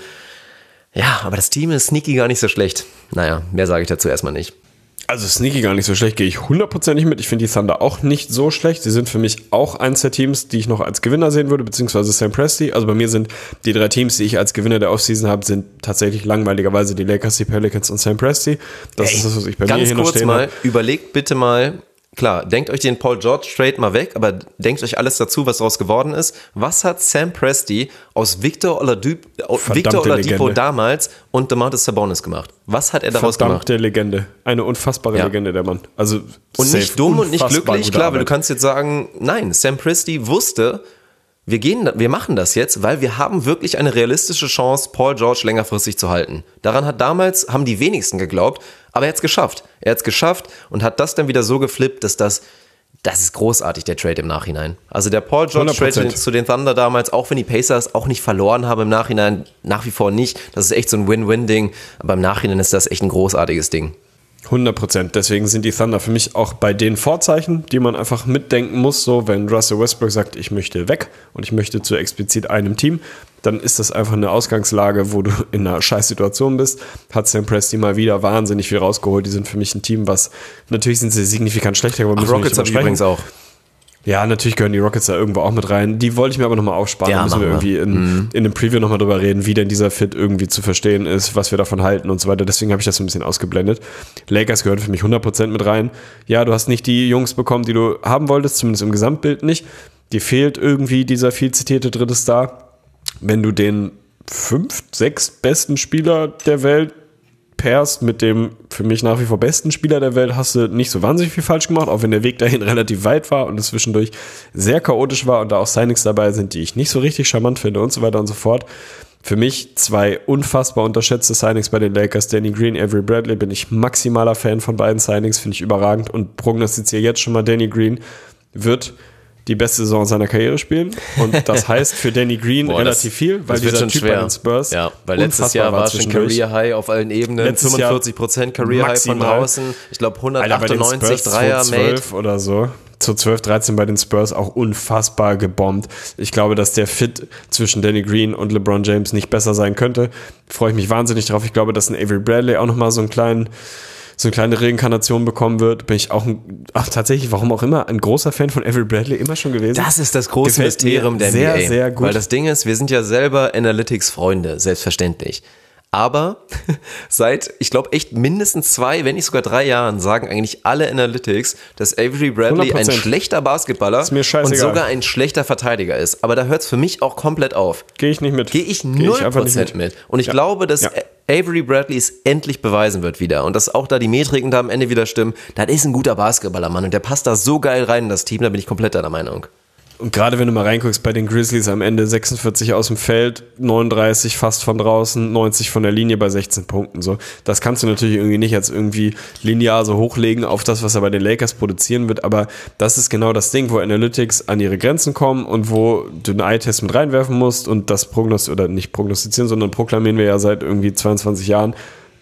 Speaker 1: Ja, aber das Team ist sneaky gar nicht so schlecht. Naja, mehr sage ich dazu erstmal nicht.
Speaker 3: Also sneaky gar nicht so schlecht, gehe ich hundertprozentig mit. Ich finde die Thunder auch nicht so schlecht. Sie sind für mich auch eins der Teams, die ich noch als Gewinner sehen würde, beziehungsweise Sam Presti. Also bei mir sind die drei Teams, die ich als Gewinner der Offseason habe, sind tatsächlich langweiligerweise die Lakers, die Pelicans und Sam Presti. Das
Speaker 1: Ey,
Speaker 3: ist das, was ich bei
Speaker 1: ganz
Speaker 3: mir hier noch
Speaker 1: kurz
Speaker 3: stehen
Speaker 1: mal,
Speaker 3: habe.
Speaker 1: überlegt bitte mal, klar, denkt euch den Paul George Trade mal weg, aber denkt euch alles dazu, was daraus geworden ist. Was hat Sam Presti aus Victor Oladipo, Victor Oladipo
Speaker 3: Legende.
Speaker 1: damals und Domantas Sabonis gemacht? Was hat er daraus
Speaker 3: Verdammte
Speaker 1: gemacht?
Speaker 3: Legende. Eine unfassbare
Speaker 1: Ja.
Speaker 3: Legende, der Mann. Also
Speaker 1: Und
Speaker 3: safe.
Speaker 1: nicht dumm und nicht
Speaker 3: Unfassbar
Speaker 1: glücklich,
Speaker 3: gute
Speaker 1: klar, weil du
Speaker 3: Arbeit.
Speaker 1: kannst jetzt sagen, nein, Sam Presti wusste, wir gehen, wir machen das jetzt, weil wir haben wirklich eine realistische Chance, Paul George längerfristig zu halten. Daran hat damals, haben die wenigsten geglaubt, aber er hat es geschafft. Er hat es geschafft und hat das dann wieder so geflippt, dass das, das ist großartig, der Trade im Nachhinein. Also der Paul George
Speaker 3: hundert Prozent.
Speaker 1: Trade zu den Thunder damals, auch wenn die Pacers auch nicht verloren haben im Nachhinein, nach wie vor nicht. Das ist echt so ein Win-Win-Ding, aber im Nachhinein ist das echt ein großartiges Ding.
Speaker 3: hundert Prozent. Deswegen sind die Thunder für mich auch bei den Vorzeichen, die man einfach mitdenken muss. So, wenn Russell Westbrook sagt, ich möchte weg und ich möchte zu explizit einem Team, dann ist das einfach eine Ausgangslage, wo du in einer scheiß Situation bist. Hat Sam Presti mal wieder wahnsinnig viel rausgeholt. Die sind für mich ein Team, was, natürlich sind sie signifikant schlechter, aber
Speaker 1: Ach,
Speaker 3: müssen wir
Speaker 1: Rockets
Speaker 3: nicht
Speaker 1: habe ich übrigens auch.
Speaker 3: Ja, natürlich gehören die Rockets da irgendwo auch mit rein. Die wollte ich mir aber nochmal aufsparen.
Speaker 1: Ja,
Speaker 3: da müssen wir
Speaker 1: machen wir.
Speaker 3: irgendwie in, mhm. in einem Preview nochmal drüber reden, wie denn dieser Fit irgendwie zu verstehen ist, was wir davon halten und so weiter. Deswegen habe ich das so ein bisschen ausgeblendet. Lakers gehören für mich hundert Prozent mit rein. Ja, du hast nicht die Jungs bekommen, die du haben wolltest, zumindest im Gesamtbild nicht. Dir fehlt irgendwie dieser viel zitierte dritte Star. Wenn du den fünf, sechs besten Spieler der Welt pairst mit dem für mich nach wie vor besten Spieler der Welt, hast du nicht so wahnsinnig viel falsch gemacht, auch wenn der Weg dahin relativ weit war und es zwischendurch sehr chaotisch war und da auch Signings dabei sind, die ich nicht so richtig charmant finde und so weiter und so fort. Für mich zwei unfassbar unterschätzte Signings bei den Lakers, Danny Green, Avery Bradley, bin ich maximaler Fan von beiden Signings, finde ich überragend und prognostiziere jetzt schon mal, Danny Green wird die beste Saison seiner Karriere spielen und das heißt für Danny Green
Speaker 1: Boah,
Speaker 3: relativ
Speaker 1: das,
Speaker 3: viel, weil
Speaker 1: das wird
Speaker 3: dieser
Speaker 1: schon
Speaker 3: Typ
Speaker 1: schwer.
Speaker 3: bei den Spurs
Speaker 1: ja, weil letztes Jahr war schon Career High auf allen Ebenen,
Speaker 3: Letztes
Speaker 1: fünfundvierzig Prozent Career High von draußen, ich glaube hundertachtundneunzig Dreier made
Speaker 3: oder so. Zu zwölf, dreizehn bei den Spurs auch unfassbar gebombt. Ich glaube, dass der Fit zwischen Danny Green und LeBron James nicht besser sein könnte. Freue ich mich wahnsinnig drauf. Ich glaube, dass ein Avery Bradley auch nochmal so einen kleinen so eine kleine Reinkarnation bekommen wird, bin ich auch, ein, ach tatsächlich, warum auch immer, ein großer Fan von Avery Bradley immer schon gewesen.
Speaker 1: Das ist das große
Speaker 3: Gefällt
Speaker 1: Mysterium der
Speaker 3: sehr,
Speaker 1: N B A.
Speaker 3: sehr gut.
Speaker 1: Weil das Ding ist, wir sind ja selber Analytics-Freunde, selbstverständlich. Aber seit, ich glaube, echt mindestens zwei, wenn nicht sogar drei Jahren sagen eigentlich alle Analytics, dass Avery Bradley
Speaker 3: hundert Prozent.
Speaker 1: ein schlechter Basketballer
Speaker 3: Ist mir
Speaker 1: und
Speaker 3: scheißegal.
Speaker 1: sogar ein schlechter Verteidiger ist. Aber da hört es für mich auch komplett auf.
Speaker 3: Gehe ich nicht mit.
Speaker 1: Gehe ich
Speaker 3: Geh
Speaker 1: null
Speaker 3: einfach nicht
Speaker 1: Prozent mit. Und ich
Speaker 3: Ja.
Speaker 1: glaube, dass
Speaker 3: Ja.
Speaker 1: Avery Bradley es endlich beweisen wird wieder. Und dass auch da die Metriken da am Ende wieder stimmen. Das ist ein guter Basketballer, Mann. Und der passt da so geil rein in das Team, da bin ich komplett deiner Meinung.
Speaker 3: Und gerade wenn du mal reinguckst bei den Grizzlies am Ende sechsundvierzig aus dem Feld, neununddreißig fast von draußen, neunzig von der Linie bei sechzehn Punkten. So, das kannst du natürlich irgendwie nicht als irgendwie linear so hochlegen auf das, was er bei den Lakers produzieren wird. Aber das ist genau das Ding, wo Analytics an ihre Grenzen kommen und wo du einen Eye-Test mit reinwerfen musst und das prognostizieren oder nicht prognostizieren, sondern proklamieren wir ja seit irgendwie zweiundzwanzig Jahren.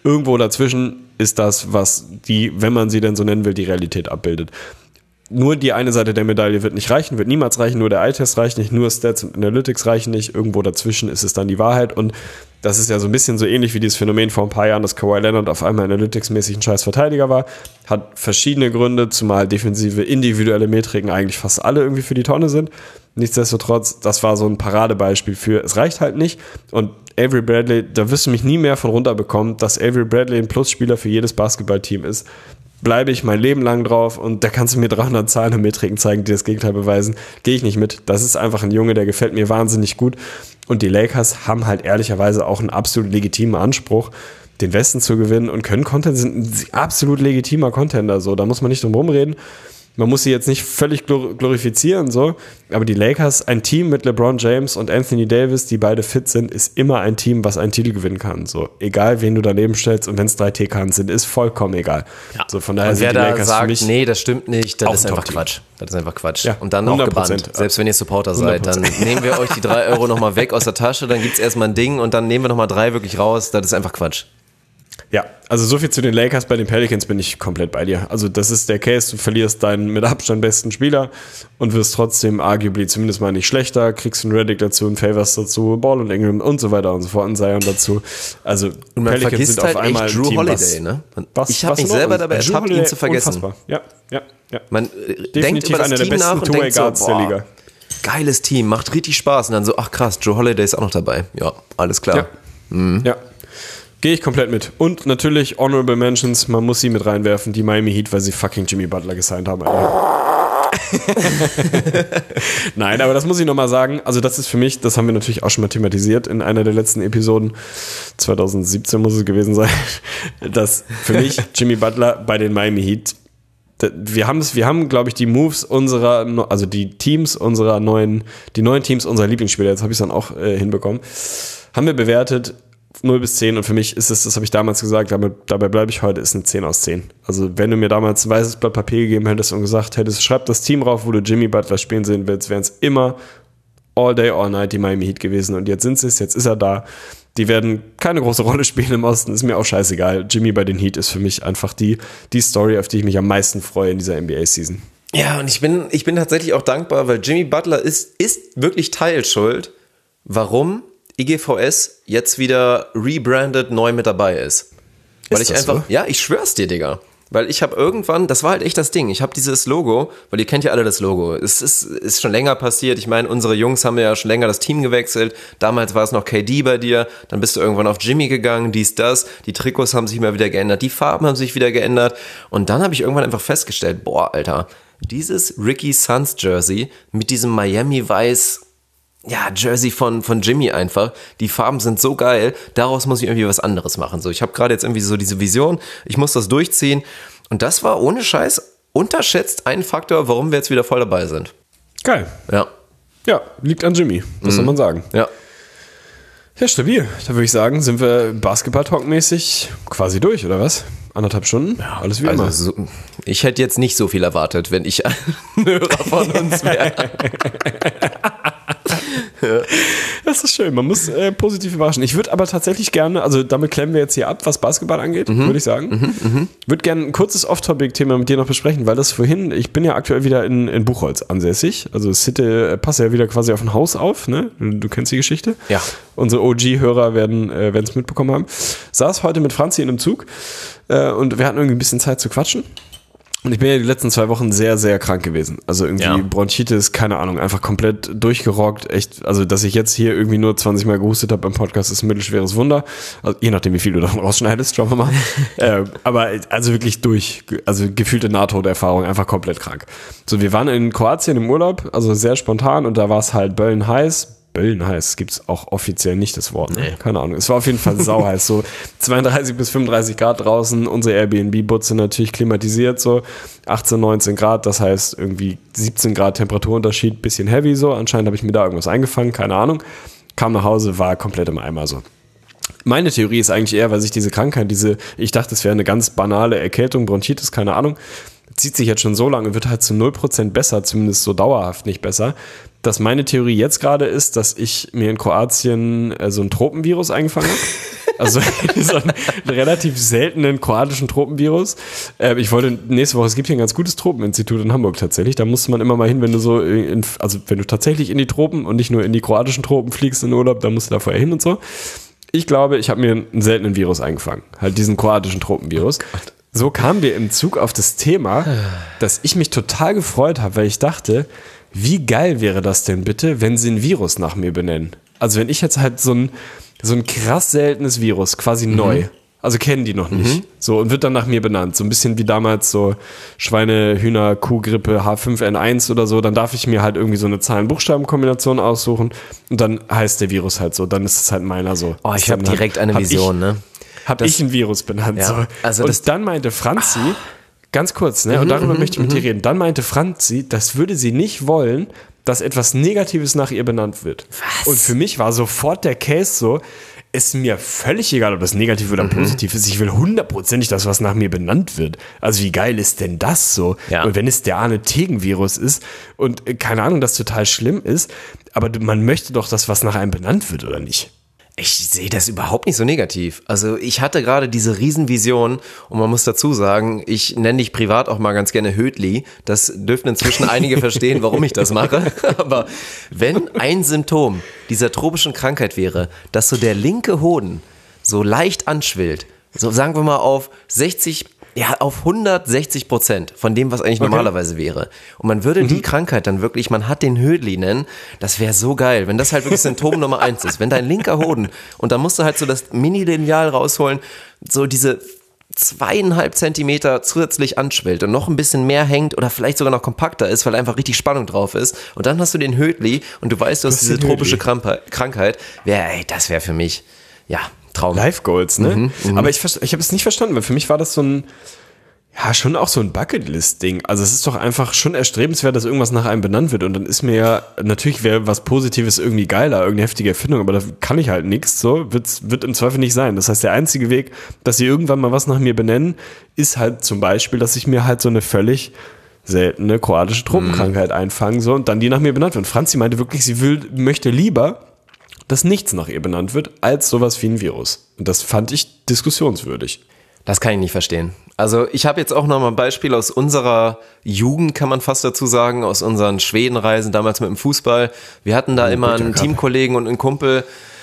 Speaker 3: irgendwo dazwischen ist das, was die, wenn man sie denn so nennen will, die Realität abbildet. Nur die eine Seite der Medaille wird nicht reichen, wird niemals reichen, nur der Eye-Test reicht nicht, nur Stats und Analytics reichen nicht, irgendwo dazwischen ist es dann die Wahrheit und das ist ja so ein bisschen so ähnlich wie dieses Phänomen vor ein paar Jahren, dass Kawhi Leonard auf einmal Analytics-mäßig ein scheiß Verteidiger war, hat verschiedene Gründe, zumal defensive, individuelle Metriken eigentlich fast alle irgendwie für die Tonne sind. Nichtsdestotrotz, das war so ein Paradebeispiel für, es reicht halt nicht und Avery Bradley, da wirst du mich nie mehr von runterbekommen, dass Avery Bradley ein Plusspieler für jedes Basketballteam ist. Bleibe ich mein Leben lang drauf und da kannst du mir dreihundert Zahlen und Metriken zeigen, die das Gegenteil beweisen, gehe ich nicht mit. Das ist einfach ein Junge, der gefällt mir wahnsinnig gut und die Lakers haben halt ehrlicherweise auch einen absolut legitimen Anspruch, den Westen zu gewinnen und können Contender, sind ein absolut legitimer Contender, so, da muss man nicht drum rumreden. Man muss sie jetzt nicht völlig glorifizieren, so, aber die Lakers, ein Team mit LeBron James und Anthony Davis, die beide fit sind, ist immer ein Team, was einen Titel gewinnen kann. So, egal wen du daneben stellst und wenn es drei T-Karten sind, ist vollkommen egal.
Speaker 1: Ja.
Speaker 3: So, von daher
Speaker 1: und wer
Speaker 3: sind die
Speaker 1: da
Speaker 3: Lakers
Speaker 1: sagt,
Speaker 3: für mich
Speaker 1: nee, das stimmt nicht, das
Speaker 3: auch
Speaker 1: ist
Speaker 3: ein
Speaker 1: einfach
Speaker 3: Top-Team.
Speaker 1: Quatsch. Das ist einfach Quatsch.
Speaker 3: Ja,
Speaker 1: und dann auch
Speaker 3: hundert Prozent.
Speaker 1: gebannt. Selbst wenn ihr Supporter seid,
Speaker 3: hundert
Speaker 1: dann
Speaker 3: Prozent.
Speaker 1: nehmen wir euch die drei Euro nochmal weg aus der Tasche, dann gibt es erstmal ein Ding und dann nehmen wir nochmal drei wirklich raus. Das ist einfach Quatsch.
Speaker 3: Ja, also so viel zu den Lakers. Bei den Pelicans bin ich komplett bei dir. Also das ist der Case, du verlierst deinen mit Abstand besten Spieler und wirst trotzdem arguably zumindest mal nicht schlechter, kriegst einen Redick dazu, einen Favors dazu, Ball und Ingram und so weiter und so fort, einen Zion dazu. Also
Speaker 1: und man
Speaker 3: Pelicans
Speaker 1: vergisst
Speaker 3: sind
Speaker 1: halt
Speaker 3: auf einmal
Speaker 1: echt Drew
Speaker 3: ein Team,
Speaker 1: Holiday,
Speaker 3: was,
Speaker 1: ne?
Speaker 3: was,
Speaker 1: ich habe
Speaker 3: was
Speaker 1: mich
Speaker 3: in
Speaker 1: selber
Speaker 3: Ordnung
Speaker 1: dabei
Speaker 3: ist.
Speaker 1: ertappt, ihn zu vergessen.
Speaker 3: Unfassbar. Ja, ja, ja.
Speaker 1: Man äh, denkt
Speaker 3: Definitiv
Speaker 1: über das
Speaker 3: einer der
Speaker 1: Team nach
Speaker 3: besten
Speaker 1: und
Speaker 3: Two-Way
Speaker 1: denkt so,
Speaker 3: Guards der
Speaker 1: boah,
Speaker 3: Liga.
Speaker 1: geiles Team, macht richtig Spaß und dann so, ach krass, Drew Holiday ist auch noch dabei. Ja, alles klar.
Speaker 3: Ja. Mhm. Ja. Gehe ich komplett mit. Und natürlich Honorable Mentions, man muss sie mit reinwerfen, die Miami Heat, weil sie fucking Jimmy Butler gesigned haben. Nein, aber das muss ich nochmal sagen. Also das ist für mich, das haben wir natürlich auch schon mal thematisiert in einer der letzten Episoden, zwanzig siebzehn muss es gewesen sein, dass für mich Jimmy Butler bei den Miami Heat, wir haben es, wir haben, glaube ich, die Moves unserer, also die Teams unserer neuen, die neuen Teams unserer Lieblingsspieler, jetzt habe ich es dann auch äh, hinbekommen, haben wir bewertet, null bis zehn und für mich ist es, das habe ich damals gesagt, damit, dabei bleibe ich heute, ist eine zehn aus zehn. Also wenn du mir damals ein weißes Blatt Papier gegeben hättest und gesagt hättest, schreib das Team rauf, wo du Jimmy Butler spielen sehen willst, wären es immer all day, all night die Miami Heat gewesen und jetzt sind sie es, jetzt ist er da. Die werden keine große Rolle spielen im Osten, ist mir auch scheißegal. Jimmy bei den Heat ist für mich einfach die, die Story, auf die ich mich am meisten freue in dieser N B A-Season.
Speaker 1: Ja, und ich bin, ich bin tatsächlich auch dankbar, weil Jimmy Butler ist, ist wirklich Teilschuld, warum I G V S jetzt wieder rebranded neu mit dabei ist. Weil
Speaker 3: Ist
Speaker 1: ich
Speaker 3: das
Speaker 1: einfach,
Speaker 3: so?
Speaker 1: ja, ich schwör's dir, Digga. Weil ich habe irgendwann, das war halt echt das Ding, ich habe dieses Logo, weil ihr kennt ja alle das Logo, es ist, ist schon länger passiert, ich meine, unsere Jungs haben ja schon länger das Team gewechselt, damals war es noch K D bei dir, dann bist du irgendwann auf Jimmy gegangen, dies, das, die Trikots haben sich mal wieder geändert, die Farben haben sich wieder geändert und dann habe ich irgendwann einfach festgestellt, boah, Alter, dieses Ricky Suns Jersey mit diesem Miami-Weiß, ja, Jersey von, von Jimmy einfach. Die Farben sind so geil, daraus muss ich irgendwie was anderes machen. So, ich habe gerade jetzt irgendwie so diese Vision, ich muss das durchziehen. Und das war ohne Scheiß unterschätzt ein Faktor, warum wir jetzt wieder voll dabei sind.
Speaker 3: Geil.
Speaker 1: Ja.
Speaker 3: Ja, liegt an Jimmy, was soll man sagen.
Speaker 1: Ja.
Speaker 3: Ja, stabil. Da würde ich sagen, sind wir Basketball-Talk-mäßig quasi durch, oder was? Anderthalb Stunden? Ja, alles wie
Speaker 1: Also
Speaker 3: immer.
Speaker 1: so, ich hätte jetzt nicht so viel erwartet, wenn ich ein Hörer von uns wäre.
Speaker 3: Das ist schön, man muss äh, positiv überraschen. Ich würde aber tatsächlich gerne, also damit klemmen wir jetzt hier ab, was Basketball angeht, mhm. würde ich sagen. Mhm, mh. Würde gerne ein kurzes Off-Topic-Thema mit dir noch besprechen, weil das vorhin, ich bin ja aktuell wieder in, in Buchholz ansässig. Also Sitte passt ja wieder quasi auf ein Haus auf, ne? Du, du kennst die Geschichte?
Speaker 1: Ja.
Speaker 3: Unsere O G-Hörer werden äh, es mitbekommen haben. Saß heute mit Franzi in einem Zug äh, und wir hatten irgendwie ein bisschen Zeit zu quatschen. Und ich bin ja die letzten zwei Wochen sehr, sehr krank gewesen. Also irgendwie
Speaker 1: Ja.
Speaker 3: Bronchitis, keine Ahnung, einfach komplett durchgerockt. Echt, also dass ich jetzt hier irgendwie nur zwanzig Mal gehustet habe beim Podcast, ist ein mittelschweres Wunder. Also, je nachdem, wie viel du davon rausschneidest, schauen wir mal. äh, aber also wirklich durch, also gefühlte Nahtoderfahrung, einfach komplett krank. So, wir waren in Kroatien im Urlaub, also sehr spontan und da war es halt Böllen heiß. Böllen heiß, gibt es auch offiziell nicht das Wort. Ne?
Speaker 1: Nee.
Speaker 3: Keine Ahnung. Es war auf jeden Fall sauheiß. So zweiunddreißig bis fünfunddreißig Grad draußen. Unsere Airbnb-Butze natürlich klimatisiert. So achtzehn, neunzehn Grad. Das heißt irgendwie siebzehn Grad Temperaturunterschied. Bisschen heavy so. Anscheinend habe ich mir da irgendwas eingefangen. Keine Ahnung. Kam nach Hause, war komplett im Eimer so. Meine Theorie ist eigentlich eher, weil sich diese Krankheit, diese, ich dachte, es wäre eine ganz banale Erkältung, Bronchitis, keine Ahnung, zieht sich jetzt schon so lange und wird halt zu null Prozent besser, zumindest so dauerhaft nicht besser, dass meine Theorie jetzt gerade ist, dass ich mir in Kroatien äh, so ein Tropenvirus eingefangen habe. Also so einen relativ seltenen kroatischen Tropenvirus. Äh, ich wollte nächste Woche, es gibt hier ein ganz gutes Tropeninstitut in Hamburg tatsächlich. Da musste man immer mal hin, wenn du so, in, also wenn du tatsächlich in die Tropen und nicht nur in die kroatischen Tropen fliegst in Urlaub, dann musst du da vorher hin und so. Ich glaube, ich habe mir einen seltenen Virus eingefangen. Halt diesen kroatischen Tropenvirus. Oh so kamen wir im Zug auf das Thema, dass ich mich total gefreut habe, weil ich dachte, wie geil wäre das denn bitte, wenn sie ein Virus nach mir benennen? Also wenn ich jetzt halt so ein, so ein krass seltenes Virus, quasi mhm. neu, also kennen die noch nicht, mhm. so, und wird dann nach mir benannt, so ein bisschen wie damals so Schweine, Hühner, Kuhgrippe, H fünf N eins oder so, dann darf ich mir halt irgendwie so eine Zahlen-Buchstaben-Kombination aussuchen und dann heißt der Virus halt so, dann ist es halt meiner so.
Speaker 1: Oh, ich habe direkt eine Vision,
Speaker 3: ich,
Speaker 1: ne?
Speaker 3: Hab ich ein Virus benannt,
Speaker 1: ja,
Speaker 3: so.
Speaker 1: Also
Speaker 3: und
Speaker 1: das,
Speaker 3: dann meinte Franzi, ah. ganz kurz, ne, und darüber mhm, möchte ich mit dir reden, dann meinte Franzi, das würde sie nicht wollen, dass etwas Negatives nach ihr benannt wird.
Speaker 1: Was?
Speaker 3: Und für mich war sofort der Case so, ist mir völlig egal, ob das negativ oder mhm. positiv ist. Ich will hundertprozentig, dass was nach mir benannt wird. Also wie geil ist denn das so?
Speaker 1: Ja.
Speaker 3: Und wenn es der Arne-Tegen-Virus ist und äh, keine Ahnung, das total schlimm ist, aber man möchte doch, dass was nach einem benannt wird, oder nicht?
Speaker 1: Ich sehe das überhaupt nicht so negativ. Also ich hatte gerade diese Riesenvision und man muss dazu sagen, ich nenne dich privat auch mal ganz gerne Hödli. Das dürften inzwischen einige verstehen, warum ich das mache. Aber wenn ein Symptom dieser tropischen Krankheit wäre, dass so der linke Hoden so leicht anschwillt, so sagen wir mal auf sechzig, ja auf hundertsechzig Prozent von dem, was eigentlich okay. normalerweise wäre. Und man würde mhm. die Krankheit dann wirklich, man hat den Hödli nennen, das wäre so geil, wenn das halt wirklich Symptom Nummer eins ist. Wenn dein linker Hoden, und dann musst du halt so das Mini-Lineal rausholen, so diese zweieinhalb Zentimeter zusätzlich anschwillt und noch ein bisschen mehr hängt oder vielleicht sogar noch kompakter ist, weil einfach richtig Spannung drauf ist. Und dann hast du den Hödli und du weißt, du hast diese tropische Krankheit. Wär, ey, das wäre für mich, ja, Traum.
Speaker 3: Life Goals, ne?
Speaker 1: Mhm, mh.
Speaker 3: Aber ich, ich habe es nicht verstanden, weil für mich war das so ein, ja, schon auch so ein Bucketlist-Ding. Also es ist doch einfach schon erstrebenswert, dass irgendwas nach einem benannt wird. Und dann ist mir ja, natürlich wäre was Positives irgendwie geiler, irgendeine heftige Erfindung, aber da kann ich halt nichts, so, wird, wird im Zweifel nicht sein. Das heißt, der einzige Weg, dass sie irgendwann mal was nach mir benennen, ist halt zum Beispiel, dass ich mir halt so eine völlig seltene kroatische Tropenkrankheit mhm. einfangen, so, und dann die nach mir benannt wird. Und Franzi meinte wirklich, sie will, möchte lieber, dass nichts nach ihr benannt wird, als sowas wie ein Virus. Und das fand ich diskussionswürdig.
Speaker 1: Das kann ich nicht verstehen. Also ich habe jetzt auch noch mal ein Beispiel aus unserer Jugend, kann man fast dazu sagen, aus unseren Schwedenreisen, damals mit dem Fußball. Wir hatten da immer einen Teamkollegen und einen Kumpel.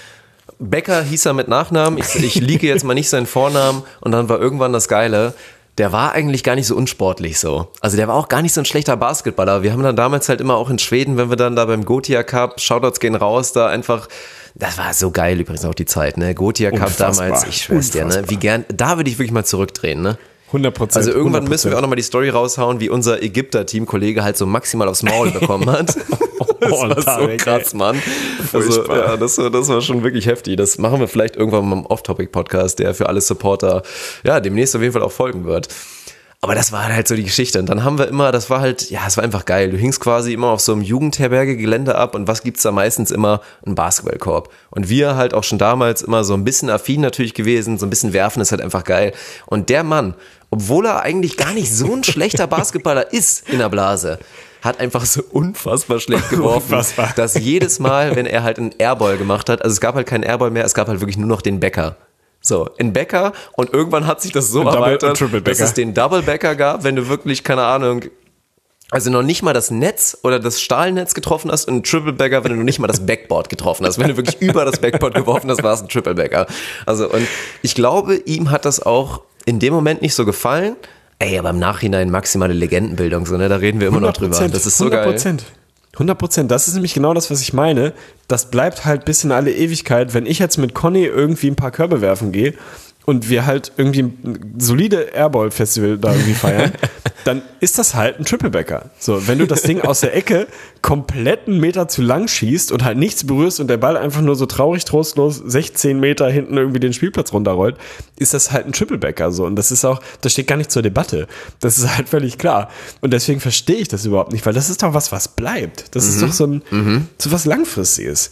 Speaker 1: Becker hieß er mit Nachnamen. Ich, ich liege jetzt mal nicht seinen Vornamen. Und dann war irgendwann das Geile, der war eigentlich gar nicht so unsportlich so. Also der war auch gar nicht so ein schlechter Basketballer. Wir haben dann damals halt immer auch in Schweden, wenn wir dann da beim Gothia Cup, Shoutouts gehen raus, da einfach, das war so geil übrigens auch die Zeit, ne? Gothia Cup Unfassbar. damals, ich schwör's dir, ne? Wie gern, da würde ich wirklich mal zurückdrehen, ne?
Speaker 3: hundert Prozent.
Speaker 1: Also irgendwann
Speaker 3: hundert Prozent.
Speaker 1: müssen wir auch nochmal die Story raushauen, wie unser Ägypter-Teamkollege halt so maximal aufs Maul bekommen hat. Das war so krass, Mann. Also, ja, das, das war schon wirklich heftig. Das machen wir vielleicht irgendwann mal im Off-Topic-Podcast, der für alle Supporter, ja, demnächst auf jeden Fall auch folgen wird. Aber das war halt so die Geschichte. Und dann haben wir immer, das war halt, ja, es war einfach geil. Du hingst quasi immer auf so einem Jugendherberge-Gelände ab und was gibt's da meistens immer? Ein Basketballkorb. Und wir halt auch schon damals immer so ein bisschen affin natürlich gewesen, so ein bisschen werfen ist halt einfach geil. Und der Mann, obwohl er eigentlich gar nicht so ein schlechter Basketballer ist in der Blase, hat einfach so unfassbar schlecht geworfen, unfassbar. Dass jedes Mal, wenn er halt einen Airball gemacht hat, also es gab halt keinen Airball mehr, es gab halt wirklich nur noch den Bäcker. So, in Bäcker, und irgendwann hat sich das so erweitert, dass es den Double-Bäcker gab, wenn du wirklich, keine Ahnung, also noch nicht mal das Netz oder das Stahlnetz getroffen hast, und ein Triple-Bagger, wenn du noch nicht mal das Backboard getroffen hast. Wenn du wirklich über das Backboard geworfen hast, war es ein Triple-Bagger. Also, und ich glaube, ihm hat das auch in dem Moment nicht so gefallen. Ey, aber im Nachhinein maximale Legendenbildung, so, ne, da reden wir immer noch drüber. Das ist so geil.
Speaker 3: hundert Prozent. hundert Prozent, das ist nämlich genau das, was ich meine. Das bleibt halt bis in alle Ewigkeit. Wenn ich jetzt mit Conny irgendwie ein paar Körbe werfen gehe und wir halt irgendwie ein solide Airball-Festival da irgendwie feiern, dann ist das halt ein Triple-Backer. So, wenn du das Ding aus der Ecke komplett einen Meter zu lang schießt und halt nichts berührst und der Ball einfach nur so traurig trostlos sechzehn Meter hinten irgendwie den Spielplatz runterrollt, ist das halt ein Triple-Backer. So. Und das ist auch, das steht gar nicht zur Debatte. Das ist halt völlig klar. Und deswegen verstehe ich das überhaupt nicht, weil das ist doch was, was bleibt. Das mhm. ist doch so ein, mhm. so was Langfristiges.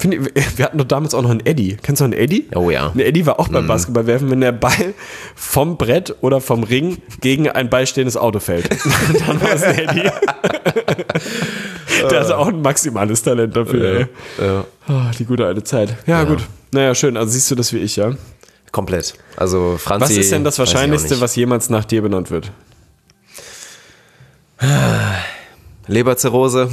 Speaker 3: Wir hatten doch damals auch noch einen Eddy. Kennst du einen Eddy?
Speaker 1: Oh ja.
Speaker 3: Ein Eddy war auch beim Basketballwerfen, wenn der Ball vom Brett oder vom Ring gegen ein beistehendes Auto fällt. Dann war es ein Eddy. Der hatte auch ein maximales Talent dafür. Ja, ey. Ja. Oh, die gute alte Zeit. Ja, ja, gut. Naja, schön. Also siehst du das wie ich, ja?
Speaker 1: Komplett. Also Franzi.
Speaker 3: Was ist denn das Wahrscheinlichste, was jemals nach dir benannt wird?
Speaker 1: Leberzirrhose.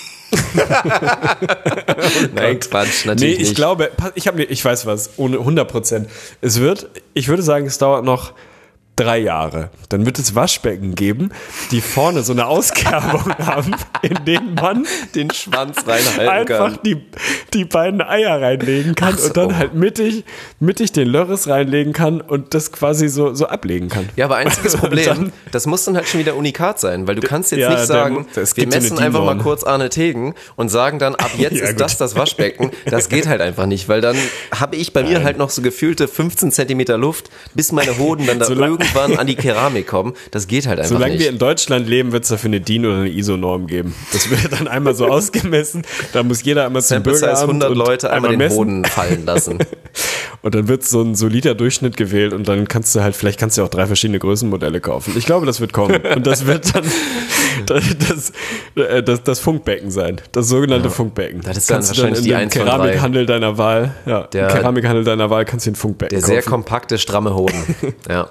Speaker 1: Nein, Quatsch, natürlich
Speaker 3: Nee, ich
Speaker 1: nicht.
Speaker 3: glaube, ich, hab, ich weiß was, ohne hundert Prozent. Es wird, ich würde sagen, es dauert noch drei Jahre. Dann wird es Waschbecken geben, die vorne so eine Auskerbung haben, in denen man
Speaker 1: den Schwanz reinhalten
Speaker 3: einfach
Speaker 1: kann.
Speaker 3: die, die beiden Eier reinlegen kann
Speaker 1: Ach so.
Speaker 3: und dann halt mittig, mittig den Lörres reinlegen kann und das quasi so, so ablegen kann.
Speaker 1: Ja, aber einziges Problem,
Speaker 3: dann,
Speaker 1: das muss dann halt schon wieder Unikat sein, weil du kannst jetzt
Speaker 3: ja,
Speaker 1: nicht
Speaker 3: der
Speaker 1: sagen,
Speaker 3: muss- es
Speaker 1: wir
Speaker 3: gibt so eine
Speaker 1: messen einfach mal
Speaker 3: DIN-Norm.
Speaker 1: kurz Arne Tegen und sagen dann, ab jetzt
Speaker 3: Ja,
Speaker 1: ist
Speaker 3: gut.
Speaker 1: das das Waschbecken. Das geht halt einfach nicht, weil dann habe ich bei mir halt noch so gefühlte fünfzehn Zentimeter Luft, bis meine Hoden dann da
Speaker 3: Solang-
Speaker 1: irgendwann an die Keramik kommen. Das geht halt einfach
Speaker 3: Solange
Speaker 1: nicht.
Speaker 3: wir in Deutschland leben, wird es dafür eine D I N oder eine I S O-Norm geben. Das wird dann einmal so ausgemessen, da muss jeder einmal zum
Speaker 1: Sample Size
Speaker 3: Bürgeramt
Speaker 1: hundert
Speaker 3: und
Speaker 1: Leute einmal den
Speaker 3: messen.
Speaker 1: Hoden fallen lassen.
Speaker 3: Und dann wird so ein solider Durchschnitt gewählt und dann kannst du halt, vielleicht kannst du auch drei verschiedene Größenmodelle kaufen. Ich glaube, das wird kommen. Und das wird dann das, das, das, das Funkbecken sein. Das sogenannte ja. Funkbecken.
Speaker 1: Das ist dann
Speaker 3: kannst
Speaker 1: wahrscheinlich
Speaker 3: du
Speaker 1: die
Speaker 3: dann in
Speaker 1: eins
Speaker 3: dem
Speaker 1: von drei.
Speaker 3: Keramikhandel deiner Wahl, ja,
Speaker 1: Der-
Speaker 3: im Keramikhandel deiner Wahl kannst du ein Funkbecken
Speaker 1: Der
Speaker 3: kaufen.
Speaker 1: sehr kompakte, stramme Hoden. Ja.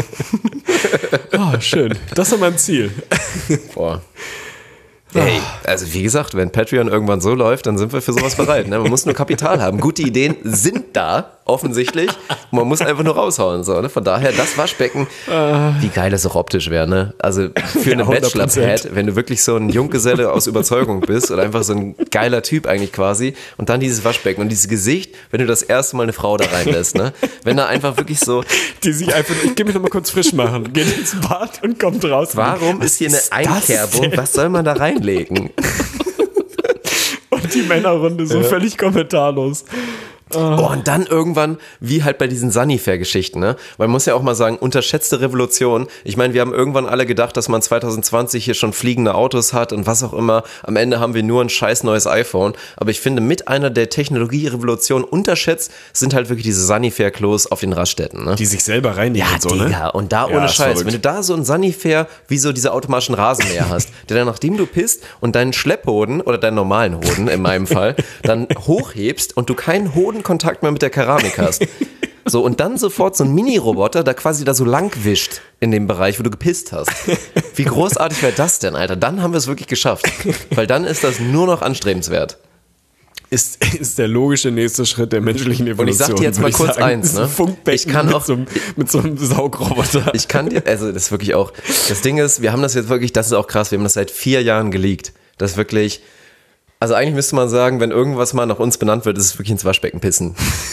Speaker 3: Oh, schön. Das ist mein Ziel.
Speaker 1: Boah. Hey, also wie gesagt, wenn Patreon irgendwann so läuft, dann sind wir für sowas bereit. Ne? Man muss nur Kapital haben. Gute Ideen sind da, offensichtlich. Und man muss einfach nur raushauen. So, ne? Von daher, das Waschbecken, wie geil das auch optisch wäre. Ne? Also für eine
Speaker 3: Ja, hundert Prozent.
Speaker 1: Bachelor-Pad, wenn du wirklich so ein Junggeselle aus Überzeugung bist oder einfach so ein geiler Typ eigentlich quasi und dann dieses Waschbecken und dieses Gesicht, wenn du das erste Mal eine Frau da reinlässt. Ne? Wenn da einfach wirklich so,
Speaker 3: Die sich einfach, ich geh mich noch mal kurz frisch machen, geht ins Bad und kommt raus.
Speaker 1: warum ist hier eine
Speaker 3: ist das
Speaker 1: Einkerbung?
Speaker 3: denn?
Speaker 1: Was soll man da reinlegen?
Speaker 3: Und die Männerrunde so völlig kommentarlos.
Speaker 1: Oh, und dann irgendwann, wie halt bei diesen Sanifair-Geschichten, ne? Weil man muss ja auch mal sagen, unterschätzte Revolution. Ich meine, wir haben irgendwann alle gedacht, dass man zwanzig zwanzig hier schon fliegende Autos hat und was auch immer. Am Ende haben wir nur ein scheiß neues iPhone. Aber ich finde, mit einer der Technologierevolutionen unterschätzt sind halt wirklich diese Sanifair-Klos auf den Raststätten, ne?
Speaker 3: Die sich selber reinigen
Speaker 1: Ja,
Speaker 3: und so,
Speaker 1: Digga,
Speaker 3: ne?
Speaker 1: und da
Speaker 3: Ja,
Speaker 1: ohne
Speaker 3: ist
Speaker 1: Scheiß,
Speaker 3: verrückt.
Speaker 1: wenn du da so ein Sanifair wie so diese automatischen Rasenmäher hast, der dann, nachdem du pisst und deinen Schlepphoden oder deinen normalen Hoden in meinem Fall, dann hochhebst und du keinen Hodenkontakt mehr mit der Keramik hast. So, und dann sofort so ein Mini-Roboter, der quasi da so lang wischt in dem Bereich, wo du gepisst hast. Wie großartig wäre das denn, Alter? Dann haben wir es wirklich geschafft. Weil dann ist das nur noch anstrebenswert.
Speaker 3: Ist, ist der logische nächste Schritt der menschlichen Evolution.
Speaker 1: Und ich sag dir jetzt mal
Speaker 3: würde ich
Speaker 1: kurz
Speaker 3: sagen.
Speaker 1: eins,
Speaker 3: Das ist ein
Speaker 1: ne?
Speaker 3: Funkbecken
Speaker 1: Ich kann
Speaker 3: mit,
Speaker 1: auch-
Speaker 3: so einem, mit so einem Saugroboter.
Speaker 1: Ich kann dir, also das ist wirklich auch, das Ding ist, wir haben das jetzt wirklich, das ist auch krass, wir haben das seit vier Jahren geleakt. Das ist wirklich, also eigentlich müsste man sagen, wenn irgendwas mal nach uns benannt wird, ist es wirklich ins Waschbecken pissen.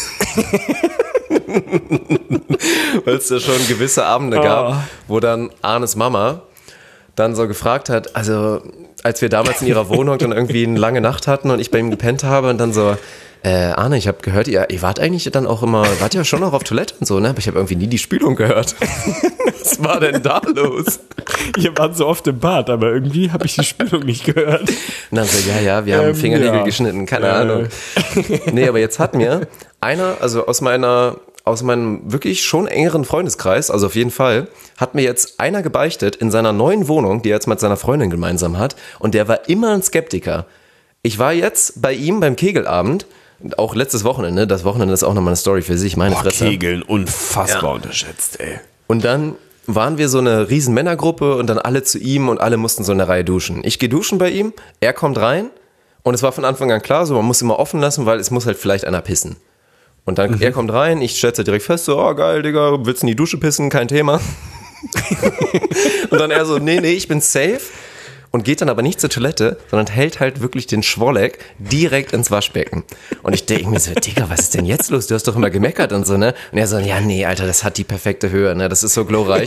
Speaker 1: Weil es da schon gewisse Abende gab,
Speaker 3: Oh.
Speaker 1: wo dann Arnes Mama dann so gefragt hat, also als wir damals in ihrer Wohnung dann irgendwie eine lange Nacht hatten und ich bei ihm gepennt habe und dann so, äh, Arne, ich habe gehört, ihr, ihr wart eigentlich dann auch immer, wart ja schon noch auf Toilette und so, ne? Aber ich habe irgendwie nie die Spülung gehört. Was war denn da los?
Speaker 3: Ihr wart so oft im Bad, aber irgendwie habe ich die Spülung nicht gehört.
Speaker 1: Und dann so, ja, ja, wir haben
Speaker 3: Ähm,
Speaker 1: Fingernägel
Speaker 3: ja.
Speaker 1: geschnitten, keine
Speaker 3: Ja.
Speaker 1: Ahnung. Nee, aber jetzt hat mir einer, also aus meiner, aus meinem wirklich schon engeren Freundeskreis, also auf jeden Fall, hat mir jetzt einer gebeichtet in seiner neuen Wohnung, die er jetzt mit seiner Freundin gemeinsam hat, und der war immer ein Skeptiker. Ich war jetzt bei ihm beim Kegelabend, auch letztes Wochenende, das Wochenende ist auch nochmal eine Story für sich, meine Fresse.
Speaker 3: Kegeln, unfassbar
Speaker 1: Ja.
Speaker 3: unterschätzt, ey.
Speaker 1: Und dann waren wir so eine riesen Männergruppe und dann alle zu ihm und alle mussten so in der Reihe duschen. Ich gehe duschen bei ihm, er kommt rein und es war von Anfang an klar, so man muss immer offen lassen, weil es muss halt vielleicht einer pissen. Und dann, er kommt rein, ich schätze direkt fest, so, oh geil, Digga, willst du in die Dusche pissen? Kein Thema. Und dann er so, nee, nee, ich bin safe. Und geht dann aber nicht zur Toilette, sondern hält halt wirklich den Schwolleck direkt ins Waschbecken. Und ich denke mir so, Digga, was ist denn jetzt los? Du hast doch immer gemeckert und so, ne? Und er so, ja, nee, Alter, das hat die perfekte Höhe, ne? Das ist so glorreich.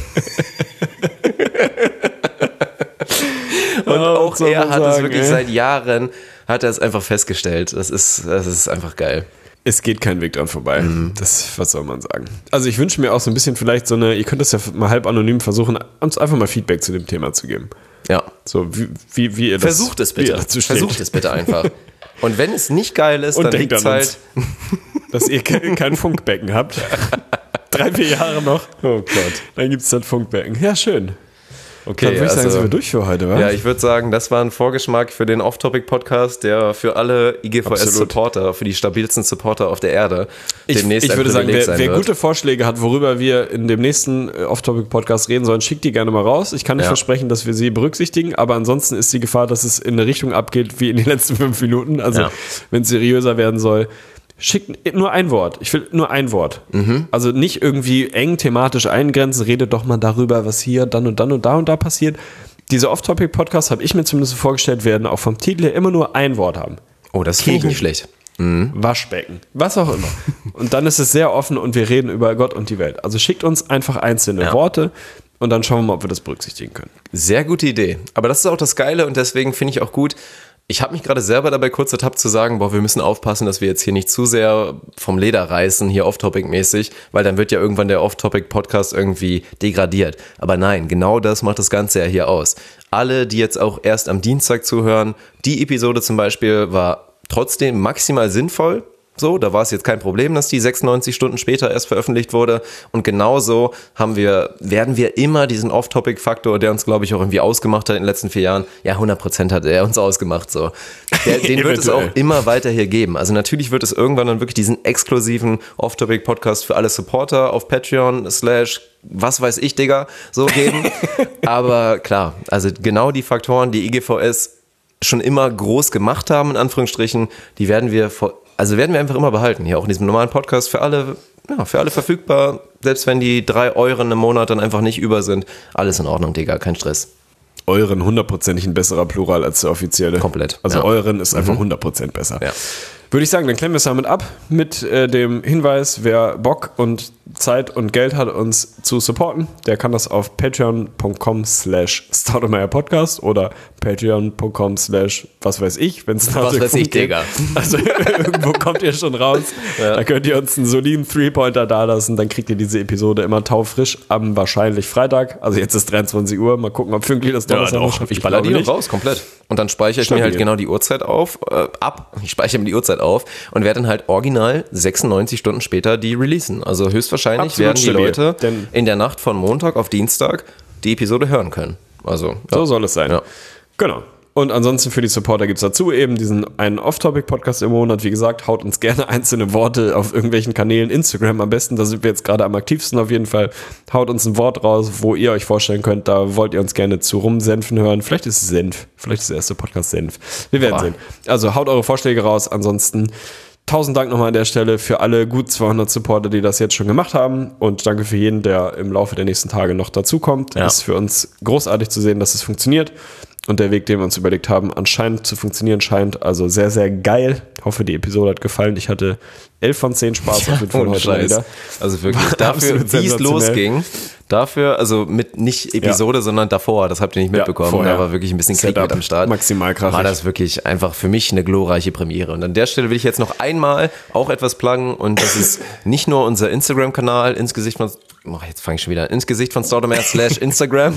Speaker 1: Und auch
Speaker 3: soll
Speaker 1: er
Speaker 3: man
Speaker 1: hat es
Speaker 3: sagen,
Speaker 1: wirklich
Speaker 3: ey?
Speaker 1: seit Jahren, hat er es einfach festgestellt. Das ist, das ist einfach geil.
Speaker 3: Es geht kein Weg dran vorbei.
Speaker 1: Mhm.
Speaker 3: Das, was soll man sagen? Also ich wünsche mir auch so ein bisschen vielleicht so eine, ihr könnt das ja mal halb anonym versuchen, uns einfach mal Feedback zu dem Thema zu geben.
Speaker 1: Ja.
Speaker 3: So, wie, wie, wie ihr das,
Speaker 1: Versucht es
Speaker 3: wie ihr
Speaker 1: bitte.
Speaker 3: dazu steht.
Speaker 1: Versucht es bitte einfach. Und wenn es nicht geil ist,
Speaker 3: Und
Speaker 1: dann
Speaker 3: denkt
Speaker 1: liegt es
Speaker 3: an
Speaker 1: halt.
Speaker 3: uns. Dass ihr ke- kein Funkbecken habt. Drei, vier Jahre noch.
Speaker 1: Oh Gott.
Speaker 3: Dann gibt es dann Funkbecken. Ja, schön. Okay, dann würde ich sagen,
Speaker 1: also,
Speaker 3: sind wir durch für heute, wa?
Speaker 1: Ja, ich würde sagen, das war ein Vorgeschmack für den Off-Topic-Podcast, der für alle I G V S-Supporter, für die stabilsten Supporter auf der Erde demnächst
Speaker 3: Ich, ich
Speaker 1: ein
Speaker 3: würde sagen,
Speaker 1: Privileg
Speaker 3: wer,
Speaker 1: sein
Speaker 3: wer
Speaker 1: wird.
Speaker 3: gute Vorschläge hat, worüber wir in dem nächsten Off-Topic-Podcast reden sollen, schickt die gerne mal raus. Ich kann nicht
Speaker 1: Ja.
Speaker 3: versprechen, dass wir sie berücksichtigen, aber ansonsten ist die Gefahr, dass es in eine Richtung abgeht wie in den letzten fünf Minuten. Also
Speaker 1: Ja.
Speaker 3: wenn es seriöser werden soll, schickt nur ein Wort. Ich will nur ein Wort.
Speaker 1: Mhm.
Speaker 3: Also nicht irgendwie eng thematisch eingrenzen, redet doch mal darüber, was hier dann und dann und da und da passiert. Diese Off-Topic-Podcasts, habe ich mir zumindest so vorgestellt, werden auch vom Titel her immer nur ein Wort haben.
Speaker 1: Oh, das finde ich
Speaker 3: Kegel.
Speaker 1: nicht schlecht.
Speaker 3: Waschbecken, was auch immer. Und dann ist es sehr offen und wir reden über Gott und die Welt. Also schickt uns einfach einzelne
Speaker 1: Ja.
Speaker 3: Worte und dann schauen wir mal, ob wir das berücksichtigen können.
Speaker 1: Sehr gute Idee. Aber das ist auch das Geile und deswegen finde ich auch gut. Ich habe mich gerade selber dabei kurz ertappt zu sagen, boah, wir müssen aufpassen, dass wir jetzt hier nicht zu sehr vom Leder reißen, hier Off-Topic-mäßig, weil dann wird ja irgendwann der Off-Topic-Podcast irgendwie degradiert. Aber nein, genau das macht das Ganze ja hier aus. Alle, die jetzt auch erst am Dienstag zuhören, die Episode zum Beispiel war trotzdem maximal sinnvoll. So, da war es jetzt kein Problem, dass die sechsundneunzig Stunden später erst veröffentlicht wurde. Und genauso haben wir, werden wir immer diesen Off-Topic-Faktor, der uns, glaube ich, auch irgendwie ausgemacht hat in den letzten vier Jahren. Ja, hundert Prozent hat er uns ausgemacht, so. Der, den wird es auch immer weiter hier geben. Also natürlich wird es irgendwann dann wirklich diesen exklusiven Off-Topic-Podcast für alle Supporter auf Patreon slash was weiß ich, Digga, so geben. Aber klar, also genau die Faktoren, die I G V S schon immer groß gemacht haben, in Anführungsstrichen, die werden wir vor Also werden wir einfach immer behalten, hier auch in diesem normalen Podcast für alle, ja, für alle verfügbar, selbst wenn die drei Euro im Monat dann einfach nicht über sind. Alles in Ordnung, Digga, kein Stress.
Speaker 3: Euren hundertprozentig ein besserer Plural als der offizielle.
Speaker 1: Komplett.
Speaker 3: Also
Speaker 1: Ja.
Speaker 3: euren ist einfach hundert Prozent besser.
Speaker 1: Ja.
Speaker 3: Würde ich sagen, dann klemmen wir es damit ab mit äh, dem Hinweis, wer Bock und Zeit und Geld hat, uns zu supporten, der kann das auf patreon.com slash staudemeyer-podcast oder patreon.com slash was weiß ich, wenn es
Speaker 1: Was weiß ich, Digga.
Speaker 3: Also irgendwo kommt ihr schon raus.
Speaker 1: Ja.
Speaker 3: Da könnt ihr uns einen soliden Three-Pointer dalassen, dann kriegt ihr diese Episode immer taufrisch am wahrscheinlich Freitag. Also jetzt ist dreiundzwanzig Uhr, mal gucken, ob pünktlich das Donnerstag noch schafft.
Speaker 1: Ich baller die
Speaker 3: glaube
Speaker 1: noch raus, komplett. Und dann speichere ich
Speaker 3: Stabil.
Speaker 1: mir halt genau die Uhrzeit auf, äh, ab. Ich speichere mir die Uhrzeit auf und werde dann halt original sechsundneunzig Stunden später die releasen. Also höchstwahrscheinlich
Speaker 3: Absolut
Speaker 1: werden die
Speaker 3: stabil.
Speaker 1: Leute
Speaker 3: Denn-
Speaker 1: in der Nacht von Montag auf Dienstag die Episode hören können. Also, ja.
Speaker 3: So soll es sein.
Speaker 1: Ja.
Speaker 3: Genau. Und ansonsten für die Supporter gibt es dazu eben diesen einen Off-Topic-Podcast im Monat. Wie gesagt, haut uns gerne einzelne Worte auf irgendwelchen Kanälen. Instagram am besten, da sind wir jetzt gerade am aktivsten auf jeden Fall. Haut uns ein Wort raus, wo ihr euch vorstellen könnt, da wollt ihr uns gerne zu rumsenfen hören. Vielleicht ist es Senf. Vielleicht ist der erste Podcast Senf. Wir werden
Speaker 1: Boah.
Speaker 3: sehen. Also haut eure Vorschläge raus. Ansonsten tausend Dank nochmal an der Stelle für alle gut zweihundert Supporter, die das jetzt schon gemacht haben. Und danke für jeden, der im Laufe der nächsten Tage noch dazukommt.
Speaker 1: Ja.
Speaker 3: Ist für uns großartig zu sehen, dass es funktioniert. Und der Weg, den wir uns überlegt haben, anscheinend zu funktionieren scheint. Also sehr, sehr geil. Ich hoffe, die Episode hat gefallen. Ich hatte elf von zehn Spaß auf jeden Fall
Speaker 1: Ohne
Speaker 3: heute mal
Speaker 1: Scheiß.
Speaker 3: wieder.
Speaker 1: Also wirklich,
Speaker 3: War
Speaker 1: dafür,
Speaker 3: absolut
Speaker 1: wie es
Speaker 3: sensationell.
Speaker 1: losging, dafür, also mit nicht Episode, sondern davor, das habt ihr nicht
Speaker 3: Ja,
Speaker 1: mitbekommen,
Speaker 3: vorher.
Speaker 1: da war wirklich ein bisschen Krieg
Speaker 3: Setup,
Speaker 1: mit am Start.
Speaker 3: maximal krachig.
Speaker 1: War das wirklich einfach für mich eine glorreiche Premiere. Und an der Stelle will ich jetzt noch einmal auch etwas pluggen und das ist nicht nur unser Instagram-Kanal, ins Gesicht von, oh, jetzt fange ich schon wieder an, ins Gesicht von Staudemeyer slash Instagram.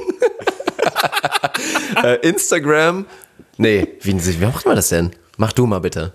Speaker 1: äh, Instagram, nee, wie, wie macht man das denn? Mach du mal bitte.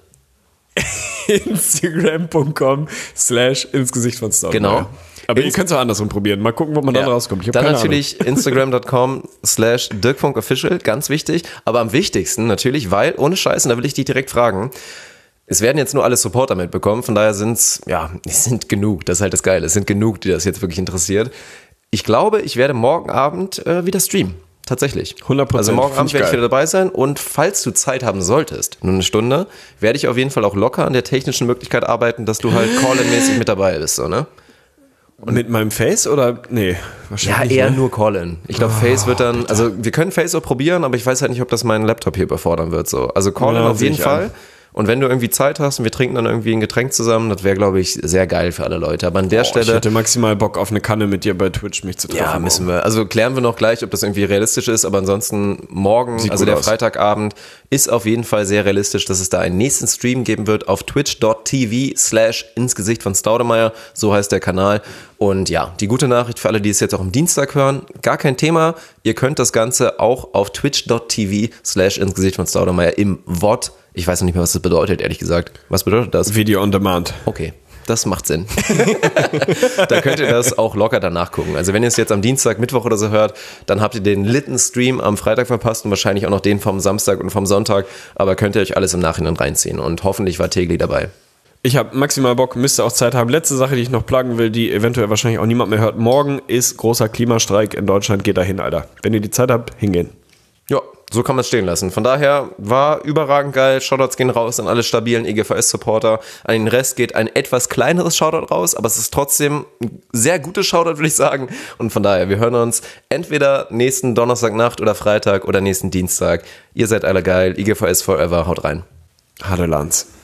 Speaker 3: Instagram.com slash ins Gesicht von Staudemeyer.
Speaker 1: Genau.
Speaker 3: Aber ihr
Speaker 1: Ins-
Speaker 3: könnt es auch andersrum probieren. Mal gucken, wo man dann
Speaker 1: Ja.
Speaker 3: rauskommt. Ich hab
Speaker 1: Dann
Speaker 3: keine
Speaker 1: natürlich instagram.com slash dirk.official, ganz wichtig. Aber am wichtigsten natürlich, weil, ohne Scheiß, und da will ich dich direkt fragen, es werden jetzt nur alle Supporter mitbekommen, von daher sind's, ja, es sind genug, das ist halt das Geile, es sind genug, die das jetzt wirklich interessiert. Ich glaube, ich werde morgen Abend äh, wieder streamen. Tatsächlich.
Speaker 3: hundert Prozent.
Speaker 1: Also morgen
Speaker 3: Find
Speaker 1: Abend
Speaker 3: ich
Speaker 1: werde ich
Speaker 3: geil.
Speaker 1: wieder dabei sein und falls du Zeit haben solltest, nur eine Stunde, werde ich auf jeden Fall auch locker an der technischen Möglichkeit arbeiten, dass du halt Call-in-mäßig mit dabei bist, so, ne?
Speaker 3: Und mit meinem Face oder? Nee,
Speaker 1: Ja,
Speaker 3: wahrscheinlich
Speaker 1: eher
Speaker 3: nicht, ne?
Speaker 1: nur Call-in. Ich glaube, Face wird dann, also wir können Face auch probieren, aber ich weiß halt nicht, ob das meinen Laptop hier überfordern wird, so. Also Call-in
Speaker 3: Ja,
Speaker 1: auf
Speaker 3: sehe
Speaker 1: jeden
Speaker 3: ich
Speaker 1: Fall.
Speaker 3: ein.
Speaker 1: Und wenn du irgendwie Zeit hast und wir trinken dann irgendwie ein Getränk zusammen, das wäre, glaube ich, sehr geil für alle Leute. Aber an der
Speaker 3: Oh, ich
Speaker 1: Stelle,
Speaker 3: hätte maximal Bock auf eine Kanne mit dir bei Twitch mich zu treffen.
Speaker 1: ja, müssen wir. Also klären wir noch gleich, ob das irgendwie realistisch ist, aber ansonsten morgen,
Speaker 3: Sieht
Speaker 1: also
Speaker 3: gut
Speaker 1: der
Speaker 3: aus.
Speaker 1: Freitagabend, ist auf jeden Fall sehr realistisch, dass es da einen nächsten Stream geben wird auf twitch.tv slash ins Gesicht von Staudemeyer, so heißt der Kanal. Und ja, die gute Nachricht für alle, die es jetzt auch am Dienstag hören, gar kein Thema. Ihr könnt das Ganze auch auf twitch.tv slash ins Gesicht von Staudemeyer im V O D. Ich weiß noch nicht mehr, was das bedeutet, ehrlich gesagt. Was bedeutet das?
Speaker 3: Video on Demand.
Speaker 1: Okay. das macht Sinn. Da könnt ihr das auch locker danach gucken. Also wenn ihr es jetzt am Dienstag, Mittwoch oder so hört, dann habt ihr den litten Stream am Freitag verpasst und wahrscheinlich auch noch den vom Samstag und vom Sonntag. Aber könnt ihr euch alles im Nachhinein reinziehen. Und hoffentlich war Tegli dabei.
Speaker 3: Ich habe maximal Bock, müsst ihr auch Zeit haben. Letzte Sache, die ich noch pluggen will, die eventuell wahrscheinlich auch niemand mehr hört. Morgen ist großer Klimastreik in Deutschland. Geht dahin, Alter. Wenn ihr die Zeit habt, hingehen.
Speaker 1: Ja, so kann man es stehen lassen. Von daher war überragend geil. Shoutouts gehen raus an alle stabilen E G V S-Supporter. An den Rest geht ein etwas kleineres Shoutout raus, aber es ist trotzdem ein sehr gutes Shoutout, würde ich sagen. Und von daher, wir hören uns entweder nächsten Donnerstagnacht oder Freitag oder nächsten Dienstag. Ihr seid alle geil. E G V S forever. Haut rein.
Speaker 3: Hallo Lanz.